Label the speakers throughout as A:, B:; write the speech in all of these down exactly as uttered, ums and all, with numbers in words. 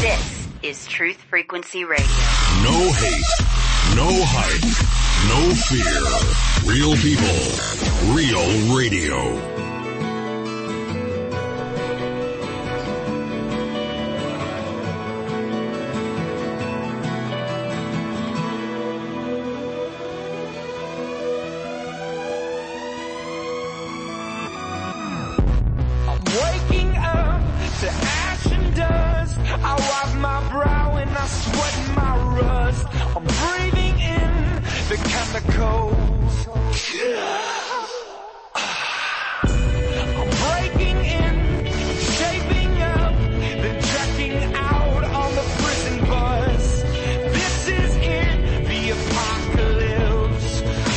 A: This is Truth Frequency Radio.
B: No hate, no hype, no fear. Real people, real radio.
C: I wipe my brow and I sweat my rust. I'm breathing in the chemicals. I'm breaking in, shaping up, then checking out on the prison bus. This is it, the apocalypse.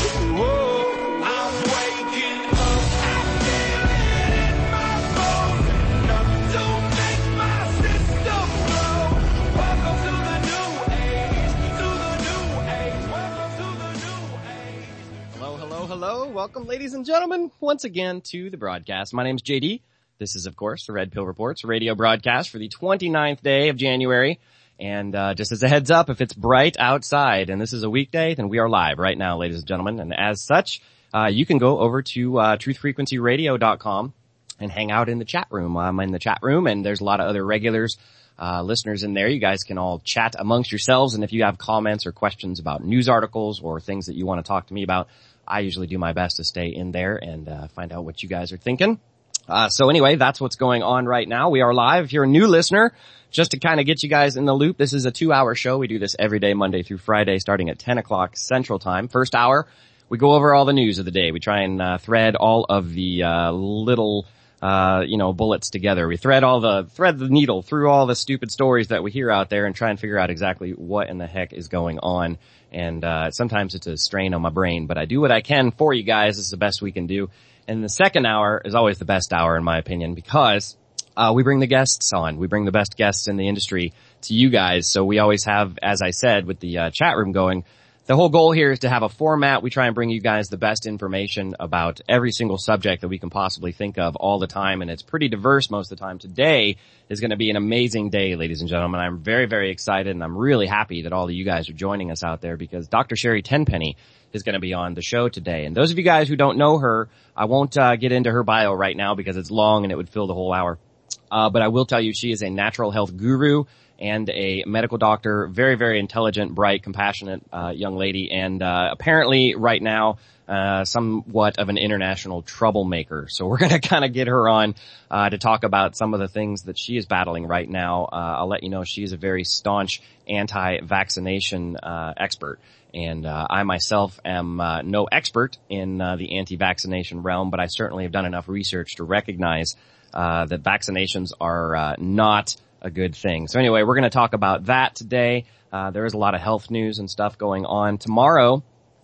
C: Whoa, I'm waking up. I feel it in my bones, enough to make my system blow. Welcome to the new age, to the new age. Welcome to the new age.
D: Hello, hello, hello. Welcome, ladies and gentlemen, once again to the broadcast. My name's J D. This is, of course, the Red Pill Reports radio broadcast for the twenty-ninth day of January. And uh just as a heads up, if it's bright outside and this is a weekday, then we are live right now, ladies and gentlemen. And as such, uh you can go over to uh truth frequency radio dot com and hang out in the chat room. I'm in the chat room, and there's a lot of other regulars, uh listeners in there. You guys can all chat amongst yourselves, and if you have comments or questions about news articles or things that you want to talk to me about, I usually do my best to stay in there and uh find out what you guys are thinking. Uh so anyway, that's what's going on right now. We are live. If you're a new listener, just to kind of get you guys in the loop, this is a two-hour show. We do this every day, Monday through Friday, starting at ten o'clock Central Time. First hour, we go over all the news of the day. We try and uh, thread all of the uh little uh you know bullets together. We thread all the thread the needle through all the stupid stories that we hear out there and try and figure out exactly what in the heck is going on. And uh sometimes it's a strain on my brain, but I do what I can for you guys. It's the best we can do. And the second hour is always the best hour, in my opinion, because uh we bring the guests on. We bring the best guests in the industry to you guys. So we always have, as I said, with the uh, chat room going, the whole goal here is to have a format. We try and bring you guys the best information about every single subject that we can possibly think of all the time, and it's pretty diverse most of the time. Today is going to be an amazing day, ladies and gentlemen. I'm very, very excited, and I'm really happy that all of you guys are joining us out there, because Doctor Sherry Tenpenny is going to be on the show today. And those of you guys who don't know her, I won't uh, get into her bio right now because it's long and it would fill the whole hour. Uh, but I will tell you, she is a natural health guru and a medical doctor, very, very intelligent, bright, compassionate uh young lady, and uh apparently right now uh somewhat of an international troublemaker. So we're going to kind of get her on uh to talk about some of the things that she is battling right now. Uh I'll let you know she is a very staunch anti-vaccination uh expert. And uh I myself am uh no expert in uh the anti-vaccination realm, but I certainly have done enough research to recognize uh that vaccinations are uh not a good thing. So anyway, we're going to talk about that today. Uh, there is a lot of health news and stuff going on. Tomorrow,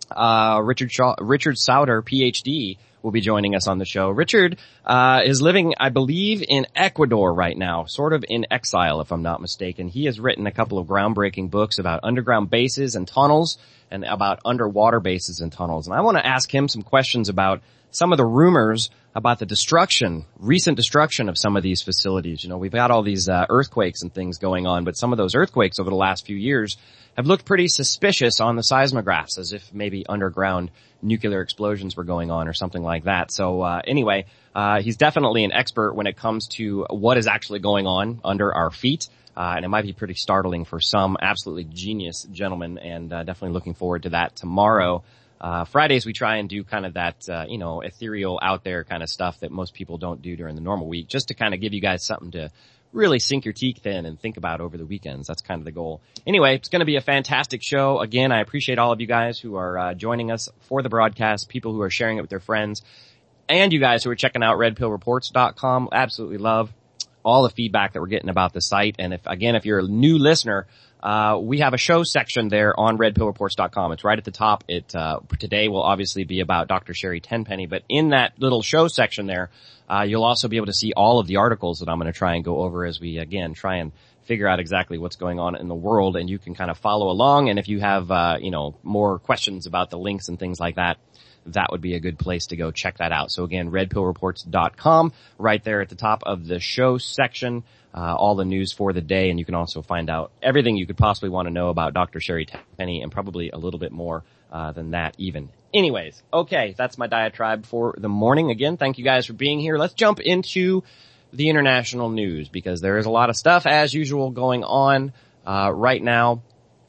D: uh, Richard Shaw, Richard Sauter, P H D, will be joining us on the show. Richard, uh, is living, I believe, in Ecuador right now, sort of in exile, if I'm not mistaken. He has written a couple of groundbreaking books about underground bases and tunnels, and about underwater bases and tunnels. And I want to ask him some questions about some of the rumors about the destruction, recent destruction of some of these facilities. You know, we've got all these uh, earthquakes and things going on, but some of those earthquakes over the last few years have looked pretty suspicious on the seismographs, as if maybe underground nuclear explosions were going on or something like that. So uh anyway, uh he's definitely an expert when it comes to what is actually going on under our feet. Uh, and it might be pretty startling for some. Absolutely genius gentleman, and uh, definitely looking forward to that tomorrow. Uh, Fridays we try and do kind of that, uh, you know, ethereal out there kind of stuff that most people don't do during the normal week, just to kind of give you guys something to really sink your teeth in and think about over the weekends. That's kind of the goal. Anyway, it's going to be a fantastic show. Again, I appreciate all of you guys who are uh, joining us for the broadcast, people who are sharing it with their friends, and you guys who are checking out red pill reports dot com. Absolutely love all the feedback that we're getting about the site. And if, again, if you're a new listener, uh, we have a show section there on red pill reports dot com. It's right at the top. It, uh, today will obviously be about Doctor Sherry Tenpenny, but in that little show section there, uh, you'll also be able to see all of the articles that I'm going to try and go over as we, again, try and figure out exactly what's going on in the world, and you can kind of follow along. And if you have, uh, you know, more questions about the links and things like that, that would be a good place to go check that out. So again, red pill reports dot com, right there at the top of the show section, uh, all the news for the day, and you can also find out everything you could possibly want to know about Doctor Sherry Tenpenny, and probably a little bit more uh, than that even. Anyways, okay, that's my diatribe for the morning. Again, thank you guys for being here. Let's jump into the international news, because there is a lot of stuff, as usual, going on uh right now.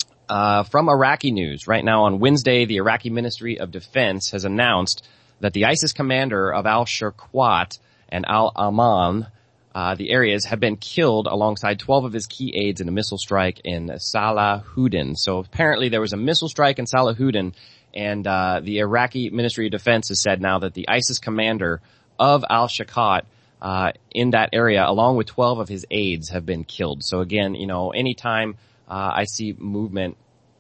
D: Uh from Iraqi news, right now on Wednesday, the Iraqi Ministry of Defense has announced that the ISIS commander of Al-Sharqat and Al-Aman, uh the areas, have been killed alongside twelve of his key aides in a missile strike in Salahuddin. So apparently there was a missile strike in Salahuddin, and uh the Iraqi Ministry of Defense has said now that the ISIS commander of Al-Sharqat Uh, in that area, along with twelve of his aides, have been killed. So again, you know, anytime, uh, I see movement,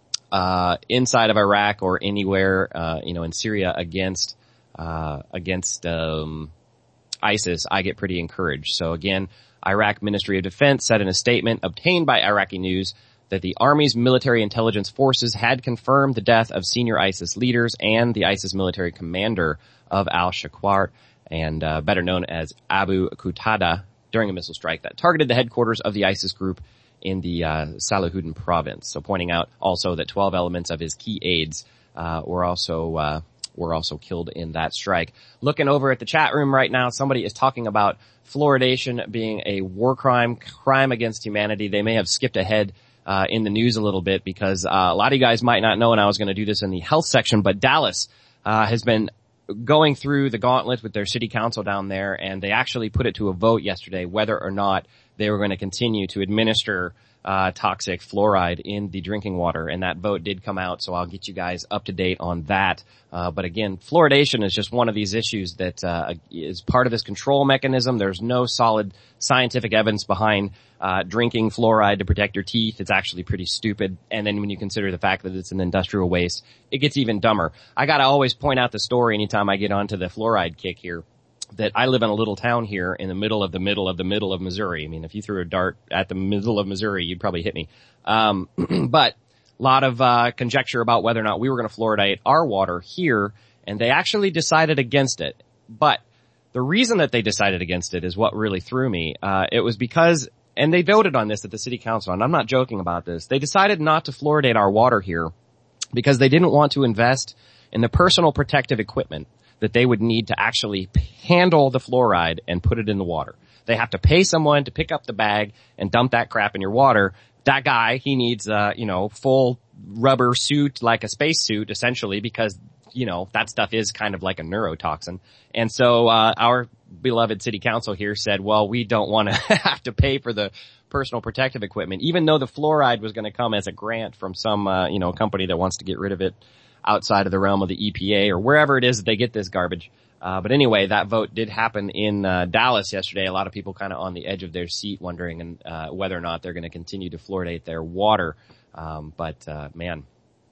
D: uh, inside of Iraq or anywhere, uh, you know, in Syria against, uh, against, um, ISIS, I get pretty encouraged. So again, Iraq Ministry of Defense said in a statement obtained by Iraqi News that the Army's military intelligence forces had confirmed the death of senior ISIS leaders and the ISIS military commander of Al-Sharqat, and uh, better known as Abu Qatada, during a missile strike that targeted the headquarters of the ISIS group in the uh, Salahuddin province. So pointing out also that twelve elements of his key aides uh, were also uh, were also killed in that strike. Looking over at the chat room right now, somebody is talking about fluoridation being a war crime, crime against humanity. They may have skipped ahead uh, in the news a little bit, because uh, a lot of you guys might not know, and I was going to do this in the health section, but Dallas uh, has been going through the gauntlet with their city council down there, and they actually put it to a vote yesterday whether or not they were going to continue to administer uh toxic fluoride in the drinking water, and that vote did come out, so I'll get you guys up to date on that. Uh but again, fluoridation is just one of these issues that uh is part of this control mechanism. There's no solid scientific evidence behind uh drinking fluoride to protect your teeth. It's actually pretty stupid, and then when you consider the fact that it's an industrial waste, it gets even dumber. I gotta always point out the story anytime I get onto the fluoride kick here, that I live in a little town here in the middle of the middle of the middle of Missouri. I mean, if you threw a dart at the middle of Missouri, you'd probably hit me. Um, but a lot of, uh, conjecture about whether or not we were going to fluoridate our water here, and they actually decided against it. But the reason that they decided against it is what really threw me. Uh, it was because, and they voted on this at the city council, and I'm not joking about this, they decided not to fluoridate our water here because they didn't want to invest in the personal protective equipment that they would need to actually handle the fluoride and put it in the water. They have to pay someone to pick up the bag and dump that crap in your water. That guy, he needs, uh, you know, full rubber suit, like a space suit, essentially, because, you know, that stuff is kind of like a neurotoxin. And so, uh, our beloved city council here said, well, we don't want to have to pay for the personal protective equipment, even though the fluoride was going to come as a grant from some, uh, you know, company that wants to get rid of it outside of the realm of the E P A or wherever it is that they get this garbage. Uh, but anyway, that vote did happen in uh, Dallas yesterday. A lot of people kind of on the edge of their seat wondering uh, whether or not they're going to continue to fluoridate their water. Um, but, uh, man,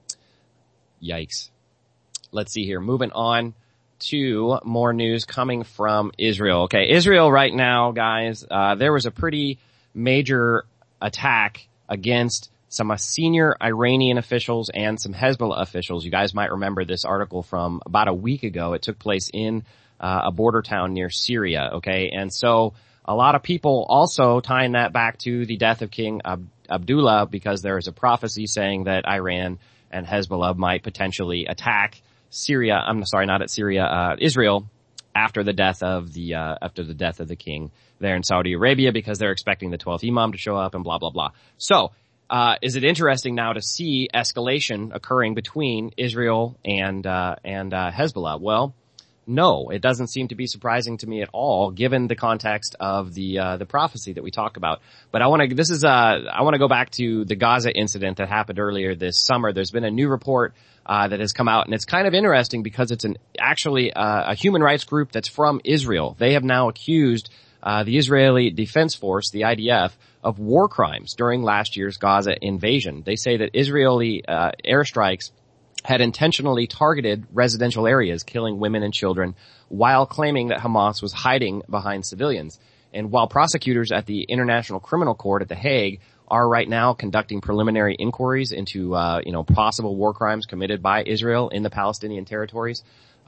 D: yikes. Let's see here. Moving on to more news coming from Israel. Okay, Israel right now, guys, uh, there was a pretty major attack against some senior Iranian officials and some Hezbollah officials. You guys might remember this article from about a week ago. It took place in uh, a border town near Syria, okay? And so a lot of people also tying that back to the death of King Ab- Abdullah, because there is a prophecy saying that Iran and Hezbollah might potentially attack Syria. I'm sorry, not at Syria, uh, Israel, after the death of the uh, after the death of the king there in Saudi Arabia, because they're expecting the twelfth Imam to show up and blah blah blah. So, uh is it interesting now to see escalation occurring between Israel and uh and uh Hezbollah? Well, no, it doesn't seem to be surprising to me at all, given the context of the uh the prophecy that we talk about. But I want to this is uh I want to go back to the Gaza incident that happened earlier this summer. There's been a new report uh that has come out, and it's kind of interesting because it's an actually uh, a human rights group that's from Israel. They have now accused uh the Israeli Defense Force, the I D F, of war crimes during last year's Gaza invasion. They say that Israeli uh airstrikes had intentionally targeted residential areas, killing women and children, while claiming that Hamas was hiding behind civilians. And while prosecutors at the International Criminal Court at The Hague are right now conducting preliminary inquiries into, uh, you know, possible war crimes committed by Israel in the Palestinian territories,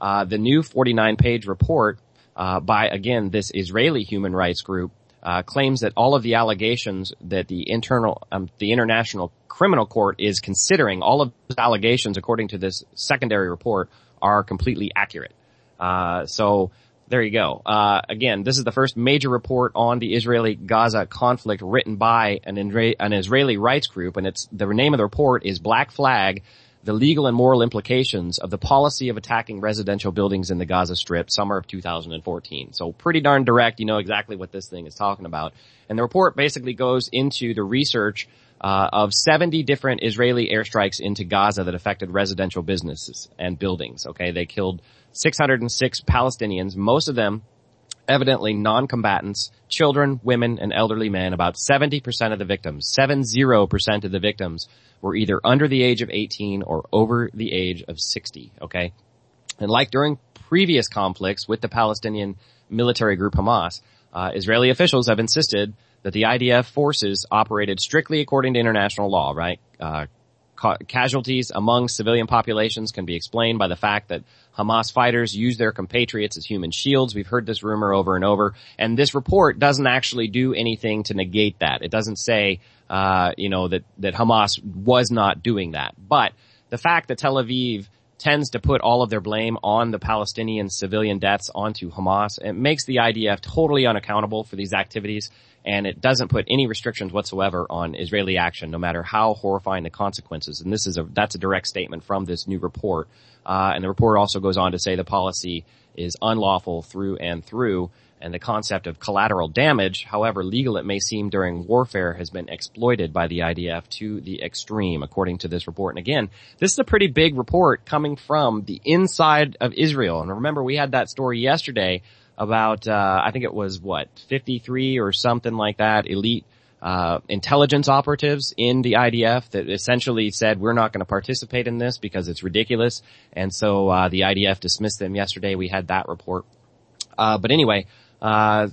D: Uh, the new forty-nine page report, uh, by, again, this Israeli human rights group, uh, claims that all of the allegations that the internal, um, the International Criminal Court is considering, all of those allegations, according to this secondary report, are completely accurate. Uh, so, there you go. Uh, again, this is the first major report on the Israeli-Gaza conflict written by an, an Israeli rights group, and it's, the name of the report is Black Flag, the legal and moral implications of the policy of attacking residential buildings in the Gaza Strip, summer of two thousand fourteen. So pretty darn direct. You know exactly what this thing is talking about. And the report basically goes into the research uh, of seventy different Israeli airstrikes into Gaza that affected residential businesses and buildings. Okay, they killed six hundred six Palestinians, most of them evidently non-combatants, children, women, and elderly men. About seventy percent of the victims, seventy percent of the victims were either under the age of eighteen or over the age of sixty, okay? And like during previous conflicts with the Palestinian military group Hamas, uh, Israeli officials have insisted that the I D F forces operated strictly according to international law, right? Uh, ca- casualties among civilian populations can be explained by the fact that Hamas fighters use their compatriots as human shields. We've heard this rumor over and over. And this report doesn't actually do anything to negate that. It doesn't say, uh, you know, that, that Hamas was not doing that. But the fact that Tel Aviv tends to put all of their blame on the Palestinian civilian deaths onto Hamas, it makes the I D F totally unaccountable for these activities. And it doesn't put any restrictions whatsoever on Israeli action, no matter how horrifying the consequences. And this is a, that's a direct statement from this new report. Uh, and the report also goes on to say the policy is unlawful through and through. And the concept of collateral damage, however legal it may seem during warfare, has been exploited by the I D F to the extreme, according to this report. And again, this is a pretty big report coming from the inside of Israel. And remember, we had that story yesterday about, uh, I think it was what, fifty-three or something like that, elite, uh, intelligence operatives in the I D F that essentially said, we're not going to participate in this because it's ridiculous. And so, uh, the I D F dismissed them yesterday. We had that report. Uh, but anyway, uh,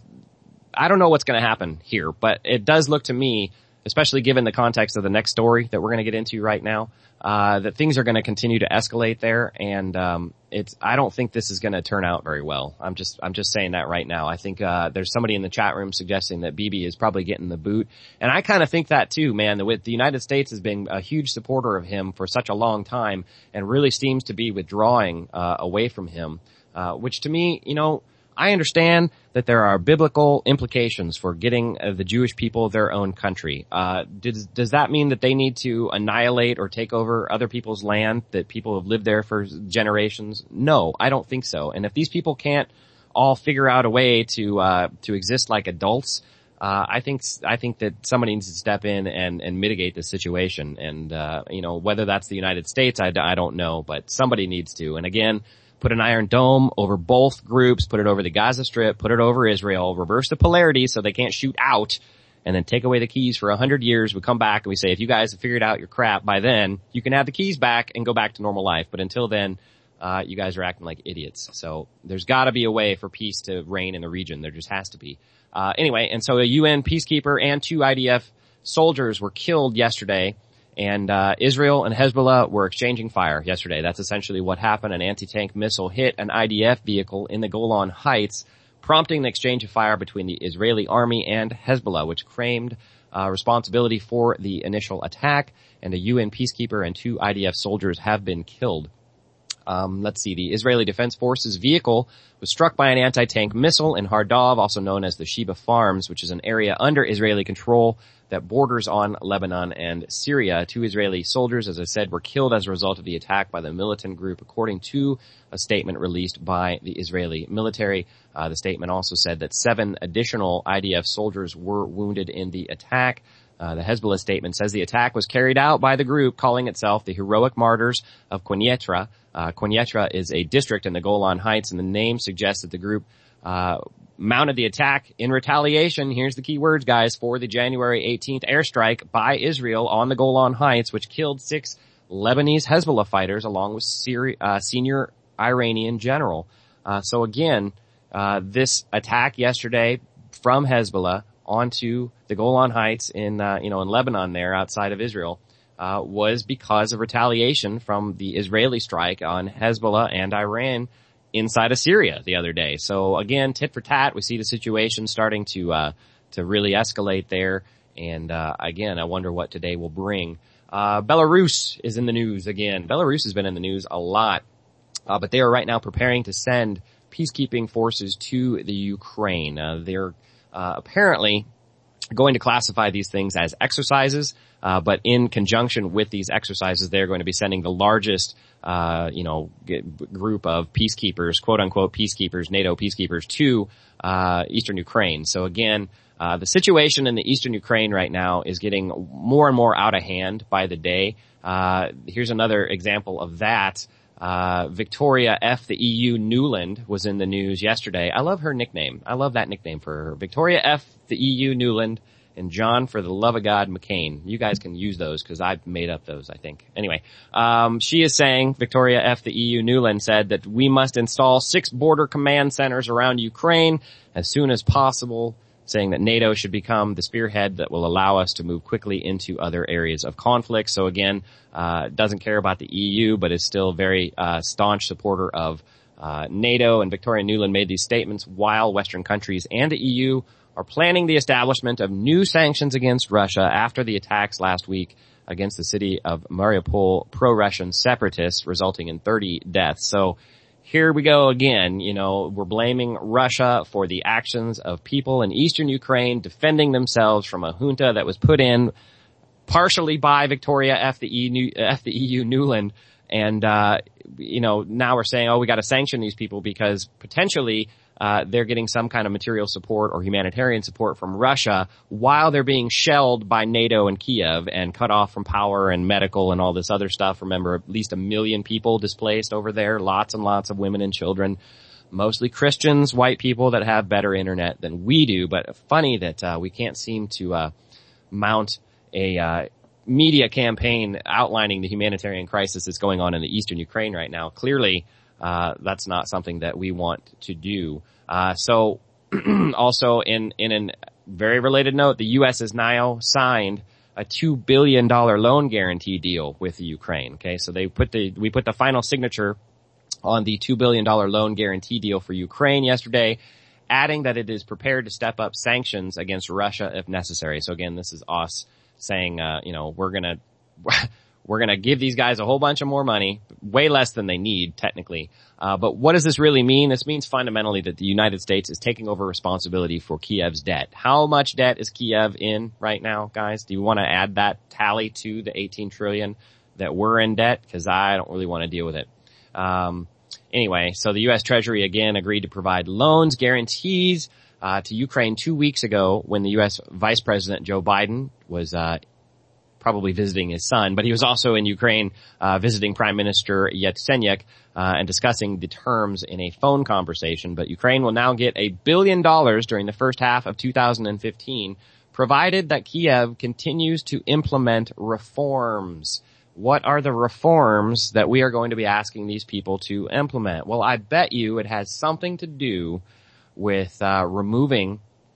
D: I don't know what's going to happen here, but it does look to me, especially given the context of the next story that we're going to get into right now, uh, that things are going to continue to escalate there. And, um, it's, I don't think this is going to turn out very well. I'm just, I'm just saying that right now. I think, uh, there's somebody in the chat room suggesting that Bibi is probably getting the boot. And I kind of think that too, man. The, with the United States has been a huge supporter of him for such a long time and really seems to be withdrawing, uh, away from him, uh, which to me, you know, I understand that there are biblical implications for getting uh, the Jewish people their own country. Uh, does, does that mean that they need to annihilate or take over other people's land that people have lived there for generations? No, I don't think so. And if these people can't all figure out a way to, uh, to exist like adults, uh, I think, I think that somebody needs to step in and, and mitigate the situation. And, uh, you know, whether that's the United States, I, I don't know, but somebody needs to. And again, put an Iron Dome over both groups, put it over the Gaza Strip, put it over Israel, reverse the polarity so they can't shoot out, and then take away the keys for a hundred years. We come back and we say, if you guys have figured out your crap by then, you can have the keys back and go back to normal life. But until then, uh, you guys are acting like idiots. So there's gotta be a way for peace to reign in the region. There just has to be. Uh, anyway, and so a U N peacekeeper and two I D F soldiers were killed yesterday. And, uh, Israel and Hezbollah were exchanging fire yesterday. That's essentially what happened. An anti-tank missile hit an I D F vehicle in the Golan Heights, prompting an exchange of fire between the Israeli army and Hezbollah, which claimed, uh, responsibility for the initial attack. And a U N peacekeeper and two I D F soldiers have been killed. Um, let's see. The Israeli Defense Forces vehicle was struck by an anti-tank missile in Hardov, also known as the Sheba Farms, which is an area under Israeli control that borders on Lebanon and Syria. Two Israeli soldiers, as I said, were killed as a result of the attack by the militant group, according to a statement released by the Israeli military. Uh, the statement also said that seven additional I D F soldiers were wounded in the attack. Uh, the Hezbollah statement says the attack was carried out by the group calling itself the Heroic Martyrs of Quneitra. Uh, Quneitra is a district in the Golan Heights, and the name suggests that the group uh mounted the attack in retaliation, here's the key words, guys, for the January eighteenth airstrike by Israel on the Golan Heights, which killed six Lebanese Hezbollah fighters along with Syri- uh, senior Iranian general. Uh, so again, uh, this attack yesterday from Hezbollah onto the Golan Heights in, uh, you know, in Lebanon there outside of Israel, uh, was because of retaliation from the Israeli strike on Hezbollah and Iran inside of Syria the other day. So again, tit for tat, we see the situation starting to, uh, to really escalate there. And, uh, again, I wonder what today will bring. Uh, Belarus is in the news again. Belarus has been in the news a lot, uh, but they are right now preparing to send peacekeeping forces to the Ukraine. Uh, they're, uh, apparently going to classify these things as exercises, uh, but in conjunction with these exercises, they're going to be sending the largest, uh, you know, g- group of peacekeepers, quote unquote peacekeepers, NATO peacekeepers to, uh, eastern Ukraine. So again, Uh, the situation in the eastern Ukraine right now is getting more and more out of hand by the day. Uh, here's another example of that. Uh, Victoria F. the E U Nuland was in the news yesterday. I love her nickname. I love that nickname for her. Victoria F. the E U Nuland and John, for the love of God, McCain. You guys can use those because I've made up those, I think. Anyway, um, she is saying, Victoria F. the E U Nuland said that we must install six border command centers around Ukraine as soon as possible, saying that NATO should become the spearhead that will allow us to move quickly into other areas of conflict. So again, uh, doesn't care about the E U, but is still very uh, staunch supporter of uh, NATO. And Victoria Nuland made these statements while Western countries and the E U are planning the establishment of new sanctions against Russia after the attacks last week against the city of Mariupol pro-Russian separatists, resulting in thirty deaths. So here we go again. You know, we're blaming Russia for the actions of people in eastern Ukraine defending themselves from a junta that was put in partially by Victoria F. the E U Nuland. And, uh, you know, now we're saying, oh, we got to sanction these people because potentially uh, they're getting some kind of material support or humanitarian support from Russia while they're being shelled by NATO and Kiev and cut off from power and medical and all this other stuff. Remember, at least a million people displaced over there, lots and lots of women and children, mostly Christians, white people that have better internet than we do. But funny that uh, we can't seem to uh, mount a uh, media campaign outlining the humanitarian crisis that's going on in the eastern Ukraine right now. Clearly, uh, that's not something that we want to do. Uh, so also in, in a very related note, the U S has now signed a two billion dollars loan guarantee deal with the Ukraine. Okay. So they put the, we put the final signature on the two billion dollars loan guarantee deal for Ukraine yesterday, adding that it is prepared to step up sanctions against Russia if necessary. So again, this is us saying, uh, you know, we're gonna, we're gonna give these guys a whole bunch of more money, way less than they need, technically. Uh, but what does this really mean? This means fundamentally that the United States is taking over responsibility for Kiev's debt. How much debt is Kiev in right now, guys? Do you want to add that tally to the eighteen trillion that we're in debt? Cause I don't really want to deal with it. Um, anyway, so the U S Treasury again agreed to provide loans, guarantees, Uh, to Ukraine two weeks ago when the U S Vice President Joe Biden was, uh, probably visiting his son, but he was also in Ukraine, uh, visiting Prime Minister Yatsenyuk, uh, and discussing the terms in a phone conversation. But Ukraine will now get a billion dollars during the first half of two thousand fifteen, provided that Kiev continues to implement reforms. What are the reforms that we are going to be asking these people to implement? Well, I bet you it has something to do with uh removing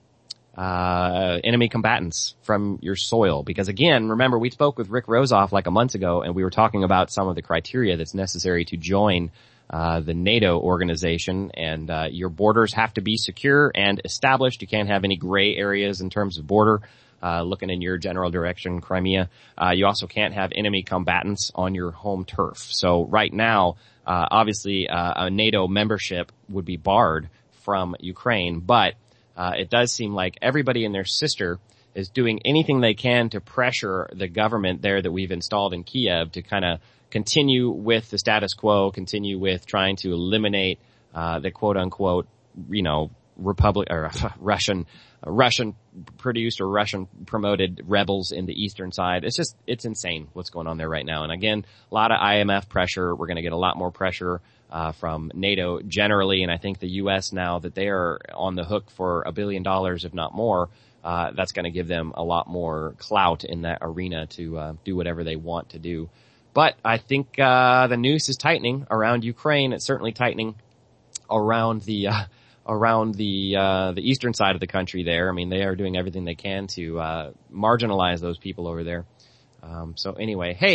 D: uh enemy combatants from your soil. Because again, remember, we spoke with Rick Rozoff like a month ago, and we were talking about some of the criteria that's necessary to join uh the NATO organization. And uh your borders have to be secure and established. You can't have any gray areas in terms of border. Uh looking in your general direction, Crimea. Uh you also can't have enemy combatants on your home turf. So right now, uh obviously uh, a NATO membership would be barred from Ukraine, but uh it does seem like everybody and their sister is doing anything they can to pressure the government there that we've installed in Kiev to kind of continue with the status quo, continue with trying to eliminate uh the quote unquote, you know, Republic or uh, Russian uh, Russian produced or Russian promoted rebels in the eastern side. It's just, it's insane what's going on there right now. And again, a lot of I M F pressure. We're going to get a lot more pressure uh from NATO generally, and I think the U S now that they are on the hook for a billion dollars, if not more, uh that's going to give them a lot more clout in that arena to uh do whatever they want to do. But I think uh the noose is tightening around Ukraine. It's certainly tightening around the uh around the uh the eastern side of the country there. I mean, they are doing everything they can to uh marginalize those people over there. Um so anyway, hey,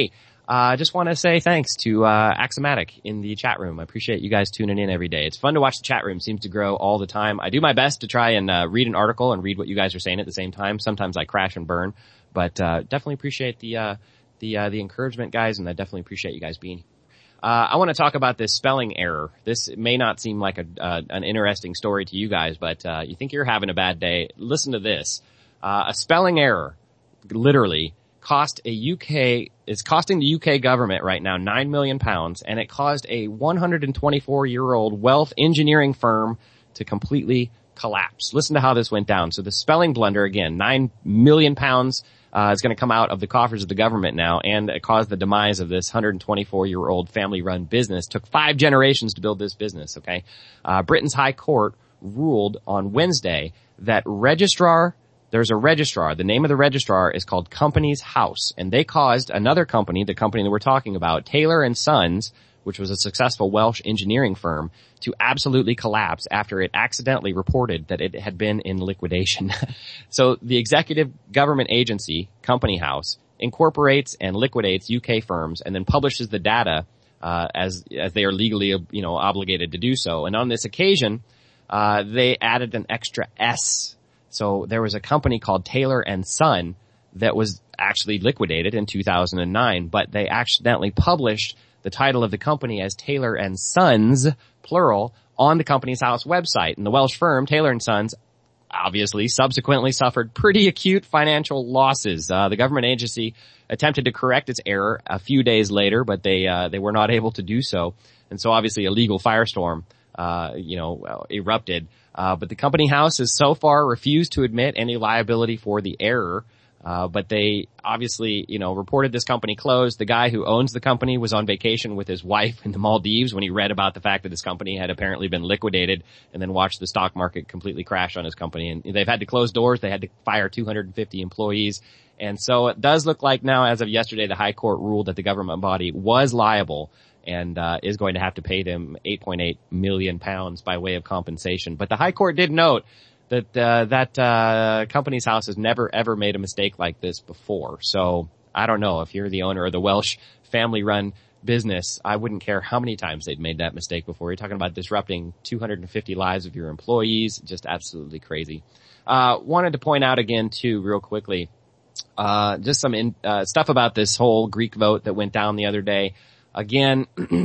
D: I uh, just want to say thanks to uh Axiomatic in the chat room. I appreciate you guys tuning in every day. It's fun to watch the chat room. It seems to grow all the time. I do my best to try and uh, read an article and read what you guys are saying at the same time. Sometimes I crash and burn, but uh definitely appreciate the uh the uh the encouragement, guys, and I definitely appreciate you guys being here. Uh I want to talk about this spelling error. This may not seem like a uh, an interesting story to you guys, but uh you think you're having a bad day, listen to this. Uh a spelling error literally cost a U K, it's costing the U K government right now nine million pounds, and it caused a one hundred twenty-four year old wealth engineering firm to completely collapse. Listen to how this went down. So the spelling blunder, again, nine million pounds, uh, is going to come out of the coffers of the government now, and it caused the demise of this one hundred twenty-four year old family run business. Took five generations to build this business, okay? Uh, Britain's High Court ruled on Wednesday that registrar There's a registrar. The name of the registrar is called Companies House, and they caused another company, the company that we're talking about, Taylor and Sons, which was a successful Welsh engineering firm, to absolutely collapse after it accidentally reported that it had been in liquidation. So the executive government agency, Company House, incorporates and liquidates U K firms and then publishes the data uh as as they are legally, you know, obligated to do so. And on this occasion, uh they added an extra S. So there was a company called Taylor and Son that was actually liquidated in two thousand nine, but they accidentally published the title of the company as Taylor and Sons, plural, on the Companies House website. And the Welsh firm, Taylor and Sons, obviously subsequently suffered pretty acute financial losses. Uh, the government agency attempted to correct its error a few days later, but they, uh, they were not able to do so. And so obviously a legal firestorm, uh, you know, erupted. Uh, but the Company House has so far refused to admit any liability for the error. Uh, but they obviously, you know, reported this company closed. The guy who owns the company was on vacation with his wife in the Maldives when he read about the fact that this company had apparently been liquidated, and then watched the stock market completely crash on his company. And they've had to close doors. They had to fire two hundred fifty employees. And so it does look like now, as of yesterday, the High Court ruled that the government body was liable and uh is going to have to pay them eight point eight million pounds by way of compensation. But the High Court did note that uh that uh Companies House has never ever made a mistake like this before. So I don't know, if you're the owner of the Welsh family run business, I wouldn't care how many times they'd made that mistake before. You're talking about disrupting two hundred fifty lives of your employees. Just absolutely crazy. Uh wanted to point out again too, real quickly, uh just some in, uh stuff about this whole Greek vote that went down the other day. Again,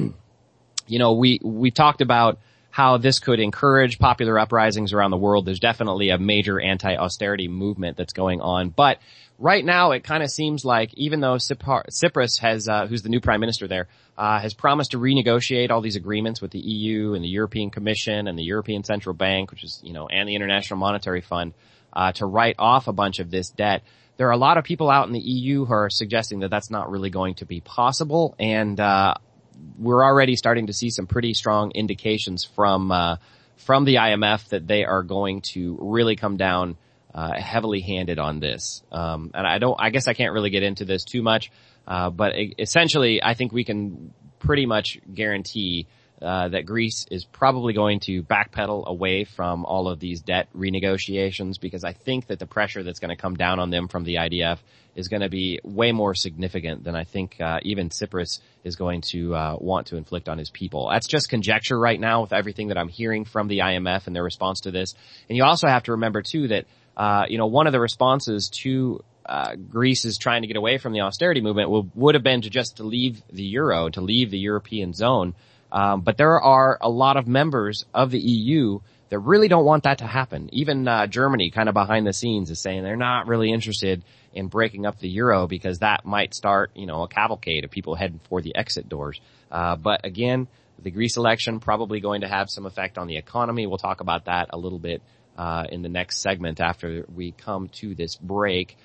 D: you know, we, we talked about how this could encourage popular uprisings around the world. There's definitely a major anti-austerity movement that's going on. But right now, it kind of seems like, even though Tsipras has, uh, who's the new prime minister there, uh, has promised to renegotiate all these agreements with the E U and the European Commission and the European Central Bank, which is, you know, and the International Monetary Fund, uh, to write off a bunch of this debt. There are a lot of people out in the E U who are suggesting that that's not really going to be possible, and uh we're already starting to see some pretty strong indications from uh from the I M F that they are going to really come down uh heavily handed on this. Um and I don't I guess I can't really get into this too much, uh but essentially I think we can pretty much guarantee Uh, that Greece is probably going to backpedal away from all of these debt renegotiations, because I think that the pressure that's going to come down on them from the I D F is going to be way more significant than I think uh, even Tsipras is going to uh, want to inflict on his people. That's just conjecture right now with everything that I'm hearing from the I M F and their response to this. And you also have to remember too that uh, you know, one of the responses to uh Greece is trying to get away from the austerity movement would, would have been to just to leave the euro, to leave the European zone. Um, but there are a lot of members of the E U that really don't want that to happen. Even uh, Germany, kind of behind the scenes, is saying they're not really interested in breaking up the euro because that might start, you know, a cavalcade of people heading for the exit doors. Uh, but again, the Greece election probably going to have some effect on the economy. We'll talk about that a little bit uh in the next segment after we come to this break.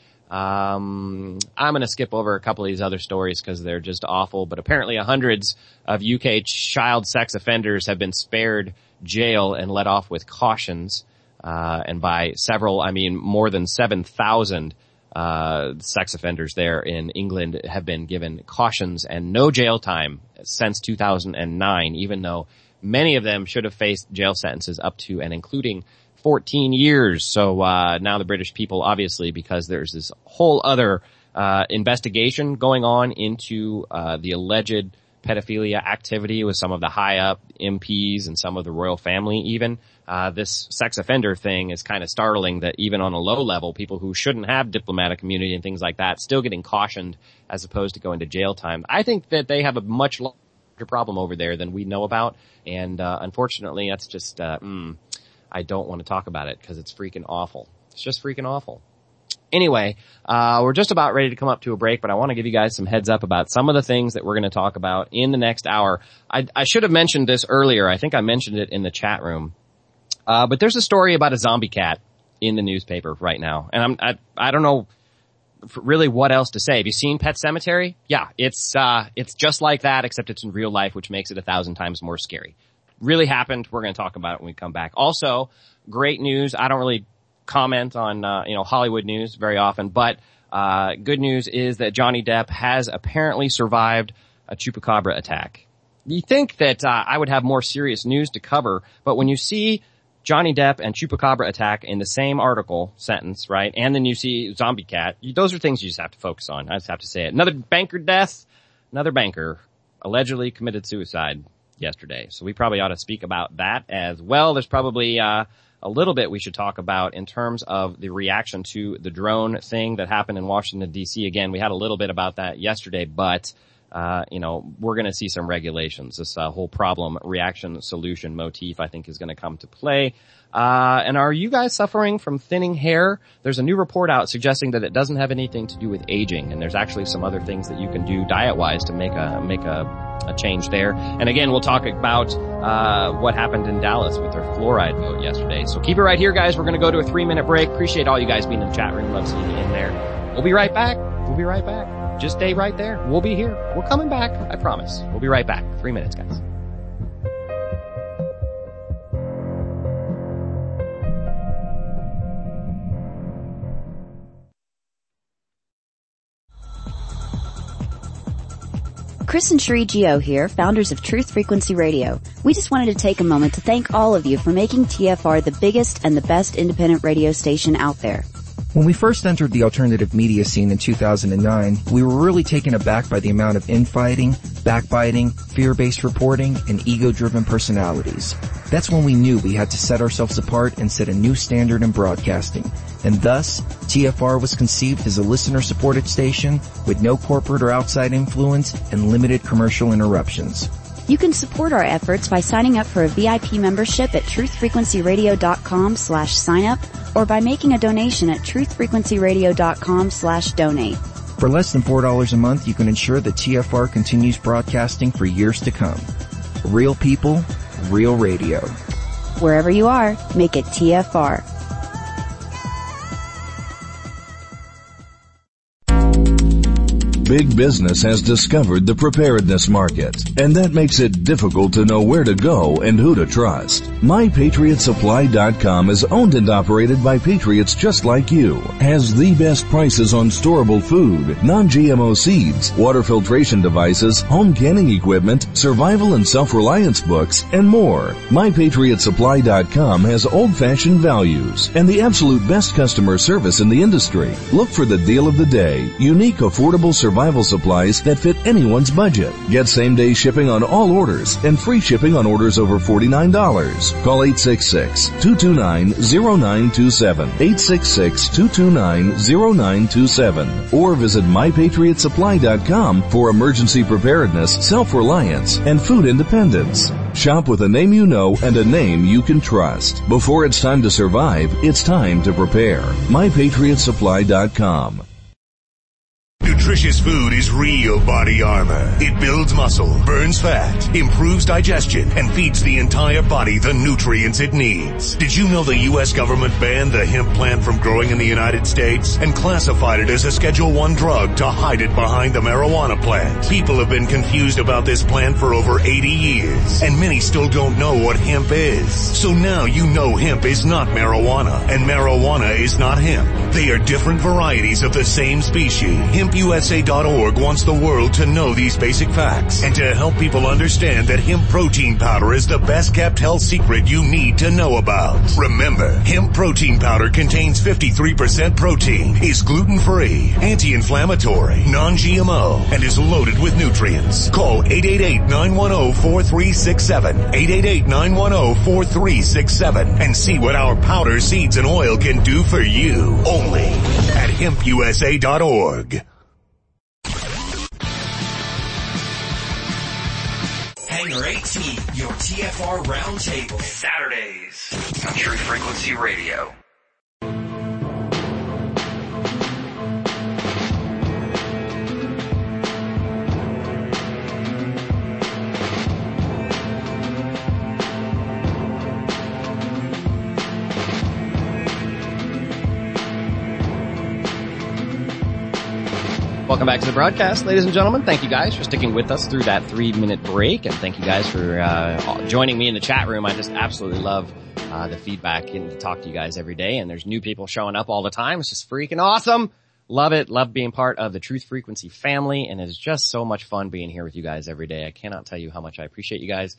D: Um, I'm going to skip over a couple of these other stories because they're just awful, but apparently hundreds of U K child sex offenders have been spared jail and let off with cautions. Uh, and by several, I mean more than seven thousand, uh, sex offenders there in England have been given cautions and no jail time since two thousand nine, even though many of them should have faced jail sentences up to and including fourteen years. So, uh, now the British people, obviously, because there's this whole other, uh, investigation going on into, uh, the alleged pedophilia activity with some of the high up M Ps and some of the royal family even. Uh, this sex offender thing is kind of startling that even on a low level, people who shouldn't have diplomatic immunity and things like that still getting cautioned as opposed to going to jail time. I think that they have a much larger problem over there than we know about. And, uh, unfortunately, that's just, uh, mm, I don't want to talk about it because it's freaking awful. It's just freaking awful. Anyway, uh, we're just about ready to come up to a break, but I want to give you guys some heads up about some of the things that we're going to talk about in the next hour. I, I should have mentioned this earlier. I think I mentioned it in the chat room. Uh, but there's a story about a zombie cat in the newspaper right now. And I'm, I, I don't know really what else to say. Have you seen Pet Sematary? Yeah, it's, uh, it's just like that, except it's in real life, which makes it a thousand times more scary. Really happened. We're going to talk about it when we come back. Also, great news. I don't really comment on, uh, you know, Hollywood news very often, but, uh, good news is that Johnny Depp has apparently survived a chupacabra attack. You think that, uh, I would have more serious news to cover, but when you see Johnny Depp and chupacabra attack in the same article sentence, right? And then you see zombie cat, you, those are things you just have to focus on. I just have to say it. Another banker death, another banker allegedly committed suicide yesterday. So we probably ought to speak about that as well. There's probably, uh, a little bit we should talk about in terms of the reaction to the drone thing that happened in Washington, D C. Again, we had a little bit about that yesterday, but, uh, you know, we're going to see some regulations. This uh, whole problem, reaction, solution motif, I think is going to come to play. Uh, and are you guys suffering from thinning hair? There's a new report out suggesting that it doesn't have anything to do with aging, and there's actually some other things that you can do diet-wise to make a, make a, a change there. And again, we'll talk about, uh, what happened in Dallas with their fluoride vote yesterday. So keep it right here, guys. We're going to go to a three minute break. Appreciate all you guys being in the chat room. Love seeing you in there. We'll be right back. We'll be right back. Just stay right there. We'll be here. We're coming back. I promise. We'll be right back. Three minutes, guys.
E: Chris and Sheree Gio here, founders of Truth Frequency Radio. We just wanted to take a moment to thank all of you for making T F R the biggest and the best independent radio station out there.
F: When we first entered the alternative media scene in two thousand nine, we were really taken aback by the amount of infighting, backbiting, fear-based reporting, and ego-driven personalities. That's when we knew we had to set ourselves apart and set a new standard in broadcasting. And thus, T F R was conceived as a listener-supported station with no corporate or outside influence and limited commercial interruptions.
E: You can support our efforts by signing up for a V I P membership at truthfrequencyradio.com slash sign up or by making a donation at truthfrequencyradio.com slash donate.
F: For less than four dollars a month, you can ensure that T F R continues broadcasting for years to come. Real people, real radio.
E: Wherever you are, make it T F R.
B: Big business has discovered the preparedness market, and that makes it difficult to know where to go and who to trust. My Patriot Supply dot com is owned and operated by patriots just like you, has the best prices on storable food, non-G M O seeds, water filtration devices, home canning equipment, survival and self-reliance books, and more. My Patriot Supply dot com has old-fashioned values and the absolute best customer service in the industry. Look for the deal of the day, unique, affordable survival supplies that fit anyone's budget. Get same-day shipping on all orders and free shipping on orders over forty-nine dollars. Call eight six six, two two nine, zero nine two seven, eight six six, two two nine, zero nine two seven, or visit my patriot supply dot com for emergency preparedness, self-reliance, and food independence. Shop with a name you know and a name you can trust. Before it's time to survive, it's time to prepare. my patriot supply dot com.
G: Nutritious food is real body armor. It builds muscle, burns fat, improves digestion, and feeds the entire body the nutrients it needs. Did you know the U S government banned the hemp plant from growing in the United States and classified it as a Schedule one drug to hide it behind the marijuana plant? People have been confused about this plant for over eighty years, and many still don't know what hemp is. So now you know hemp is not marijuana, and marijuana is not hemp. They are different varieties of the same species. hemp u s a dot org wants the world to know these basic facts and to help people understand that hemp protein powder is the best kept health secret you need to know about. Remember, hemp protein powder contains fifty-three percent protein, is gluten-free, anti-inflammatory, non-G M O, and is loaded with nutrients. Call eight eight eight, nine one zero, four three six seven, eight eight eight, nine one zero, four three six seven, and see what our powder, seeds, and oil can do for you. Only at hemp u s a dot org.
H: Hangar eighteen, your T F R Roundtable.
I: Saturdays on True Frequency Radio.
D: Welcome back to the broadcast, ladies and gentlemen. Thank you guys for sticking with us through that three-minute break, and thank you guys for uh joining me in the chat room. I just absolutely love uh the feedback, getting to talk to you guys every day, and there's new people showing up all the time. It's just freaking awesome. Love it. Love being part of the Truth Frequency family, and it's just so much fun being here with you guys every day. I cannot tell you how much I appreciate you guys.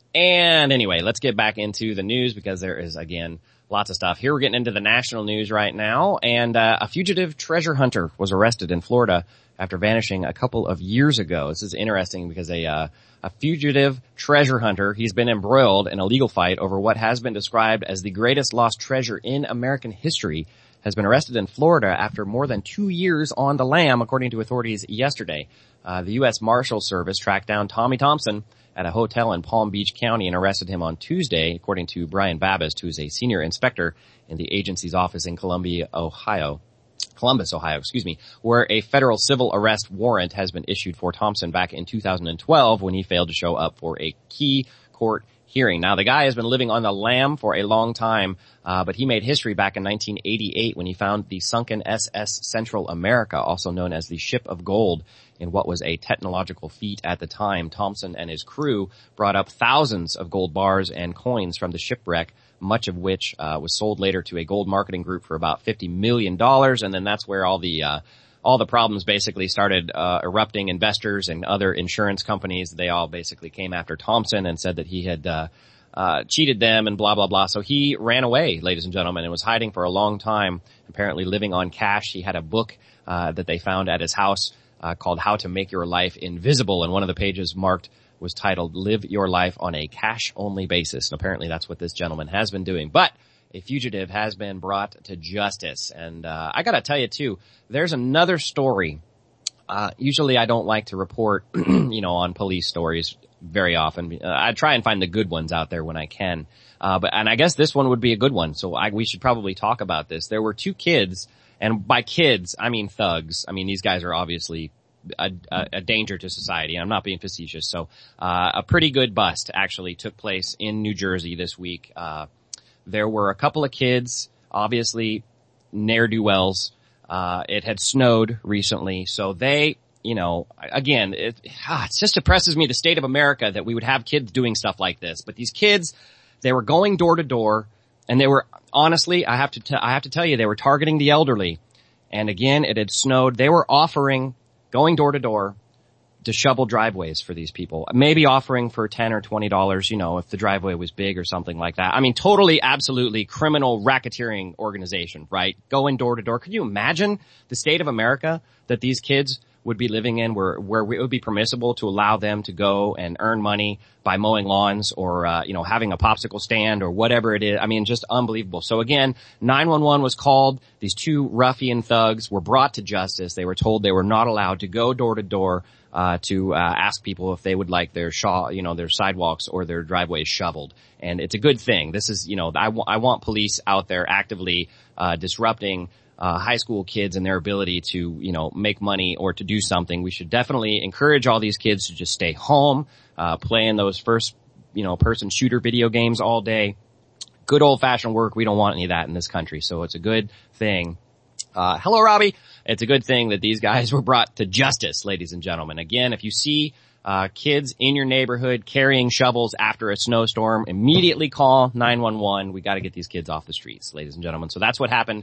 D: And anyway, let's get back into the news, because there is, again, lots of stuff. Here we're getting into the national news right now, and uh, a fugitive treasure hunter was arrested in Florida after vanishing a couple of years ago. This is interesting because a uh, a fugitive treasure hunter, he's been embroiled in a legal fight over what has been described as the greatest lost treasure in American history, has been arrested in Florida after more than two years on the lam, according to authorities yesterday. Uh, the U S Marshal Service tracked down Tommy Thompson at a hotel in Palm Beach County and arrested him on Tuesday, according to Brian Babist, who is a senior inspector in the agency's office in Columbia, Ohio. Columbus, Ohio, excuse me, where a federal civil arrest warrant has been issued for Thompson back in two thousand twelve when he failed to show up for a key court hearing. Now, the guy has been living on the lam for a long time, uh, but he made history back in nineteen eighty-eight when he found the sunken S S Central America, also known as the Ship of Gold, in what was a technological feat at the time. Thompson and his crew brought up thousands of gold bars and coins from the shipwreck, much of which uh, was sold later to a gold marketing group for about fifty million dollars, and then that's where all the uh all the problems basically started uh erupting. Investors and other insurance companies, they all basically came after Thompson and said that he had uh uh cheated them and blah, blah, blah. So he ran away, ladies and gentlemen, and was hiding for a long time, apparently living on cash. He had a book uh that they found at his house uh called How to Make Your Life Invisible, and one of the pages marked was titled Live Your Life on a Cash-Only Basis. And apparently that's what this gentleman has been doing. But a fugitive has been brought to justice. And uh I gotta tell you, too, there's another story. Uh Usually I don't like to report, you know, on police stories very often. Uh, I try and find the good ones out there when I can. Uh but and I guess this one would be a good one. So I, we should probably talk about this. There were two kids, and by kids, I mean thugs. I mean, these guys are obviously A, a, a danger to society. I'm not being facetious. So, uh, a pretty good bust actually took place in New Jersey this week. Uh, there were a couple of kids, obviously ne'er-do-wells. Uh, it had snowed recently, so they, you know, again, it, ah, it just depresses me, the state of America, that we would have kids doing stuff like this. But these kids, they were going door to door, and they were, honestly, I have to, t- I have to tell you, they were targeting the elderly. And again, it had snowed. They were offering, going door to door to shovel driveways for these people. Maybe offering for ten or twenty dollars, you know, if the driveway was big or something like that. I mean, totally, absolutely criminal racketeering organization, right? Going door to door. Could you imagine the state of America that these kids would be living in, where, where it would be permissible to allow them to go and earn money by mowing lawns or, uh, you know, having a popsicle stand or whatever it is. I mean, just unbelievable. So again, nine one one was called. These two ruffian thugs were brought to justice. They were told they were not allowed to go door to door, uh, to, uh, ask people if they would like their shaw, you know, their sidewalks or their driveways shoveled. And it's a good thing. This is, you know, I, w- I want police out there actively, uh, disrupting Uh, high school kids and their ability to, you know, make money or to do something. We should definitely encourage all these kids to just stay home, uh, playing those first, you know, person shooter video games all day. Good old fashioned work. We don't want any of that in this country. So it's a good thing. Uh, hello, Robbie. It's a good thing that these guys were brought to justice, ladies and gentlemen. Again, if you see Uh, kids in your neighborhood carrying shovels after a snowstorm, immediately call nine one one. We got to get these kids off the streets, ladies and gentlemen. So that's what happened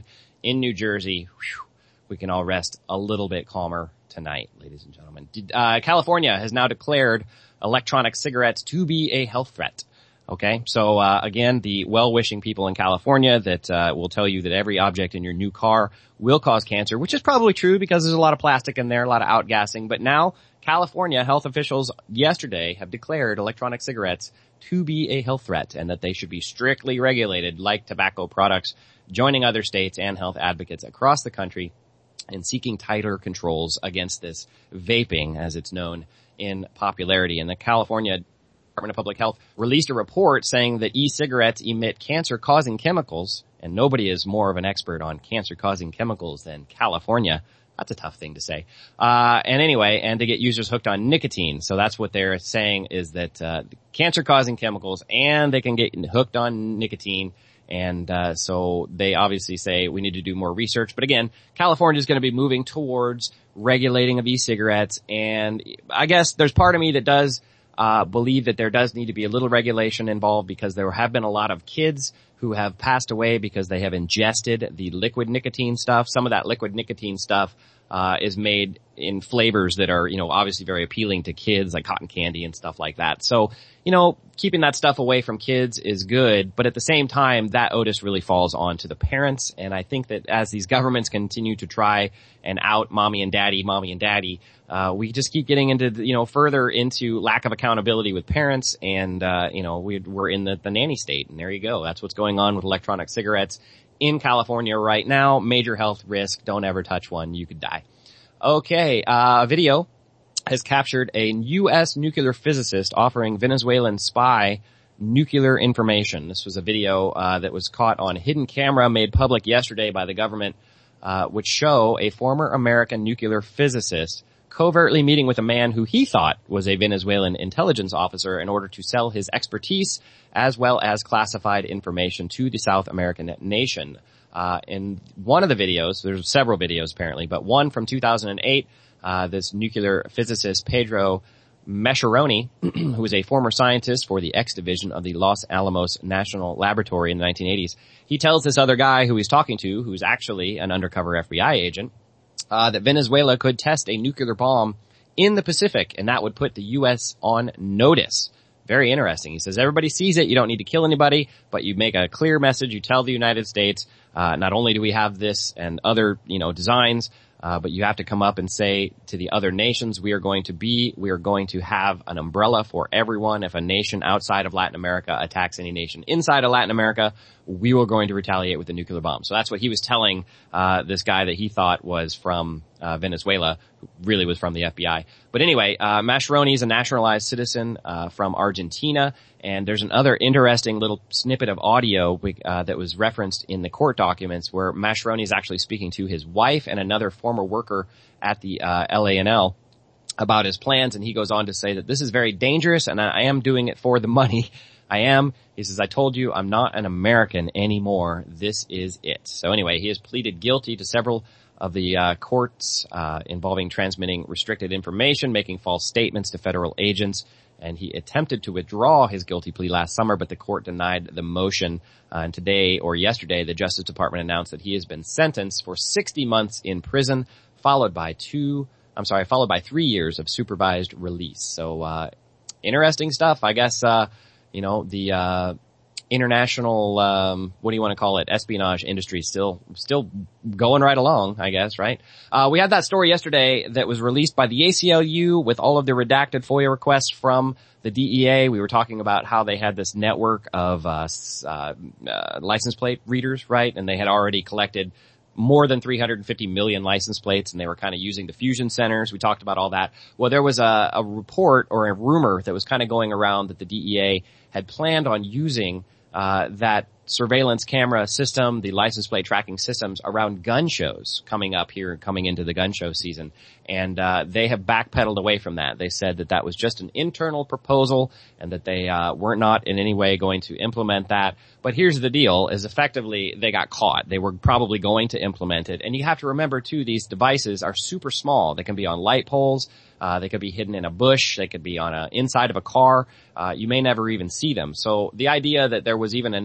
D: in New Jersey. Whew, we can all rest a little bit calmer tonight, ladies and gentlemen. Uh, California has now declared electronic cigarettes to be a health threat. Okay, so uh, again, the well-wishing people in California that uh, will tell you that every object in your new car will cause cancer, which is probably true because there's a lot of plastic in there, a lot of outgassing. But now, California health officials yesterday have declared electronic cigarettes to be a health threat and that they should be strictly regulated like tobacco products, joining other states and health advocates across the country in seeking tighter controls against this vaping, as it's known, in popularity. And the California Department of Public Health released a report saying that e-cigarettes emit cancer-causing chemicals, and nobody is more of an expert on cancer-causing chemicals than California. That's a tough thing to say. Uh, and anyway, and to get users hooked on nicotine. So that's what they're saying is that, uh, cancer-causing chemicals, and they can get hooked on nicotine. And, uh, so they obviously say we need to do more research. But again, California is going to be moving towards regulating of e-cigarettes. And I guess there's part of me that does Uh, believe that there does need to be a little regulation involved because there have been a lot of kids who have passed away because they have ingested the liquid nicotine stuff. Some of that liquid nicotine stuff uh is made in flavors that are, you know, obviously very appealing to kids, like cotton candy and stuff like that. So, you know, keeping that stuff away from kids is good, but at the same time, that onus really falls on to the parents. And I think that as these governments continue to try and out mommy and daddy, mommy and daddy, uh we just keep getting into, you know, further into lack of accountability with parents. And, uh, you know, we, we're in the, the nanny state. And there you go. That's what's going on with electronic cigarettes in California right now. Major health risk. Don't ever touch one. You could die. Okay. Uh, a video has captured a U S nuclear physicist offering Venezuelan spy nuclear information. This was a video uh, that was caught on hidden camera made public yesterday by the government, uh, which show a former American nuclear physicist covertly meeting with a man who he thought was a Venezuelan intelligence officer in order to sell his expertise as well as classified information to the South American nation. Uh, in one of the videos, there's several videos apparently, but one from two thousand eight, uh, this nuclear physicist Pedro Mascheroni, who was a former scientist for the X division of the Los Alamos National Laboratory in the nineteen eighties, he tells this other guy who he's talking to, who's actually an undercover F B I agent, Uh, that Venezuela could test a nuclear bomb in the Pacific, and that would put the U S on notice. Very interesting. He says everybody sees it. You don't need to kill anybody, but you make a clear message. You tell the United States, uh, not only do we have this and other, you know, designs, uh, but you have to come up and say to the other nations, we are going to be, we are going to have an umbrella for everyone. If a nation outside of Latin America attacks any nation inside of Latin America, we were going to retaliate with a nuclear bomb. So that's what he was telling, uh, this guy that he thought was from, uh, Venezuela, who really was from the F B I. But anyway, uh, Mascheroni is a naturalized citizen, uh, from Argentina. And there's another interesting little snippet of audio, uh, that was referenced in the court documents where Mascheroni is actually speaking to his wife and another former worker at the, uh, L A N L about his plans. And he goes on to say that this is very dangerous and I am doing it for the money. I am. He says, I told you I'm not an American anymore. This is it. So anyway, he has pleaded guilty to several of the uh, courts uh involving transmitting restricted information, making false statements to federal agents, and he attempted to withdraw his guilty plea last summer, but the court denied the motion. Uh, and today or yesterday, the Justice Department announced that he has been sentenced for sixty months in prison, followed by two, I'm sorry, followed by three years of supervised release. So uh interesting stuff, I guess. uh You know, the, uh, international, um, what do you want to call it? Espionage industry still, still going right along, I guess, right? Uh, we had that story yesterday that was released by the A C L U with all of the redacted FOIA requests from the D E A. We were talking about how they had this network of, uh, uh, uh license plate readers, right? And they had already collected more than three hundred fifty million license plates, and they were kind of using the fusion centers. We talked about all that. Well, there was a, a report or a rumor that was kind of going around that the D E A had planned on using uh that surveillance camera system, the license plate tracking systems around gun shows coming up here, coming into the gun show season. And uh they have backpedaled away from that. They said that that was just an internal proposal and that they uh weren't not in any way going to implement that. But here's the deal, is effectively they got caught. They were probably going to implement it. And you have to remember too, these devices are super small. They can be on light poles. Uh, they could be hidden in a bush. They could be on a inside of a car. Uh, you may never even see them. So the idea that there was even an internal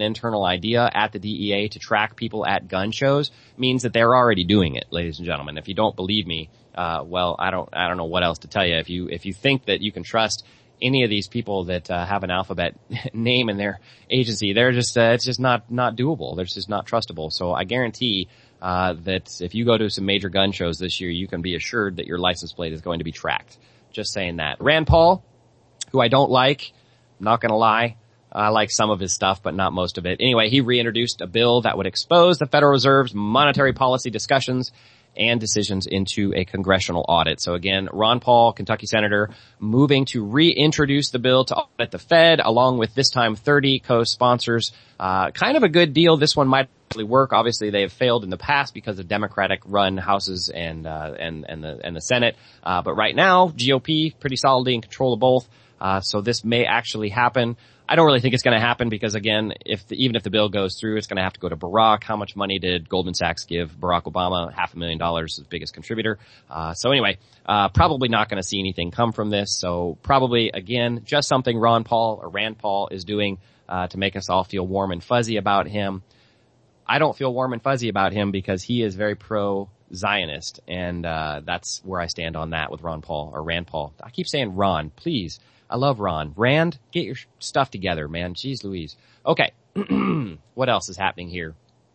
D: idea at the D E A to track people at gun shows means that they're already doing it, ladies and gentlemen. If you don't believe me, uh, well, I don't, I don't know what else to tell you. If you, if you think that you can trust any of these people that uh, have an alphabet name in their agency, they're just, uh, it's just not, not doable. They're just not trustable. So I guarantee uh, that if you go to some major gun shows this year, you can be assured that your license plate is going to be tracked. Just saying that. Rand Paul, who I don't like, I'm not gonna lie, I like some of his stuff, but not most of it. Anyway, he reintroduced a bill that would expose the Federal Reserve's monetary policy discussions and decisions into a congressional audit. So again, Ron Paul, Kentucky Senator, moving to reintroduce the bill to audit the Fed, along with this time thirty co-sponsors. Uh, kind of a good deal. This one might actually work. Obviously, they have failed in the past because of Democratic-run houses and uh, and and the and the Senate. Uh, but right now, G O P pretty solidly in control of both. Uh, so this may actually happen. I don't really think it's going to happen because, again, if the, even if the bill goes through, it's going to have to go to Barack. How much money did Goldman Sachs give Barack Obama? Half a million dollars, his biggest contributor. Uh, so anyway, uh, probably not going to see anything come from this. So probably, again, just something Ron Paul or Rand Paul is doing uh, to make us all feel warm and fuzzy about him. I don't feel warm and fuzzy about him because he is very pro-Zionist, and uh, that's where I stand on that with Ron Paul or Rand Paul. I keep saying Ron, please. I love Ron. Rand, get your stuff together, man. Jeez Louise. Okay. What else is happening here?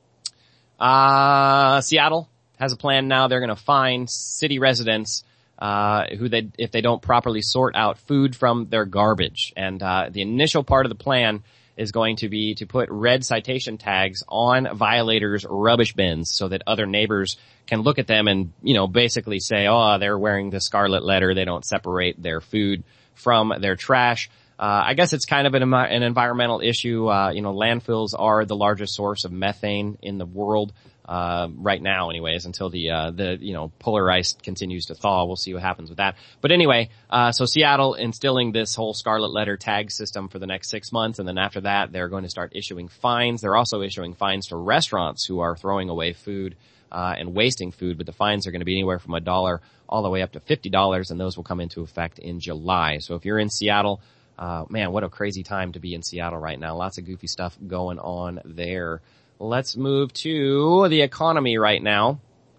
D: Uh, Seattle has a plan now. They're going to fine city residents, uh, who they, if they don't properly sort out food from their garbage. And, uh, the initial part of the plan is going to be to put red citation tags on violators' rubbish bins so that other neighbors can look at them and, you know, basically say, oh, they're wearing the scarlet letter. They don't separate their food from their trash. Uh, I guess it's kind of an, an environmental issue. Uh, you know, landfills are the largest source of methane in the world, uh, right now anyways, until the, uh, the, you know, polar ice continues to thaw. We'll see what happens with that. But anyway, uh, so Seattle instilling this whole scarlet letter tag system for the next six months. And then after that, they're going to start issuing fines. They're also issuing fines to restaurants who are throwing away food, uh, and wasting food. But the fines are going to be anywhere from a dollar all the way up to fifty dollars, and those will come into effect in July. So if you're in Seattle, uh, man, what a crazy time to be in Seattle right now. Lots of goofy stuff going on there. Let's move to the economy right now.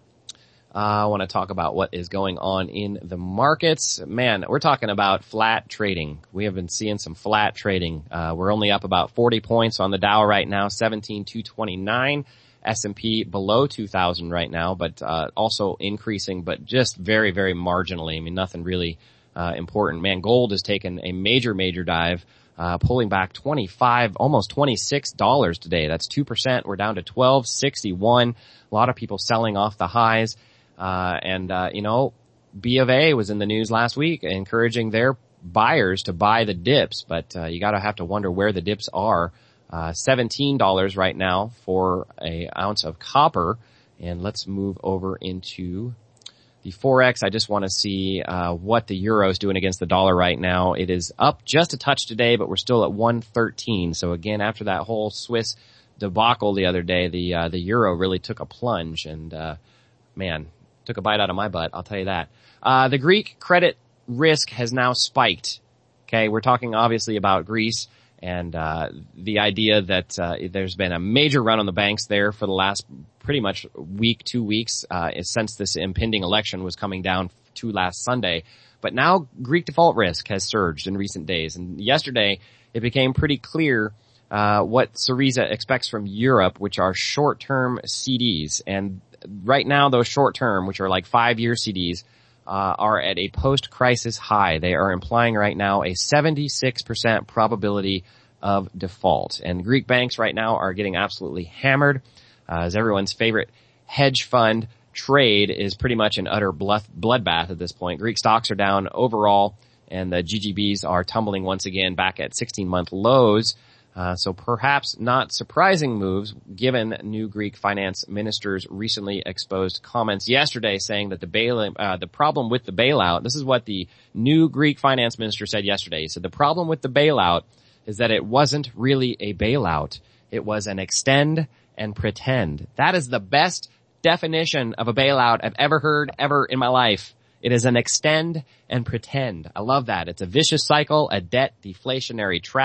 D: Uh, I want to talk about what is going on in the markets. Man, we're talking about flat trading. We have been seeing some flat trading. Uh, we're only up about forty points on the Dow right now, seventeen two twenty-nine. S and P below two thousand right now, but uh also increasing, but just very, very marginally. I mean, nothing really uh important. Man, gold has taken a major, major dive, uh pulling back twenty-five, almost twenty-six dollars today. That's two percent. We're down to twelve sixty-one. A lot of people selling off the highs. Uh and uh you know, B of A was in the news last week encouraging their buyers to buy the dips, but uh you gotta have to wonder where the dips are. Uh, seventeen dollars right now for a ounce of copper. And let's move over into the Forex. I just want to see, uh, what the euro is doing against the dollar right now. It is up just a touch today, but we're still at one thirteen. So again, after that whole Swiss debacle the other day, the, uh, the euro really took a plunge and, uh, man, took a bite out of my butt. I'll tell you that. Uh, the Greek credit risk has now spiked. Okay. We're talking obviously about Greece. And, uh, the idea that, uh, there's been a major run on the banks there for the last pretty much week, two weeks, uh, since this impending election was coming down to last Sunday. But now Greek default risk has surged in recent days. And yesterday it became pretty clear, uh, what Syriza expects from Europe, which are short-term C Ds. And right now those short-term, which are like five-year C Ds, Uh, are at a post-crisis high. They are implying right now a seventy-six percent probability of default. And Greek banks right now are getting absolutely hammered, uh, as everyone's favorite hedge fund trade is pretty much an utter bloodbath at this point. Greek stocks are down overall, and the G G Bs are tumbling once again back at sixteen-month lows. Uh, so perhaps not surprising moves given new Greek finance ministers recently exposed comments yesterday saying that the bail, uh, the problem with the bailout, this is what the new Greek finance minister said yesterday. He said the problem with the bailout is that it wasn't really a bailout. It was an extend and pretend. That is the best definition of a bailout I've ever heard ever in my life. It is an extend and pretend. I love that. It's a vicious cycle, a debt deflationary trap,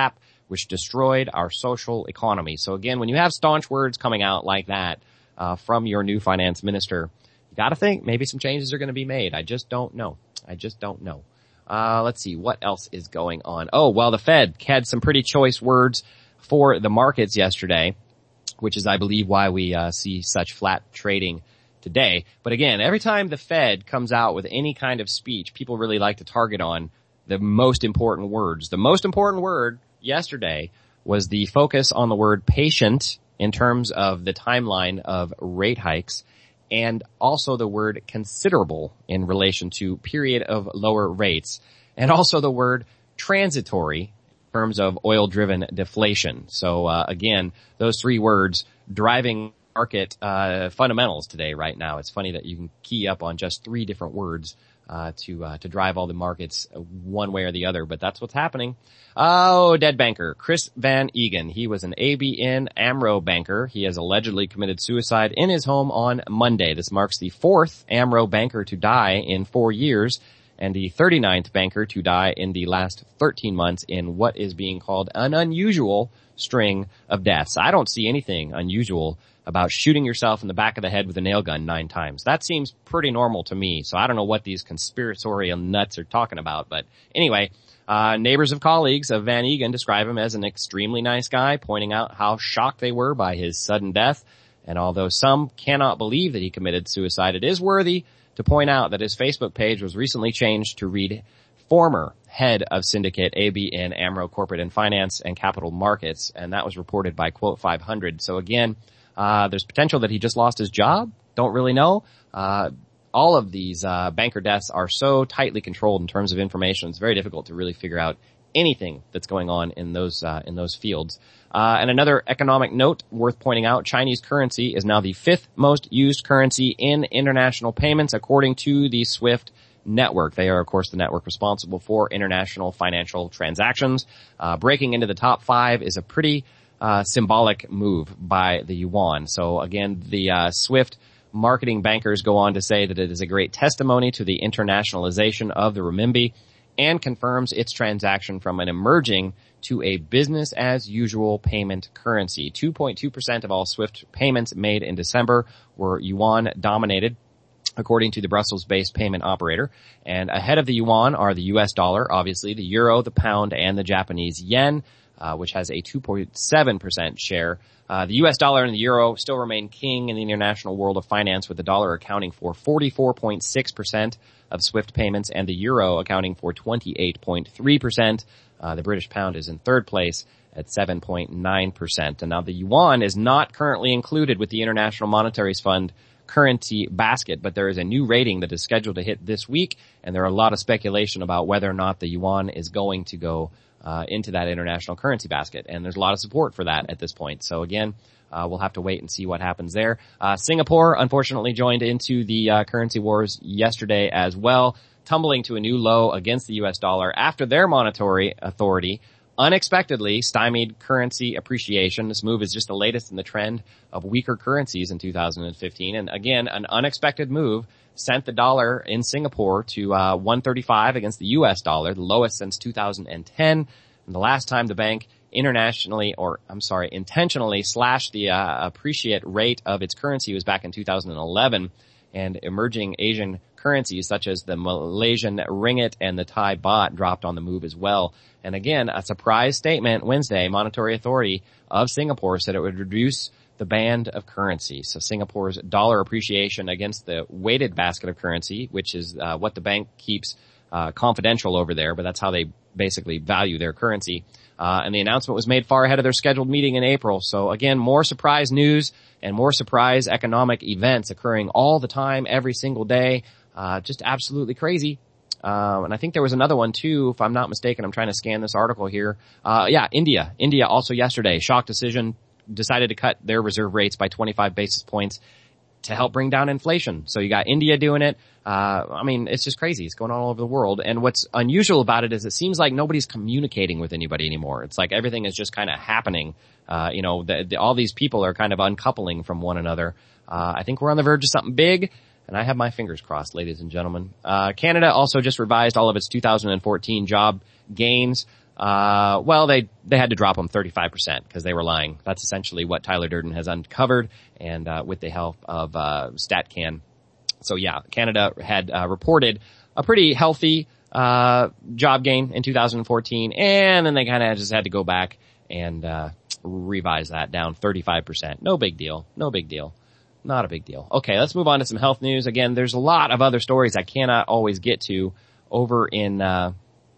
D: which destroyed our social economy. So again, when you have staunch words coming out like that uh, from your new finance minister, you got to think maybe some changes are going to be made. I just don't know. I just don't know. Uh, let's see what else is going on. Oh, well, the Fed had some pretty choice words for the markets yesterday, which is, I believe, why we uh, see such flat trading today. But again, every time the Fed comes out with any kind of speech, people really like to target on the most important words. The most important word yesterday was the focus on the word patient in terms of the timeline of rate hikes, and also the word considerable in relation to period of lower rates, and also the word transitory in terms of oil-driven deflation. So uh, again, those three words driving market uh fundamentals today right now. It's funny that you can key up on just three different words uh to uh to drive all the markets one way or the other, but that's what's happening. Oh, dead banker Chris Van Egan. He was an A B N AMRO banker. He has allegedly committed suicide in his home on Monday. This marks the fourth AMRO banker to die in four years and the thirty-ninth banker to die in the last thirteen months in what is being called an unusual string of deaths. I don't see anything unusual about shooting yourself in the back of the head with a nail gun nine times. That seems pretty normal to me, so I don't know what these conspiratorial nuts are talking about. But anyway, uh neighbors of colleagues of Van Egan describe him as an extremely nice guy, pointing out how shocked they were by his sudden death. And although some cannot believe that he committed suicide, it is worthy to point out that his Facebook page was recently changed to read former head of syndicate A B N AMRO Corporate and Finance and Capital Markets, and that was reported by Quote five hundred. So again, Uh, there's potential that he just lost his job. Don't really know. Uh, all of these, uh, banker deaths are so tightly controlled in terms of information. It's very difficult to really figure out anything that's going on in those, uh, in those fields. Uh, and another economic note worth pointing out, Chinese currency is now the fifth most used currency in international payments according to the SWIFT network. They are, of course, the network responsible for international financial transactions. Uh, breaking into the top five is a pretty Uh, symbolic move by the yuan. So again, the uh, SWIFT marketing bankers go on to say that it is a great testimony to the internationalization of the renminbi and confirms its transaction from an emerging to a business as usual payment currency. two point two percent of all SWIFT payments made in December were yuan dominated, according to the Brussels-based payment operator. And ahead of the yuan are the U S dollar, obviously, the euro, the pound, and the Japanese yen, Uh, which has a two point seven percent share. Uh, the U S dollar and the euro still remain king in the international world of finance, with the dollar accounting for forty-four point six percent of SWIFT payments and the euro accounting for twenty-eight point three percent. Uh, the British pound is in third place at seven point nine percent. And now the yuan is not currently included with the International Monetary Fund currency basket, but there is a new rating that is scheduled to hit this week, and there are a lot of speculation about whether or not the yuan is going to go Uh, into that international currency basket. And there's a lot of support for that at this point. So again, uh, we'll have to wait and see what happens there. Uh, Singapore, unfortunately, joined into the uh, currency wars yesterday as well, tumbling to a new low against the U S dollar after their monetary authority unexpectedly stymied currency appreciation. This move is just the latest in the trend of weaker currencies in two thousand fifteen. And again, an unexpected move sent the dollar in Singapore to uh one thirty-five against the U S dollar, the lowest since two thousand ten. And the last time the bank internationally, or I'm sorry, intentionally slashed the uh, appreciate rate of its currency was back in two thousand eleven. And emerging Asian currencies such as the Malaysian ringgit and the Thai baht dropped on the move as well. And again, a surprise statement Wednesday, Monetary Authority of Singapore said it would reduce the band of currency. So Singapore's dollar appreciation against the weighted basket of currency, which is uh, what the bank keeps uh, confidential over there, but that's how they basically value their currency. Uh, and the announcement was made far ahead of their scheduled meeting in April. So again, more surprise news and more surprise economic events occurring all the time, every single day. Uh, just absolutely crazy. Um, and I think there was another one too, if I'm not mistaken. I'm trying to scan this article here. Uh, yeah, India. India also yesterday, shock decision, decided to cut their reserve rates by twenty-five basis points to help bring down inflation. So you got India doing it. Uh, I mean, it's just crazy. It's going on all over the world. And what's unusual about it is it seems like nobody's communicating with anybody anymore. It's like everything is just kind of happening. Uh, you know, the, the, all these people are kind of uncoupling from one another. Uh, I think we're on the verge of something big. And I have my fingers crossed, ladies and gentlemen. Uh, Canada also just revised all of its two thousand fourteen job gains Uh, well, they, they had to drop them thirty-five percent because they were lying. That's essentially what Tyler Durden has uncovered, and, uh, with the help of, uh, StatCan. So yeah, Canada had, uh, reported a pretty healthy, uh, job gain in two thousand fourteen, and then they kind of just had to go back and, uh, revise that down thirty-five percent. No big deal. No big deal. Not a big deal. Okay, let's move on to some health news. Again, there's a lot of other stories I cannot always get to over in, uh,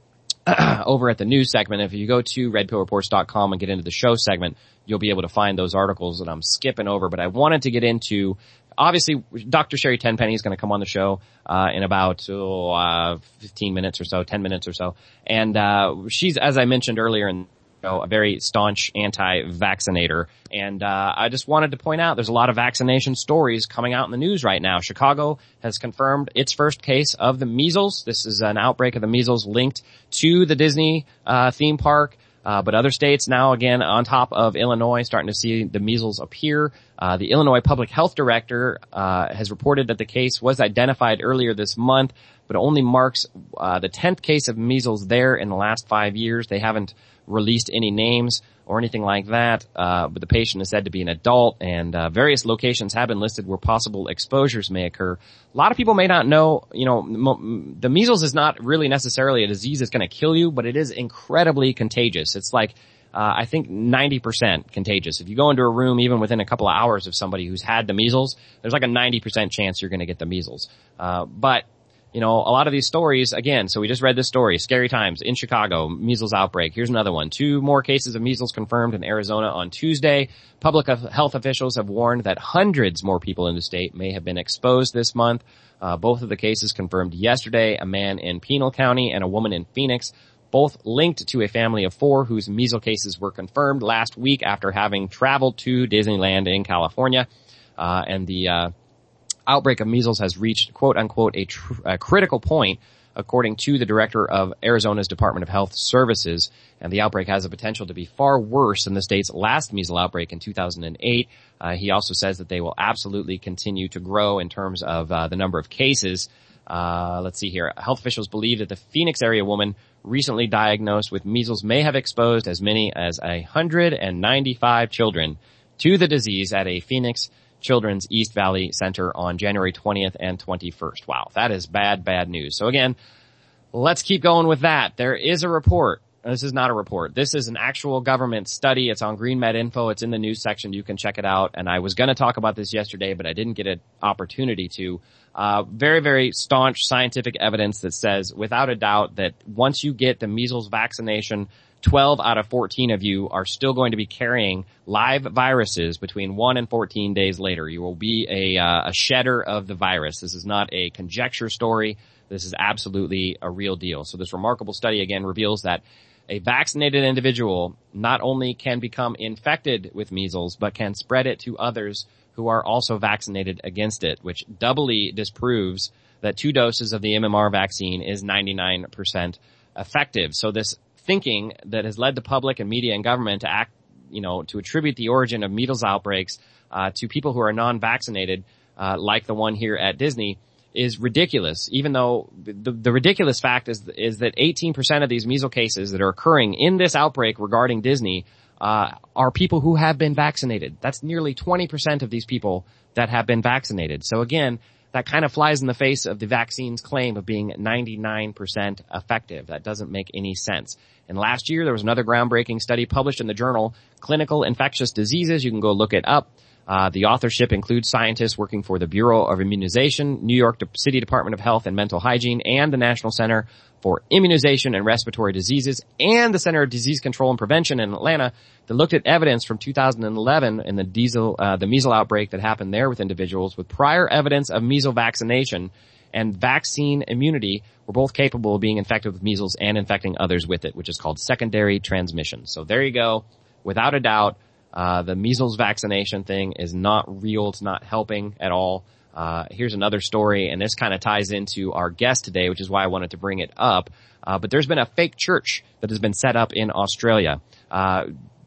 D: over at the news segment. If you go to red pill reports dot com and get into the show segment, you'll be able to find those articles that I'm skipping over. But I wanted to get into, obviously, Doctor Sherry Tenpenny is going to come on the show, uh, in about, oh, uh, fifteen minutes or so, ten minutes or so. And, uh, she's, as I mentioned earlier in know, a very staunch anti-vaccinator. And uh I just wanted to point out there's a lot of vaccination stories coming out in the news right now. Chicago has confirmed its first case of the measles. This is an outbreak of the measles linked to the Disney uh theme park. Uh, but other states now, again, on top of Illinois, starting to see the measles appear. Uh, the Illinois Public Health Director uh has reported that the case was identified earlier this month, but only marks uh the tenth case of measles there in the last five years. They haven't released any names or anything like that, uh but the patient is said to be an adult, and uh various locations have been listed where possible exposures may occur. A lot of people may not know, you know, mo- the measles is not really necessarily a disease that's going to kill you, but it is incredibly contagious. It's like uh I think ninety percent contagious. If you go into a room even within a couple of hours of somebody who's had the measles, there's like a ninety percent chance you're going to get the measles. Uh but You know, a lot of these stories, again, so we just read this story, Scary Times in Chicago, measles outbreak. Here's another one. Two more cases of measles confirmed in Arizona on Tuesday. Public health officials have warned that hundreds more people in the state may have been exposed this month. Uh, both of the cases confirmed yesterday, a man in Pinal County and a woman in Phoenix, both linked to a family of four whose measles cases were confirmed last week after having traveled to Disneyland in California. Uh, and the, uh, outbreak of measles has reached, quote unquote, a, tr- a critical point, according to the director of Arizona's Department of Health Services. And the outbreak has the potential to be far worse than the state's last measles outbreak in two thousand eight. Uh, he also says that they will absolutely continue to grow in terms of uh, the number of cases. Uh, let's see here. Health officials believe that the Phoenix area woman recently diagnosed with measles may have exposed as many as one hundred ninety-five children to the disease at a Phoenix Children's East Valley Center on January twentieth and twenty-first. Wow, that is bad, bad news. So again, let's keep going with that. There is a report. This is not a report. This is an actual government study. It's on Green Med Info. It's in the news section. You can check it out. And I was going to talk about this yesterday, but I didn't get an opportunity to. Uh, very, very staunch scientific evidence that says, without a doubt, that once you get the measles vaccination, twelve out of fourteen of you are still going to be carrying live viruses between one and fourteen days later. You will be a, uh, a shedder of the virus. This is not a conjecture story. This is absolutely a real deal. So this remarkable study again reveals that a vaccinated individual not only can become infected with measles, but can spread it to others who are also vaccinated against it, which doubly disproves that two doses of the M M R vaccine is ninety-nine percent effective. So this thinking that has led the public and media and government to act, you know, to attribute the origin of measles outbreaks uh to people who are non-vaccinated, uh like the one here at Disney, is ridiculous. Even though the, the ridiculous fact is is that eighteen percent of these measles cases that are occurring in this outbreak regarding Disney uh are people who have been vaccinated. That's nearly twenty percent of these people that have been vaccinated. So again, that kind of flies in the face of the vaccine's claim of being ninety-nine percent effective. That doesn't make any sense. And last year, there was another groundbreaking study published in the journal Clinical Infectious Diseases. You can go look it up. Uh, the authorship includes scientists working for the Bureau of Immunization, New York City Department of Health and Mental Hygiene, and the National Center for Immunization and Respiratory Diseases, and the Center of Disease Control and Prevention in Atlanta that looked at evidence from two thousand eleven in the diesel, uh, the measles outbreak that happened there with individuals with prior evidence of measles vaccination and vaccine immunity were both capable of being infected with measles and infecting others with it, which is called secondary transmission. So there you go. Without a doubt, uh, the measles vaccination thing is not real. It's not helping at all. Uh, here's another story, and this kind of ties into our guest today, which is why I wanted to bring it up. Uh, but there's been a fake church that has been set up in Australia. Uh,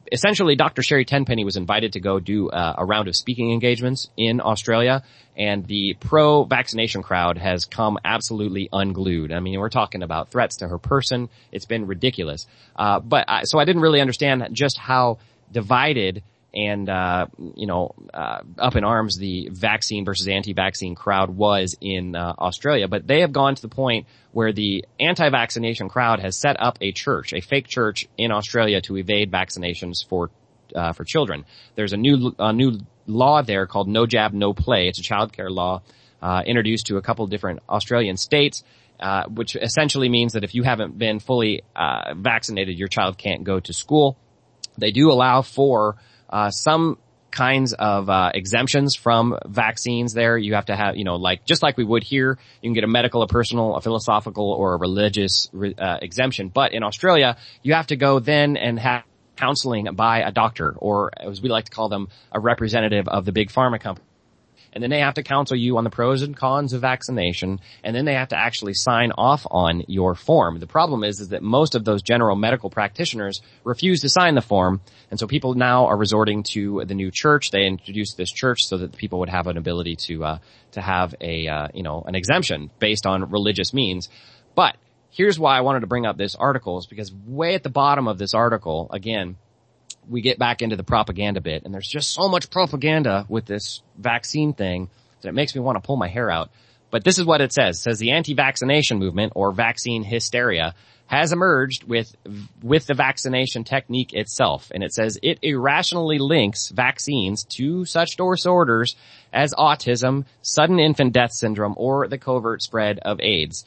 D: essentially, Doctor Sherry Tenpenny was invited to go do uh, a round of speaking engagements in Australia, and the pro-vaccination crowd has come absolutely unglued. I mean, we're talking about threats to her person. It's been ridiculous. Uh, but I, so I didn't really understand just how divided and, uh, you know, uh, up in arms the vaccine versus anti-vaccine crowd was in uh, Australia. But they have gone to the point where the anti-vaccination crowd has set up a church, a fake church in Australia to evade vaccinations for uh, for children. There's a new a new law there called No Jab, No Play. It's a child care law uh, introduced to a couple of different Australian states, uh, which essentially means that if you haven't been fully uh, vaccinated, your child can't go to school. They do allow for Uh, some kinds of, uh, exemptions from vaccines there. You have to have, you know, like, just like we would here, you can get a medical, a personal, a philosophical, or a religious, uh, exemption. But in Australia, you have to go then and have counseling by a doctor, or as we like to call them, a representative of the big pharma company. And then they have to counsel you on the pros and cons of vaccination, and then they have to actually sign off on your form. The problem is, is that most of those general medical practitioners refuse to sign the form, and so people now are resorting to the new church. They introduced this church so that the people would have an ability to, uh, to have a, uh, you know, an exemption based on religious means. But here's why I wanted to bring up this article, is because way at the bottom of this article, again, we get back into the propaganda bit, and there's just so much propaganda with this vaccine thing that it makes me want to pull my hair out. But this is what it says. It says the anti-vaccination movement, or vaccine hysteria, has emerged with with the vaccination technique itself. And it says it irrationally links vaccines to such disorders as autism, sudden infant death syndrome, or the covert spread of AIDS.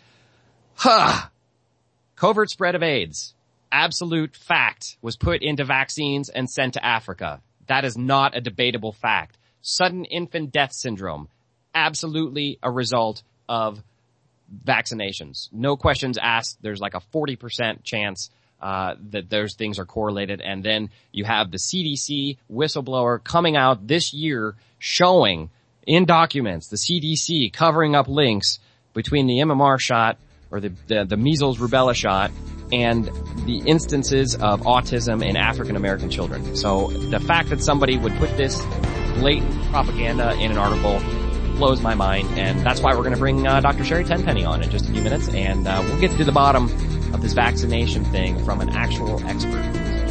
D: Huh! Covert spread of AIDS. Absolute fact was put into vaccines and sent to Africa. That is not a debatable fact. Sudden infant death syndrome. Absolutely a result of vaccinations. No questions asked. There's like a forty percent chance uh that those things are correlated. And then you have the C D C whistleblower coming out this year showing in documents the C D C covering up links between the M M R shot, or the, the, the measles rubella shot, and the instances of autism in African American children. So the fact that somebody would put this blatant propaganda in an article blows my mind, and that's why we're going to bring uh, Doctor Sherry Tenpenny on in just a few minutes, and uh, we'll get to the bottom of this vaccination thing from an actual expert.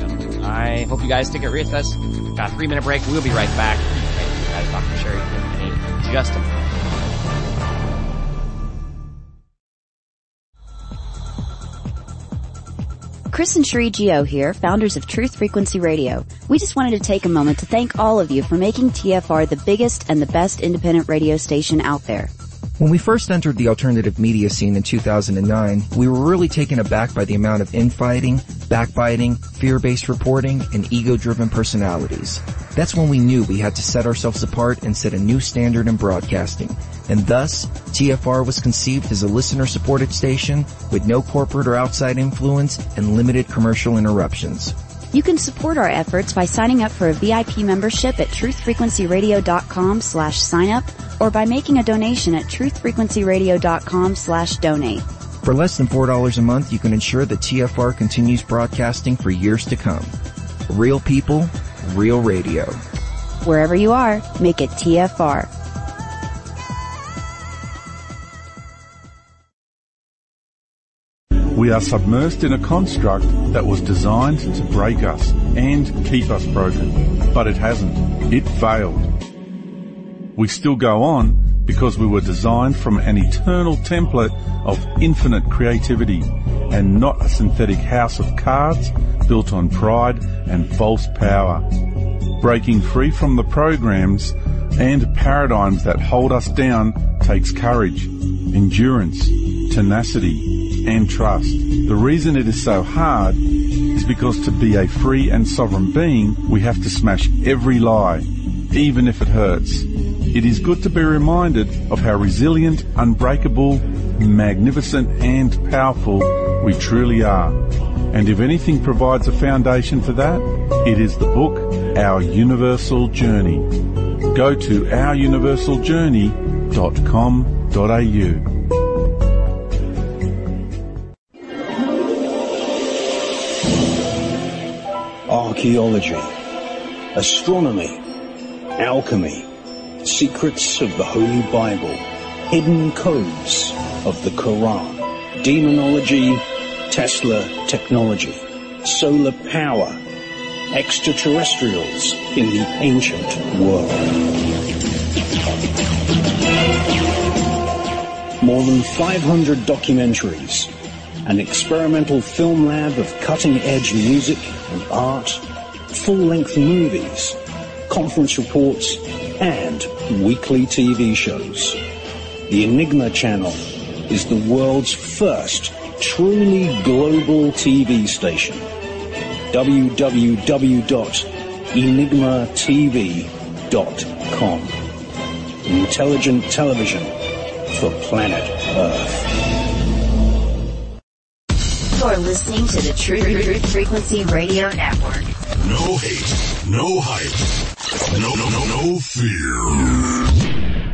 D: I hope you guys stick it with us. Got a three minute break. We'll be right back. Thank you guys, Doctor Sherry Tenpenny, in just a minute.
E: Chris and Sheree Gio here, founders of Truth Frequency Radio. We just wanted to take a moment to thank all of you for making T F R the biggest and the best independent radio station out there.
F: When we first entered the alternative media scene in two thousand nine, we were really taken aback by the amount of infighting, backbiting, fear-based reporting, and ego-driven personalities. That's when we knew we had to set ourselves apart and set a new standard in broadcasting. And thus, T F R was conceived as a listener-supported station with no corporate or outside influence and limited commercial interruptions.
E: You can support our efforts by signing up for a V I P membership at truthfrequencyradio.com slash sign up, or by making a donation at truthfrequencyradio.com slash donate.
F: For less than four dollars a month, you can ensure that T F R continues broadcasting for years to come. Real people, real radio.
E: Wherever you are, make it T F R.
J: We are submersed in a construct that was designed to break us and keep us broken. But it hasn't. It failed. We still go on because we were designed from an eternal template of infinite creativity and not a synthetic house of cards built on pride and false power. Breaking free from the programs and paradigms that hold us down takes courage, endurance, tenacity, and trust. The reason it is so hard is because to be a free and sovereign being, we have to smash every lie, even if it hurts. It is good to be reminded of how resilient, unbreakable, magnificent, and powerful we truly are. And if anything provides a foundation for that, it is the book, Our Universal Journey. Go to our universal journey dot com dot a u.
K: Oh, archaeology, astronomy, alchemy, secrets of the Holy Bible, hidden codes of the Quran, demonology, Tesla technology, solar power, extraterrestrials in the ancient world. More than five hundred documentaries, an experimental film lab of cutting-edge music and art, full-length movies, conference reports, and weekly T V shows. The Enigma Channel is the world's first truly global T V station. w w w dot enigma t v dot com. Intelligent television for planet Earth.
A: You're listening to the Truth, Truth Frequency Radio Network.
G: No hate, no hype, no, no, no, no fear.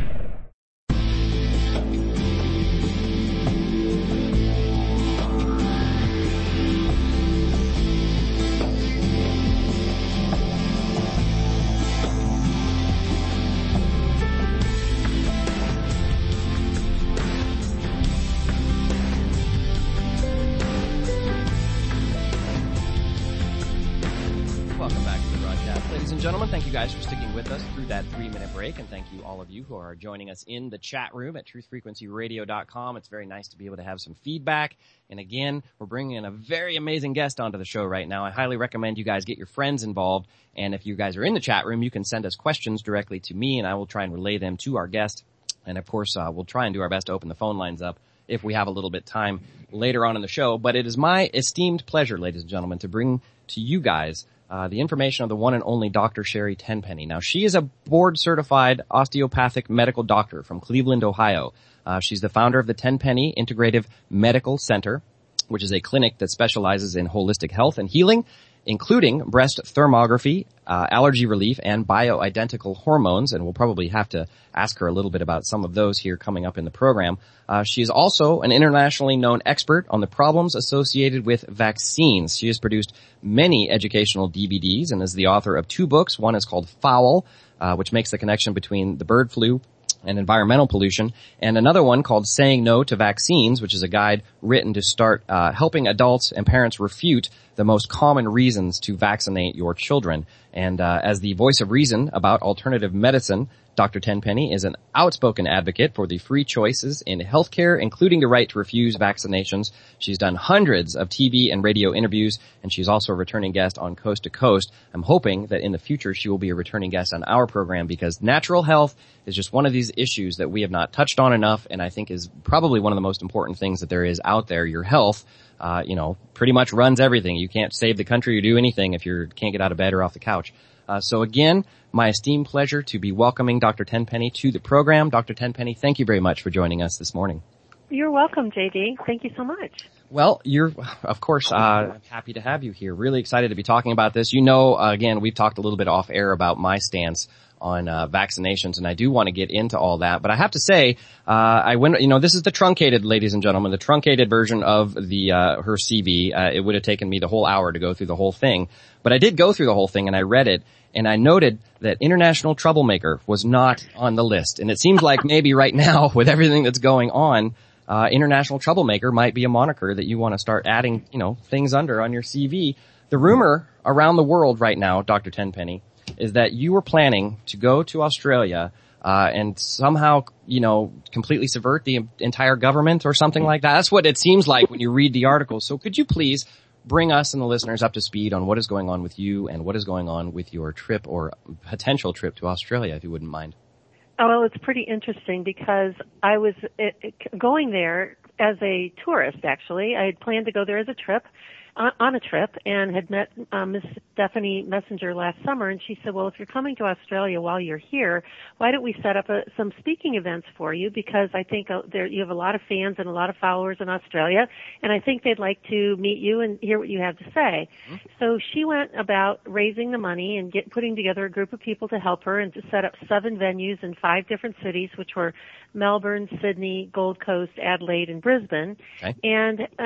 D: Thank you guys for sticking with us through that three-minute break, and thank you all of you who are joining us in the chat room at truth frequency radio dot com. It's very nice to be able to have some feedback. And again, we're bringing in a very amazing guest onto the show right now. I highly recommend you guys get your friends involved, and if you guys are in the chat room, you can send us questions directly to me, and I will try and relay them to our guest. And of course, uh, we'll try and do our best to open the phone lines up if we have a little bit time later on in the show. But it is my esteemed pleasure, ladies and gentlemen, to bring to you guys Uh, the information of the one and only Doctor Sherry Tenpenny. Now, she is a board-certified osteopathic medical doctor from Cleveland, Ohio. Uh, she's the founder of the Tenpenny Integrative Medical Center, which is a clinic that specializes in holistic health and healing, including breast thermography, uh, allergy relief, and bioidentical hormones. And we'll probably have to ask her a little bit about some of those here coming up in the program. Uh, she is also an internationally known expert on the problems associated with vaccines. She has produced many educational D V Ds and is the author of two books. One is called Fowl, uh, which makes the connection between the bird flu and environmental pollution, and another one called Saying No to Vaccines, which is a guide written to start uh, helping adults and parents refute the most common reasons to vaccinate your children. And uh, as the voice of reason about alternative medicine, Doctor Tenpenny is an outspoken advocate for the free choices in healthcare, including the right to refuse vaccinations. She's done hundreds of T V and radio interviews, and she's also a returning guest on Coast to Coast. I'm hoping that in the future she will be a returning guest on our program, because natural health is just one of these issues that we have not touched on enough, and I think is probably one of the most important things that there is out there. Your health, uh, you know, pretty much runs everything. You can't save the country or do anything if you can't get out of bed or off the couch. Uh, so again, my esteemed pleasure to be welcoming Doctor Tenpenny to the program. Doctor Tenpenny, thank you very much for joining us this morning.
L: You're welcome, J D. Thank you so much.
D: Well, you're, of course, uh, I'm happy to have you here. Really excited to be talking about this. You know, uh, again, we've talked a little bit off air about my stance on uh, vaccinations, and I do want to get into all that. But I have to say, uh, I went, you know, this is the truncated, ladies and gentlemen, the truncated version of the uh, her C V. Uh, it would have taken me the whole hour to go through the whole thing. But I did go through the whole thing, and I read it, and I noted that international troublemaker was not on the list. And it seems like maybe right now, with everything that's going on, uh, international troublemaker might be a moniker that you want to start adding, you know, things under on your C V. The rumor around the world right now, Doctor Tenpenny, is that you were planning to go to Australia uh and somehow, you know, completely subvert the entire government or something like that. That's what it seems like when you read the articles. So could you please bring us and the listeners up to speed on what is going on with you and what is going on with your trip or potential trip to Australia, if you wouldn't mind?
L: Oh, well, it's pretty interesting because I was it, it, going there as a tourist, actually. I had planned to go there as a trip. on a trip and had met um, Miss Stephanie Messenger last summer, and she said, well, if you're coming to Australia while you're here, why don't we set up a, some speaking events for you, because I think uh, there you have a lot of fans and a lot of followers in Australia, and I think they'd like to meet you and hear what you have to say. Mm-hmm. So she went about raising the money and get putting together a group of people to help her and to set up seven venues in five different cities, which were Melbourne, Sydney, Gold Coast, Adelaide, and Brisbane. Okay. And and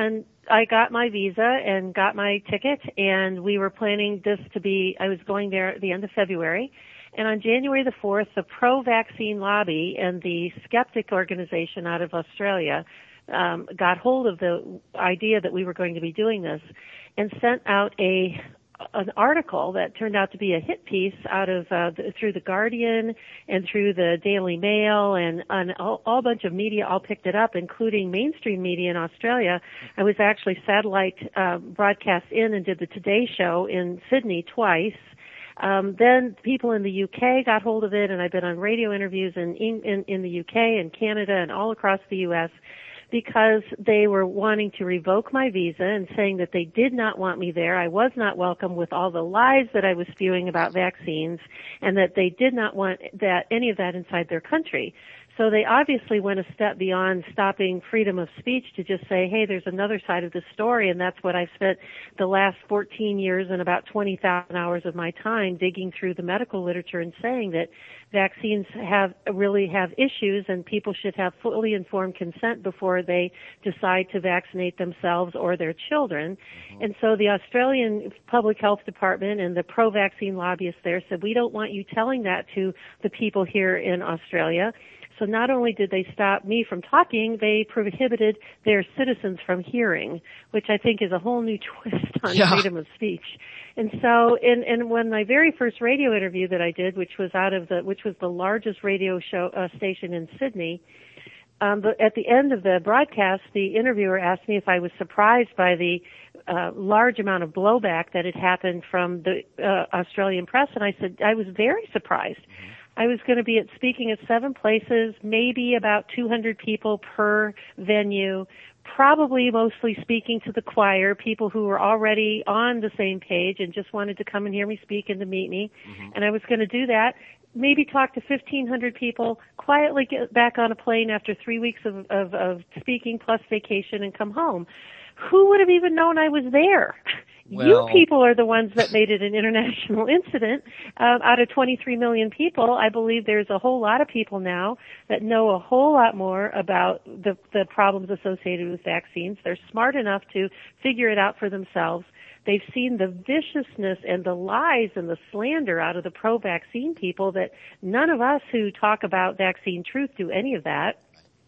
L: I got my visa and got my ticket, and we were planning this to be, I was going there at the end of February. And on January the fourth, the pro-vaccine lobby and the skeptic organization out of Australia um, got hold of the idea that we were going to be doing this and sent out a an article that turned out to be a hit piece out of uh, the, through the Guardian and through the Daily Mail and, and all, all bunch of media all picked it up, including mainstream media in Australia. I was actually satellite uh, broadcast in and did the Today Show in Sydney twice. Um, then people in the U K got hold of it, and I've been on radio interviews in, in, in the U K and Canada and all across the U S because they were wanting to revoke my visa and saying that they did not want me there. I was not welcome with all the lies that I was spewing about vaccines, and that they did not want that any of that inside their country. So they obviously went a step beyond stopping freedom of speech to just say, hey, there's another side of the story, and that's what I've spent the last fourteen years and about twenty thousand hours of my time digging through the medical literature and saying that vaccines have really have issues and people should have fully informed consent before they decide to vaccinate themselves or their children. Mm-hmm. And so the Australian Public Health Department and the pro-vaccine lobbyists there said, we don't want you telling that to the people here in Australia. So not only did they stop me from talking, they prohibited their citizens from hearing, which I think is a whole new twist on yeah. freedom of speech. And so, in, in when my very first radio interview that I did, which was out of the, which was the largest radio show uh, station in Sydney, um, but at the end of the broadcast, the interviewer asked me if I was surprised by the uh, large amount of blowback that had happened from the uh, Australian press, and I said I was very surprised. Mm-hmm. I was going to be at speaking at seven places, maybe about two hundred people per venue, probably mostly speaking to the choir, people who were already on the same page and just wanted to come and hear me speak and to meet me. Mm-hmm. And I was going to do that, maybe talk to fifteen hundred people, quietly get back on a plane after three weeks of, of, of speaking plus vacation and come home. Who would have even known I was there? Well, you people are the ones that made it an international incident. Uh, out of twenty-three million people, I believe there's a whole lot of people now that know a whole lot more about the, the problems associated with vaccines. They're smart enough to figure it out for themselves. They've seen the viciousness and the lies and the slander out of the pro-vaccine people that none of us who talk about vaccine truth do any of that.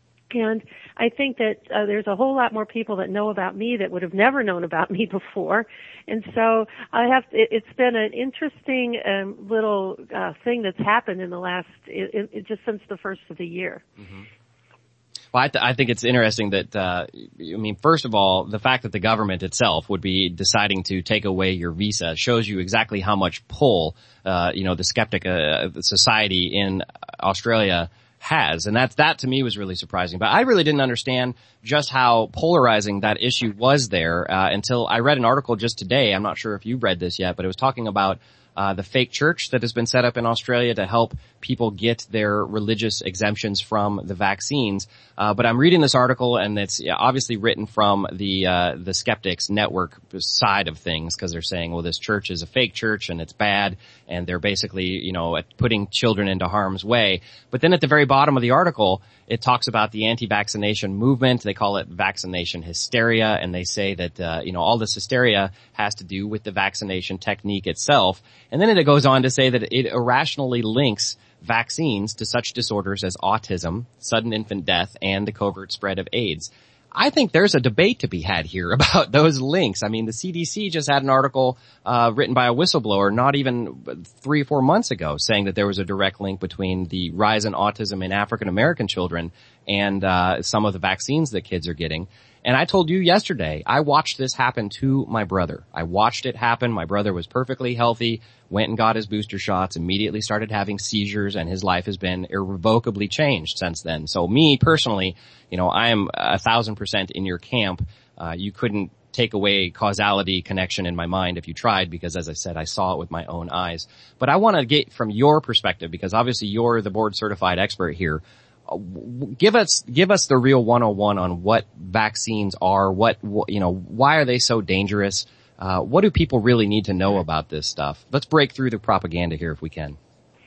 L: And I think that uh, there's a whole lot more people that know about me that would have never known about me before. And so I have, it, it's been an interesting um, little uh, thing that's happened in the last, it, it, just since the first of the year.
D: Mm-hmm. Well, I, th- I think it's interesting that, uh, I mean, first of all, the fact that the government itself would be deciding to take away your visa shows you exactly how much pull, uh, you know, the skeptic uh, society in Australia has. And that, that to me was really surprising. But I really didn't understand just how polarizing that issue was there, uh, until I read an article just today. I'm not sure if you read this yet, but it was talking about Uh, the fake church that has been set up in Australia to help people get their religious exemptions from the vaccines. Uh, but I'm reading this article, and it's obviously written from the uh, the skeptics network side of things, because they're saying, well, this church is a fake church and it's bad, and they're basically, you know, putting children into harm's way. But then at the very bottom of the article, it talks about the anti-vaccination movement. They call it vaccination hysteria, and they say that, uh, you know, all this hysteria has to do with the vaccination technique itself. And then it goes on to say that it irrationally links vaccines to such disorders as autism, sudden infant death, and the covert spread of AIDS. I think there's a debate to be had here about those links. I mean, the C D C just had an article uh written by a whistleblower not even three or four months ago saying that there was a direct link between the rise in autism in African American children and uh some of the vaccines that kids are getting. And I told you yesterday, I watched this happen to my brother. I watched it happen. My brother was perfectly healthy, went and got his booster shots, immediately started having seizures, and his life has been irrevocably changed since then. So me, personally, you know, I am a thousand percent in your camp. Uh, you couldn't take away causality connection in my mind if you tried, because as I said, I saw it with my own eyes. But I want to get from your perspective, because obviously you're the board certified expert here. Give us, give us the real one oh one on what vaccines are, what, you know, why are they so dangerous? Uh, what do people really need to know about this stuff? Let's break through the propaganda here if we can.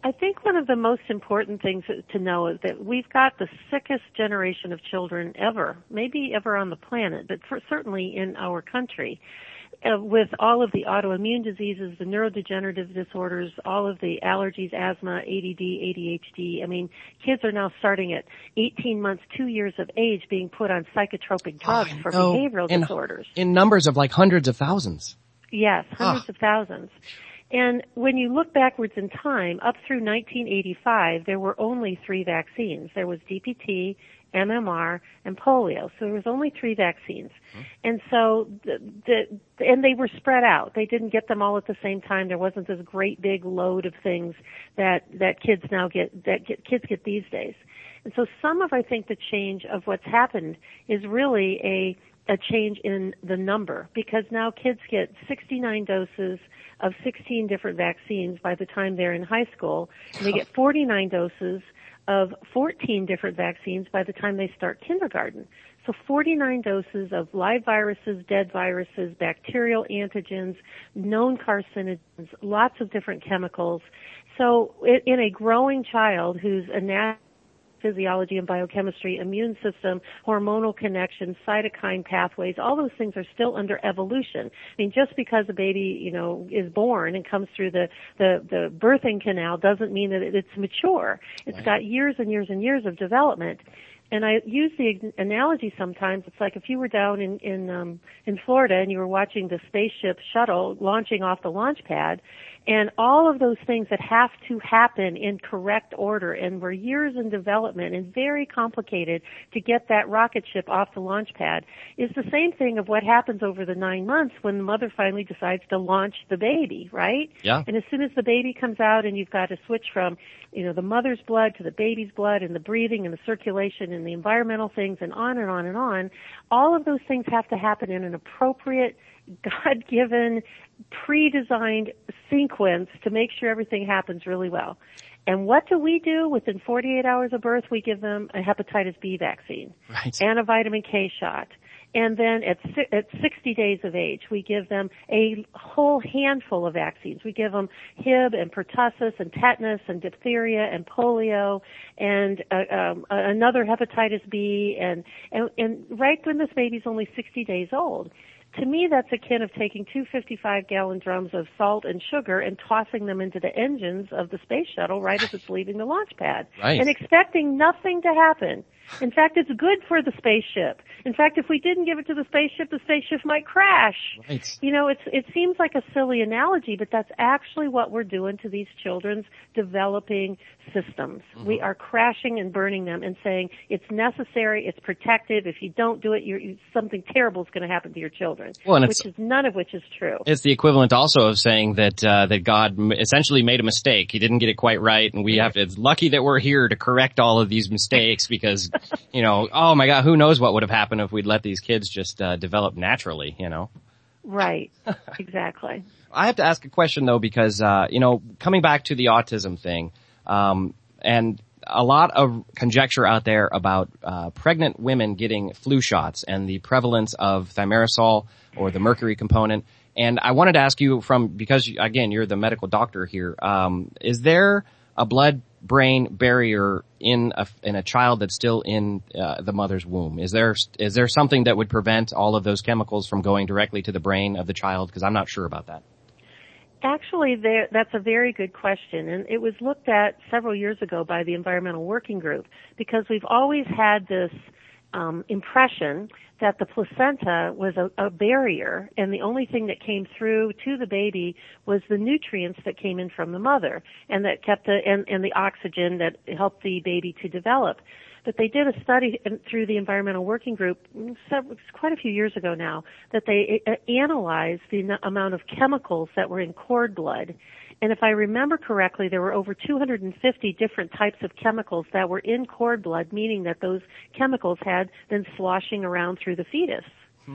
L: I think one of the most important things to know is that we've got the sickest generation of children ever, maybe ever on the planet, but for, certainly in our country. Uh, with all of the autoimmune diseases, the neurodegenerative disorders, all of the allergies, asthma, A D D, A D H D. I mean, kids are now starting at eighteen months, two years of age being put on psychotropic drugs
D: oh,
L: for
D: no.
L: behavioral
D: in,
L: disorders.
D: In numbers of like hundreds of thousands.
L: Yes, hundreds
D: ah.
L: of thousands. And when you look backwards in time, up through nineteen eighty-five, there were only three vaccines. There was D P T, M M R, and polio. So there was only three vaccines. Hmm. And so, the, the, and they were spread out. They didn't get them all at the same time. There wasn't this great big load of things that, that kids now get, that get, kids get these days. And so some of, I think, the change of what's happened is really a, a change in the number, because now kids get sixty-nine doses of sixteen different vaccines by the time they're in high school, and they get forty-nine doses of fourteen different vaccines by the time they start kindergarten. So forty-nine doses of live viruses, dead viruses, bacterial antigens, known carcinogens, lots of different chemicals. So in a growing child who's anatomy, physiology and biochemistry, immune system, hormonal connections, cytokine pathways, all those things are still under evolution. I mean, just because a baby, you know, is born and comes through the, the, the birthing canal doesn't mean that it's mature. It's got years and years and years of development. And I use the analogy sometimes. It's like if you were down in in um, in Florida and you were watching the spaceship shuttle launching off the launch pad, and all of those things that have to happen in correct order and were years in development and very complicated to get that rocket ship off the launch pad, is the same thing of what happens over the nine months when the mother finally decides to launch the baby, right?
D: Yeah.
L: And as soon as the baby comes out and you've got to switch from, you know, the mother's blood to the baby's blood and the breathing and the circulation and the environmental things and on and on and on, all of those things have to happen in an appropriate, God-given, pre-designed sequence to make sure everything happens really well. And what do we do? Within forty-eight hours of birth, we give them a hepatitis B vaccine,
D: right,
L: and a vitamin K shot. And then at at sixty days of age, we give them a whole handful of vaccines. We give them Hib and pertussis and tetanus and diphtheria and polio and uh, um, another hepatitis B. And, and, and right when this baby's only sixty days old. To me, that's akin of taking two fifty-five gallon drums of salt and sugar and tossing them into the engines of the space shuttle right as it's leaving the launch pad.
D: Right.
L: And expecting nothing to happen. In fact, it's good for the spaceship. In fact, if we didn't give it to the spaceship, the spaceship might crash.
D: Right.
L: You know, it's, it seems like a silly analogy, but that's actually what we're doing to these children's developing systems. Mm-hmm. We are crashing and burning them and saying it's necessary, it's protective. If you don't do it, you're, you, something terrible is going to happen to your children.
D: Well, and
L: which is none of which is true.
D: It's the equivalent also of saying that uh, that God essentially made a mistake. He didn't get it quite right, and we have to. It's lucky that we're here to correct all of these mistakes because, you know, oh my God, who knows what would have happened if we'd let these kids just uh, develop naturally, you know?
L: Right. Exactly.
D: I have to ask a question though, because uh, you know, coming back to the autism thing, um, and a lot of conjecture out there about uh, pregnant women getting flu shots and the prevalence of thimerosal or the mercury component. And I wanted to ask you from, because again, you're the medical doctor here, um, is there a blood-brain barrier in a, in a child that's still in uh, the mother's womb? Is there, is there something that would prevent all of those chemicals from going directly to the brain of the child? Because I'm not sure about that.
L: Actually, there, that's a very good question, and it was looked at several years ago by the Environmental Working Group, because we've always had this um, impression that the placenta was a, a barrier, and the only thing that came through to the baby was the nutrients that came in from the mother, and that kept the and, and the oxygen that helped the baby to develop. But they did a study through the Environmental Working Group several, quite a few years ago now that they analyzed the amount of chemicals that were in cord blood. And if I remember correctly, there were over two hundred fifty different types of chemicals that were in cord blood, meaning that those chemicals had been sloshing around through the fetus. Hmm.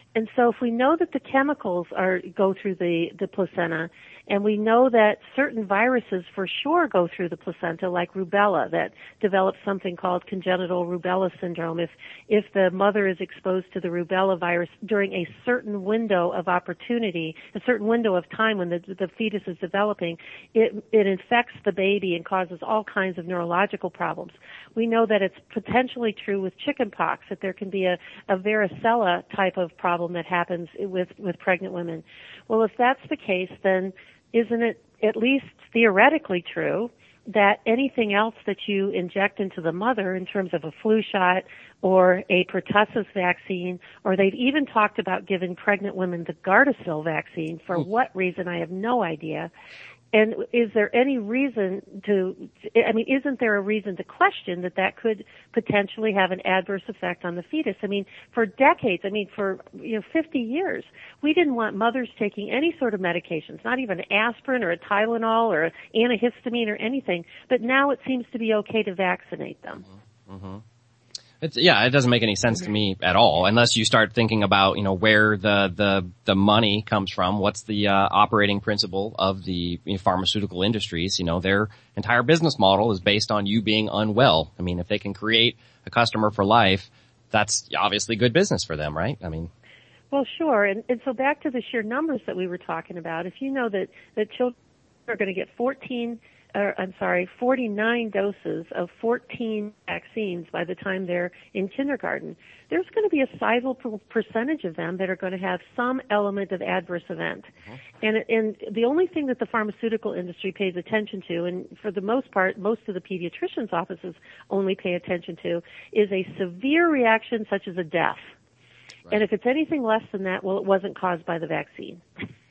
L: And so if we know that the chemicals are go through the, the placenta, and we know that certain viruses for sure go through the placenta, like rubella, that develops something called congenital rubella syndrome. If if the mother is exposed to the rubella virus during a certain window of opportunity, a certain window of time when the, the fetus is developing, it, it infects the baby and causes all kinds of neurological problems. We know that it's potentially true with chickenpox, that there can be a, a varicella type of problem that happens with, with pregnant women. Well, if that's the case, then isn't it at least theoretically true that anything else that you inject into the mother in terms of a flu shot or a pertussis vaccine, or they've even talked about giving pregnant women the Gardasil vaccine, for what reason I have no idea. And is there any reason to, I mean, isn't there a reason to question that that could potentially have an adverse effect on the fetus? I mean, for decades, I mean, for, you know, fifty years, we didn't want mothers taking any sort of medications, not even aspirin or a Tylenol or antihistamine or anything. But now it seems to be okay to vaccinate them.
D: Mm-hmm. It's, yeah, it doesn't make any sense to me at all, unless you start thinking about, you know, where the, the, the money comes from. What's the, uh, operating principle of the you know, pharmaceutical industries? You know, their entire business model is based on you being unwell. I mean, if they can create a customer for life, that's obviously good business for them, right? I mean.
L: Well, sure. And, and so back to the sheer numbers that we were talking about, if you know that, that children are going to get fourteen Uh, I'm sorry, forty-nine doses of fourteen vaccines by the time they're in kindergarten, there's going to be a sizable percentage of them that are going to have some element of adverse event. Uh-huh. And, and the only thing that the pharmaceutical industry pays attention to, and for the most part, most of the pediatricians' offices only pay attention to, is a severe reaction such as a death. Right. And if it's anything less than that, well, it wasn't caused by the vaccine.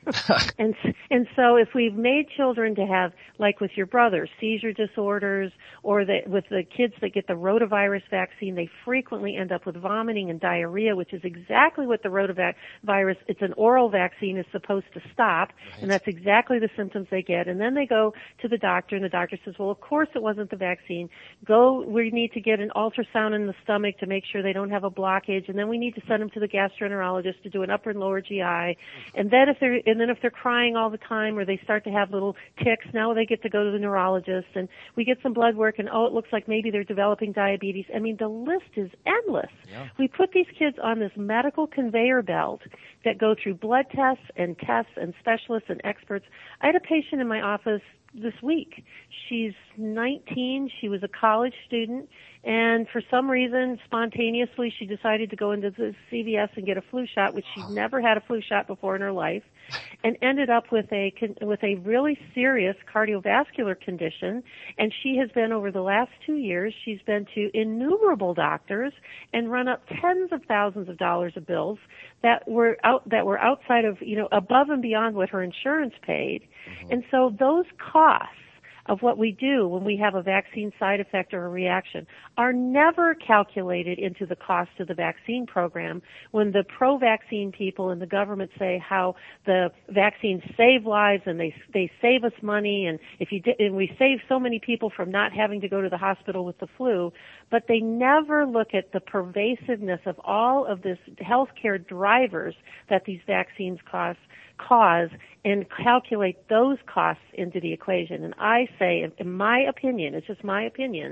L: and and so if we've made children to have, like with your brother, seizure disorders, or the, with the kids that get the rotavirus vaccine, they frequently end up with vomiting and diarrhea, which is exactly what the rotavirus, it's an oral vaccine, is supposed to stop, right. And that's exactly the symptoms they get. And then they go to the doctor, and the doctor says, well, of course it wasn't the vaccine. Go, we need to get an ultrasound in the stomach to make sure they don't have a blockage, and then we need to send them to the gastroenterologist to do an upper and lower G I. And then if they're And then if they're crying all the time, or they start to have little tics, now they get to go to the neurologist, and we get some blood work, and oh, it looks like maybe they're developing diabetes. I mean, the list is endless. Yeah. We put these kids on this medical conveyor belt that go through blood tests and tests and specialists and experts. I had a patient in my office this week. She's nineteen. She was a college student, and for some reason, spontaneously, she decided to go into the C V S and get a flu shot, which she'd never had a flu shot before in her life, and ended up with a with a really serious cardiovascular condition. And she has been, over the last two years, she's been to innumerable doctors and run up tens of thousands of dollars of bills that were out that were outside of, you know, above and beyond what her insurance paid. Mm-hmm. And so those costs of what we do when we have a vaccine side effect or a reaction are never calculated into the cost of the vaccine program. When the pro-vaccine people in the government say how the vaccines save lives and they they save us money, and if you did, and we save so many people from not having to go to the hospital with the flu, but they never look at the pervasiveness of all of this healthcare drivers that these vaccines cost cause and calculate those costs into the equation. And I say, in my opinion, it's just my opinion,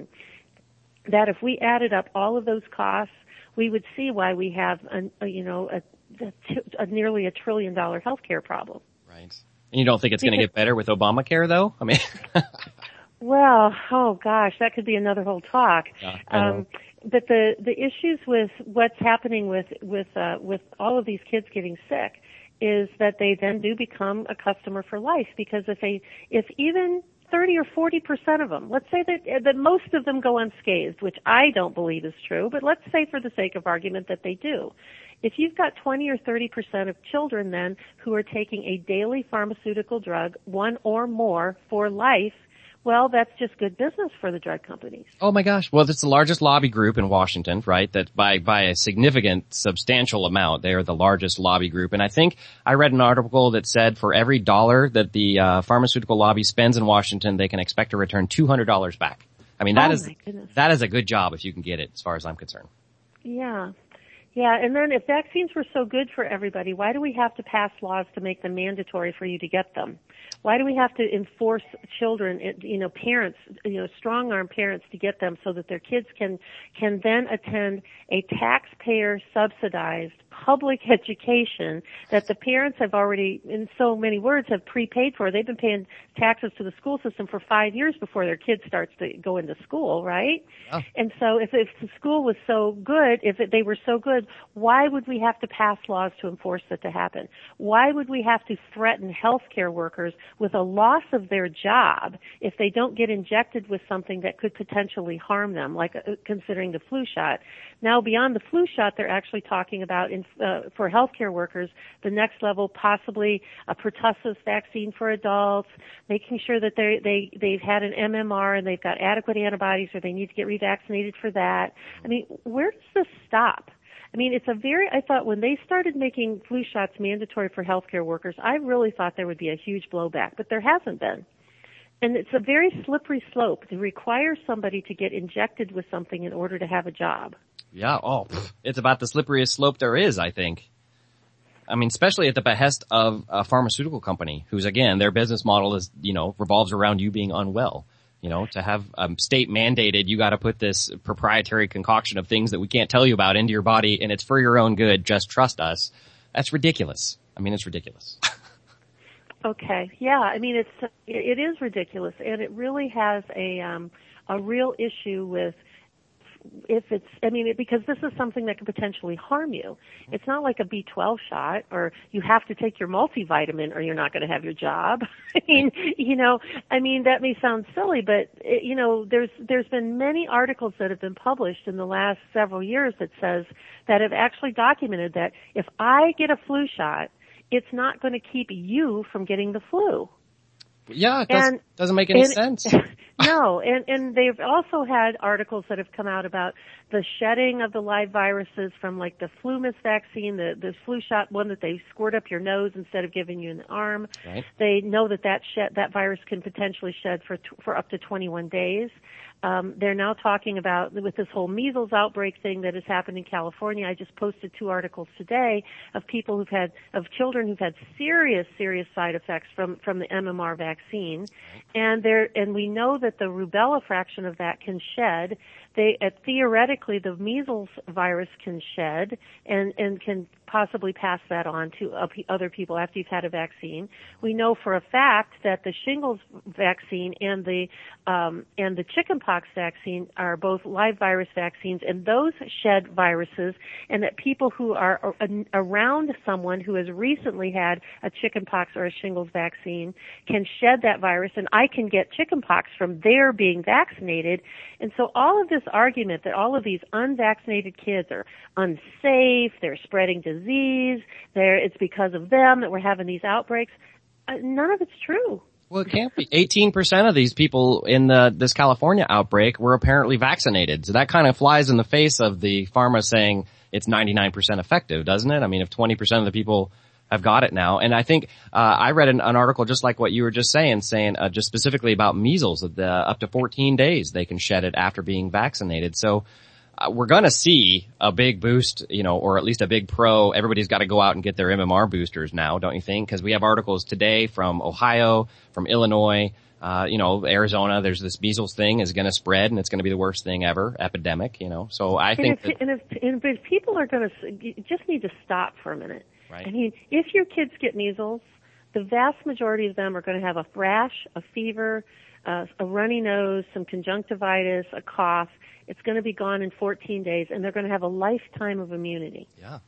L: that if we added up all of those costs, we would see why we have, a, a, you know, a, a, a nearly a trillion dollar healthcare problem.
D: Right. And you don't think it's going to get better with Obamacare, though? I mean,
L: well, oh gosh, that could be another whole talk.
D: Yeah,
L: um, but the the issues with what's happening with with uh, with all of these kids getting sick is that they then do become a customer for life, because if they, if even thirty or forty percent of them, let's say that, that most of them go unscathed, which I don't believe is true, but let's say for the sake of argument that they do. If you've got twenty or thirty percent of children then who are taking a daily pharmaceutical drug, one or more, for life, well, that's just good business for the drug companies.
D: Oh my gosh. Well, it's the largest lobby group in Washington, right? That by, by a significant, substantial amount, they are the largest lobby group. And I think I read an article that said for every dollar that the uh, pharmaceutical lobby spends in Washington, they can expect to return two hundred dollars back. I mean, that
L: oh
D: is,
L: my goodness.
D: that is a good job if you can get it, as far as I'm concerned.
L: Yeah. Yeah, and then if vaccines were so good for everybody, why do we have to pass laws to make them mandatory for you to get them? Why do we have to enforce children, you know, parents, you know, strong-arm parents to get them so that their kids can can then attend a taxpayer-subsidized public education that the parents have already, in so many words, have prepaid for? They've been paying taxes to the school system for five years before their kid starts to go into school, right?
D: Oh.
L: And so if, if the school was so good, if it, they were so good, why would we have to pass laws to enforce it to happen? Why would we have to threaten healthcare workers with a loss of their job if they don't get injected with something that could potentially harm them, like uh, considering the flu shot? Now, beyond the flu shot, they're actually talking about, in, uh, for healthcare workers, the next level, possibly a pertussis vaccine for adults, making sure that they they they've had an M M R and they've got adequate antibodies, or they need to get revaccinated for that. I mean, where does this stop? I mean, it's a very, I thought when they started making flu shots mandatory for healthcare workers, I really thought there would be a huge blowback, but there hasn't been. And it's a very slippery slope to require somebody to get injected with something in order to have a job.
D: Yeah, oh, pff, it's about the slipperiest slope there is, I think. I mean, especially at the behest of a pharmaceutical company whose, again, their business model is, you know, revolves around you being unwell. You know, to have um, state mandated, you got to put this proprietary concoction of things that we can't tell you about into your body, and it's for your own good. Just trust us. That's ridiculous. I mean, it's ridiculous.
L: Okay, yeah. I mean, it's it is ridiculous, and it really has a um, a real issue with. If it's, I mean, it, because this is something that could potentially harm you. It's not like a B twelve shot, or you have to take your multivitamin or you're not going to have your job. I mean, you know, I mean, that may sound silly, but, it, you know, there's, there's been many articles that have been published in the last several years that says, that have actually documented that if I get a flu shot, it's not going to keep you from getting the flu.
D: Yeah, it does,
L: and,
D: doesn't make any
L: and,
D: sense.
L: No, and, and they've also had articles that have come out about the shedding of the live viruses from like the Flumis vaccine, the, the flu shot one that they squirt up your nose instead of giving you in the arm.
D: Right.
L: They know that that, shed, that virus can potentially shed for, for up to twenty-one days. Um, they're now talking about, with this whole measles outbreak thing that has happened in California, I just posted two articles today of people who've had, of children who've had serious, serious side effects from, from the M M R vaccine. And there, and we know that the rubella fraction of that can shed. They, uh, theoretically, the measles virus can shed and, and can possibly pass that on to other people after you've had a vaccine. We know for a fact that the shingles vaccine and the um, and the chickenpox vaccine are both live virus vaccines, and those shed viruses, and that people who are around someone who has recently had a chickenpox or a shingles vaccine can shed that virus, and I can get chickenpox from their being vaccinated. And so all of this argument that all of these unvaccinated kids are unsafe, they're spreading disease, they're, it's because of them that we're having these outbreaks, uh, none of it's true.
D: Well, it can't be. eighteen percent of these people in the, this California outbreak were apparently vaccinated. So that kind of flies in the face of the pharma saying it's ninety-nine percent effective, doesn't it? I mean, if twenty percent of the people have got it now. And I think, uh, I read an, an article just like what you were just saying, saying, uh, just specifically about measles, that the, up to fourteen days they can shed it after being vaccinated. So, uh, we're gonna see a big boost, you know, or at least a big pro. Everybody's gotta go out and get their M M R boosters now, don't you think? Cause we have articles today from Ohio, from Illinois, uh, you know, Arizona. There's this measles thing is gonna spread, and it's gonna be the worst thing ever, epidemic, you know. So I
L: and
D: think
L: if,
D: that,
L: and if, and if people are gonna, you just need to stop for a minute.
D: Right.
L: I mean, if your kids get measles, the vast majority of them are going to have a rash, a fever, uh, a runny nose, some conjunctivitis, a cough. It's going to be gone in fourteen days, and they're going to have a lifetime of immunity.
D: Yeah.